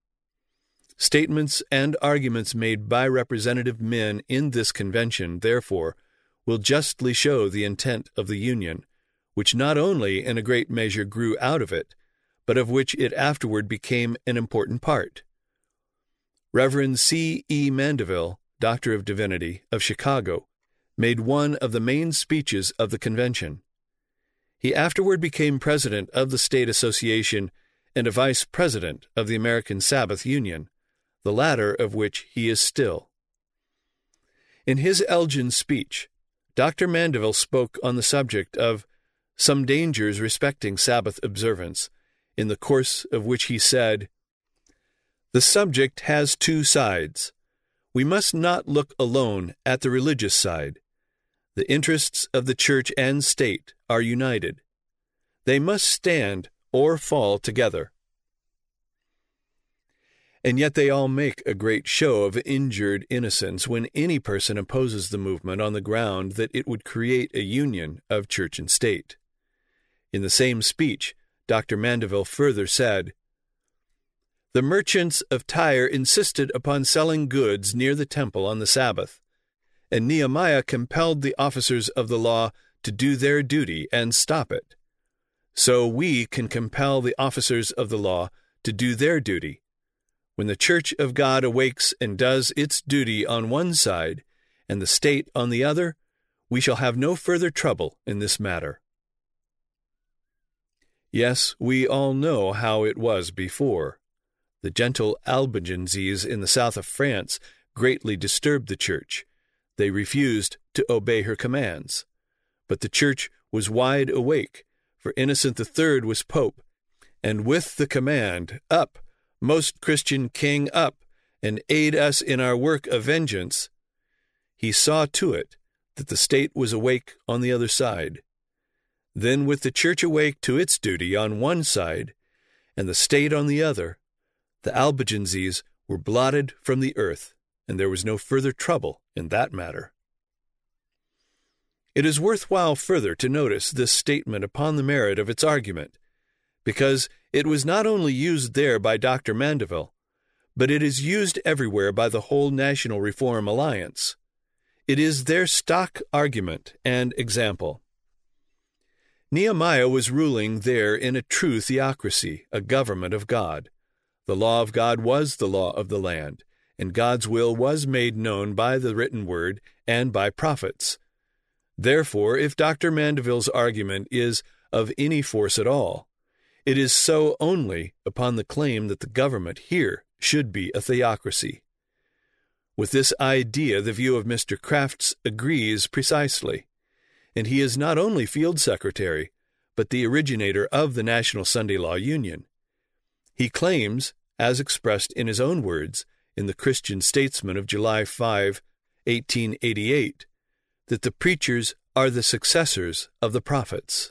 Speaker 1: Statements and arguments made by representative men in this convention, therefore, will justly show the intent of the Union, which not only in a great measure grew out of it, but of which it afterward became an important part. Reverend C. E. Mandeville, Doctor of Divinity, of Chicago, made one of the main speeches of the convention. He afterward became president of the State Association and a vice president of the American Sabbath Union, the latter of which he is still. In his Elgin speech, Dr. Mandeville spoke on the subject of some dangers respecting Sabbath observance, in the course of which he said, "The subject has two sides. We must not look alone at the religious side. The interests of the church and state are united. They must stand or fall together. And yet they all make a great show of injured innocence when any person opposes the movement on the ground that it would create a union of church and state." In the same speech, Dr. Mandeville further said, "The merchants of Tyre insisted upon selling goods near the temple on the Sabbath, and Nehemiah compelled the officers of the law to do their duty and stop it. So we can compel the officers of the law to do their duty. When the Church of God awakes and does its duty on one side, and the state on the other, we shall have no further trouble in this matter." Yes, we all know how it was before. The gentle Albigenses in the south of France greatly disturbed the church. They refused to obey her commands. But the church was wide awake, for Innocent III was pope, and with the command, "Up, most Christian king, up, and aid us in our work of vengeance," he saw to it that the state was awake on the other side. Then, with the church awake to its duty on one side, and the state on the other, the Albigenses were blotted from the earth, and there was no further trouble in that matter. It is worthwhile further to notice this statement upon the merit of its argument, because it was not only used there by Dr. Mandeville, but it is used everywhere by the whole National Reform Alliance. It is their stock argument and example. Nehemiah was ruling there in a true theocracy, a government of God. The law of God was the law of the land, and God's will was made known by the written word and by prophets. Therefore, if Dr. Mandeville's argument is of any force at all, it is so only upon the claim that the government here should be a theocracy. With this idea, the view of Mr. Crafts agrees precisely, and he is not only field secretary, but the originator of the National Sunday Law Union. He claims, as expressed in his own words in the Christian Statesman of July 5, 1888, that the preachers are the successors of the prophets.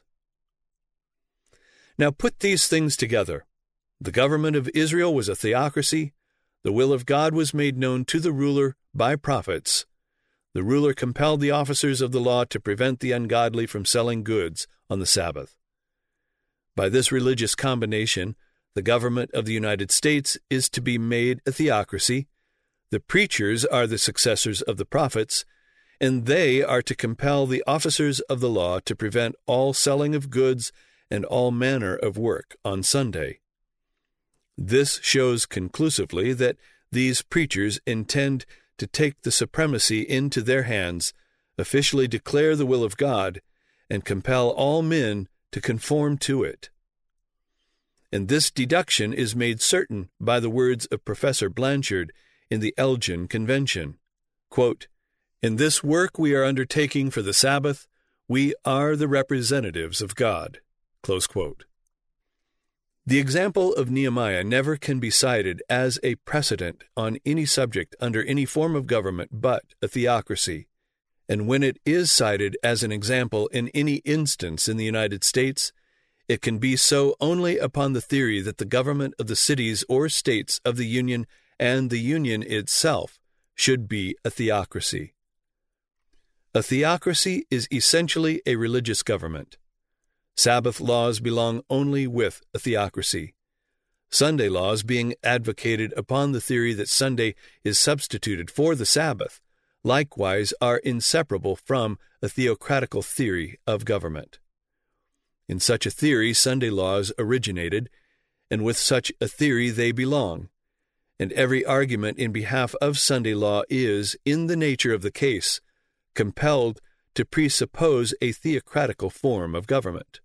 Speaker 1: Now put these things together. The government of Israel was a theocracy. The will of God was made known to the ruler by prophets. The ruler compelled the officers of the law to prevent the ungodly from selling goods on the Sabbath. By this religious combination, the government of the United States is to be made a theocracy. The preachers are the successors of the prophets, and they are to compel the officers of the law to prevent all selling of goods and all manner of work on Sunday. This shows conclusively that these preachers intend to take the supremacy into their hands, officially declare the will of God, and compel all men to conform to it. And this deduction is made certain by the words of Professor Blanchard in the Elgin Convention. Quote, "In this work we are undertaking for the Sabbath, we are the representatives of God." Close quote. The example of Nehemiah never can be cited as a precedent on any subject under any form of government but a theocracy, and when it is cited as an example in any instance in the United States, it can be so only upon the theory that the government of the cities or states of the Union and the Union itself should be a theocracy. A theocracy is essentially a religious government. Sabbath laws belong only with a theocracy. Sunday laws being advocated upon the theory that Sunday is substituted for the Sabbath, likewise are inseparable from a theocratical theory of government. In such a theory, Sunday laws originated, and with such a theory they belong, and every argument in behalf of Sunday law is, in the nature of the case, compelled to presuppose a theocratical form of government.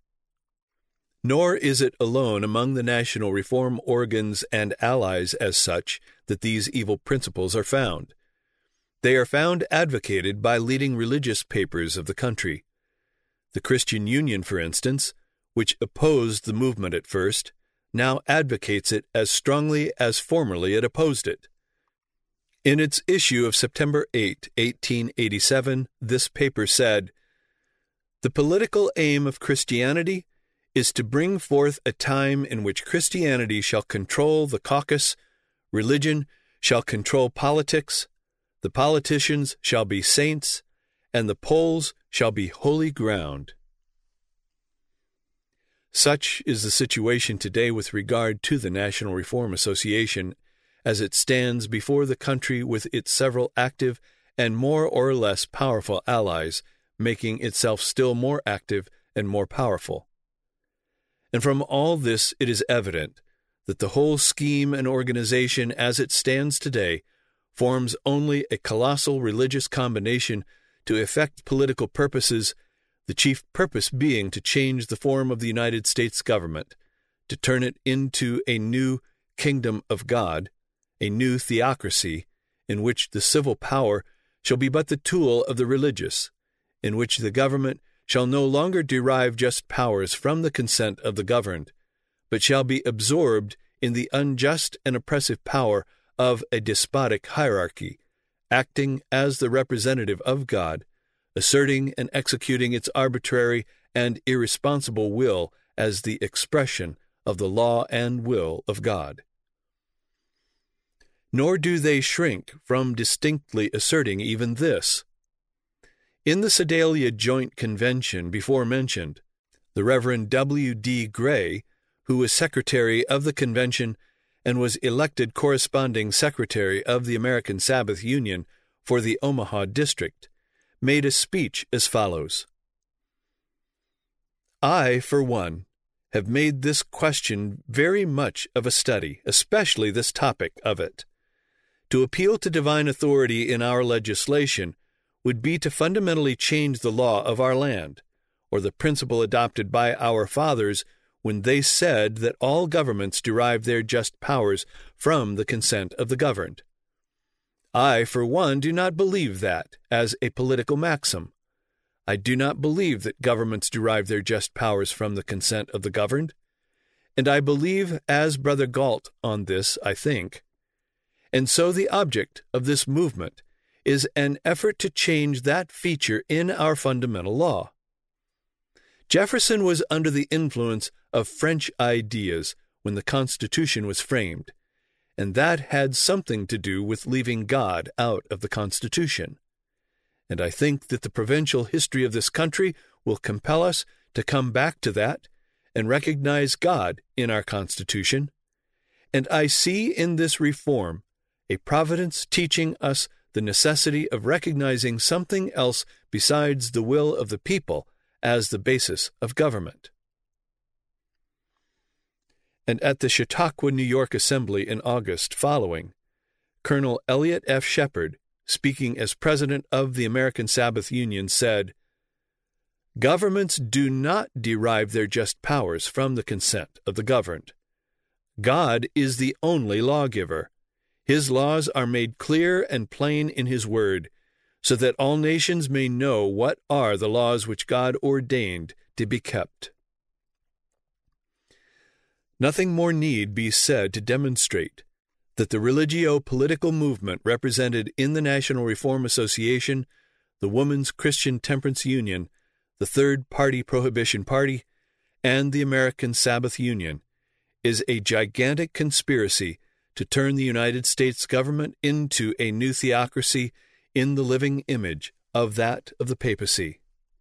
Speaker 1: Nor is it alone among the national reform organs and allies as such that these evil principles are found. They are found advocated by leading religious papers of the country. The Christian Union, for instance, which opposed the movement at first, now advocates it as strongly as formerly it opposed it. In its issue of September 8, 1887, this paper said, "The political aim of Christianity is to bring forth a time in which Christianity shall control the caucus, religion shall control politics, the politicians shall be saints, and the polls shall be holy ground." Such is the situation today with regard to the National Reform Association as it stands before the country with its several active and more or less powerful allies, making itself still more active and more powerful. And from all this it is evident that the whole scheme and organization as it stands today forms only a colossal religious combination to effect political purposes, the chief purpose being to change the form of the United States government, to turn it into a new kingdom of God, a new theocracy, in which the civil power shall be but the tool of the religious, in which the government shall no longer derive just powers from the consent of the governed, but shall be absorbed in the unjust and oppressive power of a despotic hierarchy, acting as the representative of God, asserting and executing its arbitrary and irresponsible will as the expression of the law and will of God. Nor do they shrink from distinctly asserting even this. In the Sedalia Joint Convention before mentioned, the Reverend W. D. Gray, who was secretary of the convention and was elected corresponding secretary of the American Sabbath Union for the Omaha district, made a speech as follows: I, for one, have made this question very much of a study, especially this topic of it. To appeal to divine authority in our legislation would be to fundamentally change the law of our land, or the principle adopted by our fathers when they said that all governments derive their just powers from the consent of the governed. I, for one, do not believe that as a political maxim. I do not believe that governments derive their just powers from the consent of the governed, and I believe as Brother Galt on this, I think. And so the object of this movement is an effort to change that feature in our fundamental law. Jefferson was under the influence of French ideas when the Constitution was framed, and that had something to do with leaving God out of the Constitution. And I think that the provincial history of this country will compel us to come back to that and recognize God in our Constitution. And I see in this reform a providence teaching us the necessity of recognizing something else besides the will of the people as the basis of government. And at the Chautauqua, New York Assembly in August following, Colonel Elliot F. Shepard, speaking as president of the American Sabbath Union, said, Governments do not derive their just powers from the consent of the governed. God is the only lawgiver. His laws are made clear and plain in His word, so that all nations may know what are the laws which God ordained to be kept. Nothing more need be said to demonstrate that the religio-political movement represented in the National Reform Association, the Woman's Christian Temperance Union, the Third Party Prohibition Party, and the American Sabbath Union is a gigantic conspiracy to turn the United States government into a new theocracy in the living image of that of the papacy.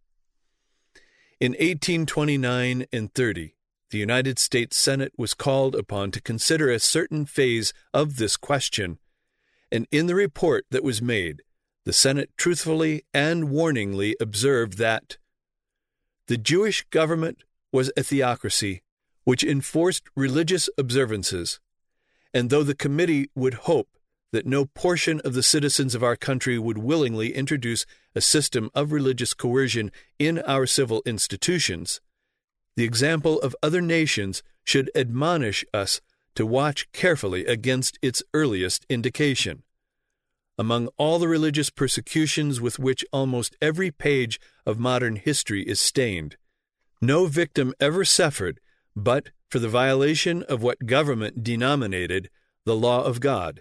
Speaker 1: In 1829 and 30, the United States Senate was called upon to consider a certain phase of this question, and in the report that was made, the Senate truthfully and warningly observed that the Jewish government was a theocracy which enforced religious observances, and though the committee would hope that no portion of the citizens of our country would willingly introduce a system of religious coercion in our civil institutions, the example of other nations should admonish us to watch carefully against its earliest indication. Among all the religious persecutions with which almost every page of modern history is stained, no victim ever suffered but for the violation of what government denominated the law of God.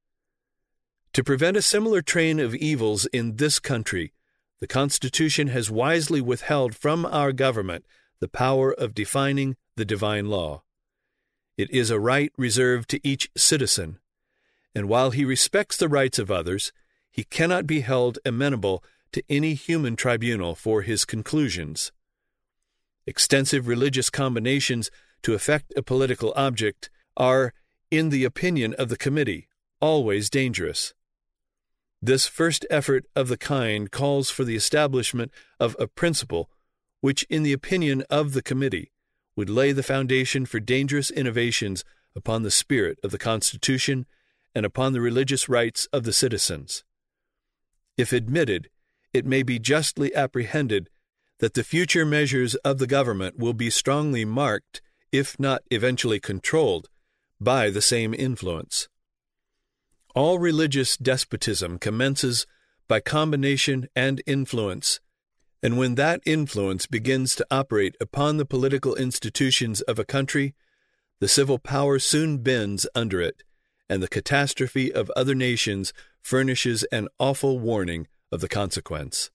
Speaker 1: To prevent a similar train of evils in this country, the Constitution has wisely withheld from our government the power of defining the divine law. It is a right reserved to each citizen, and while he respects the rights of others, he cannot be held amenable to any human tribunal for his conclusions. Extensive religious combinations to effect a political object are, in the opinion of the committee, always dangerous. This first effort of the kind calls for the establishment of a principle which, in the opinion of the committee, would lay the foundation for dangerous innovations upon the spirit of the Constitution and upon the religious rights of the citizens. If admitted, it may be justly apprehended that the future measures of the government will be strongly marked, if not eventually controlled, by the same influence. All religious despotism commences by combination and influence, and when that influence begins to operate upon the political institutions of a country, the civil power soon bends under it, and the catastrophe of other nations furnishes an awful warning of the consequence.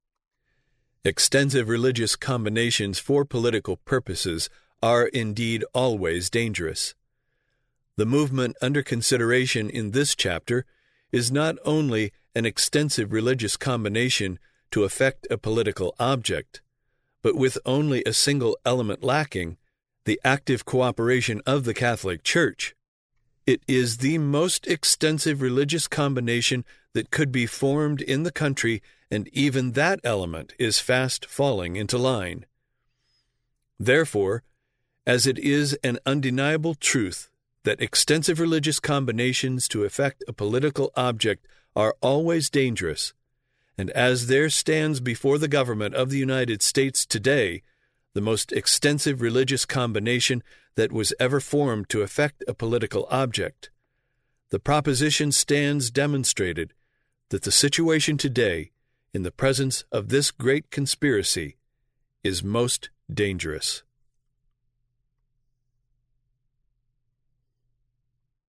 Speaker 1: Extensive religious combinations for political purposes are indeed always dangerous. The movement under consideration in this chapter is not only an extensive religious combination to effect a political object, but with only a single element lacking, the active cooperation of the Catholic Church. It is the most extensive religious combination that could be formed in the country, and even that element is fast falling into line. Therefore, as it is an undeniable truth that extensive religious combinations to effect a political object are always dangerous, and as there stands before the government of the United States today the most extensive religious combination that was ever formed to effect a political object, the proposition stands demonstrated that the situation today, in the presence of this great conspiracy, is most dangerous.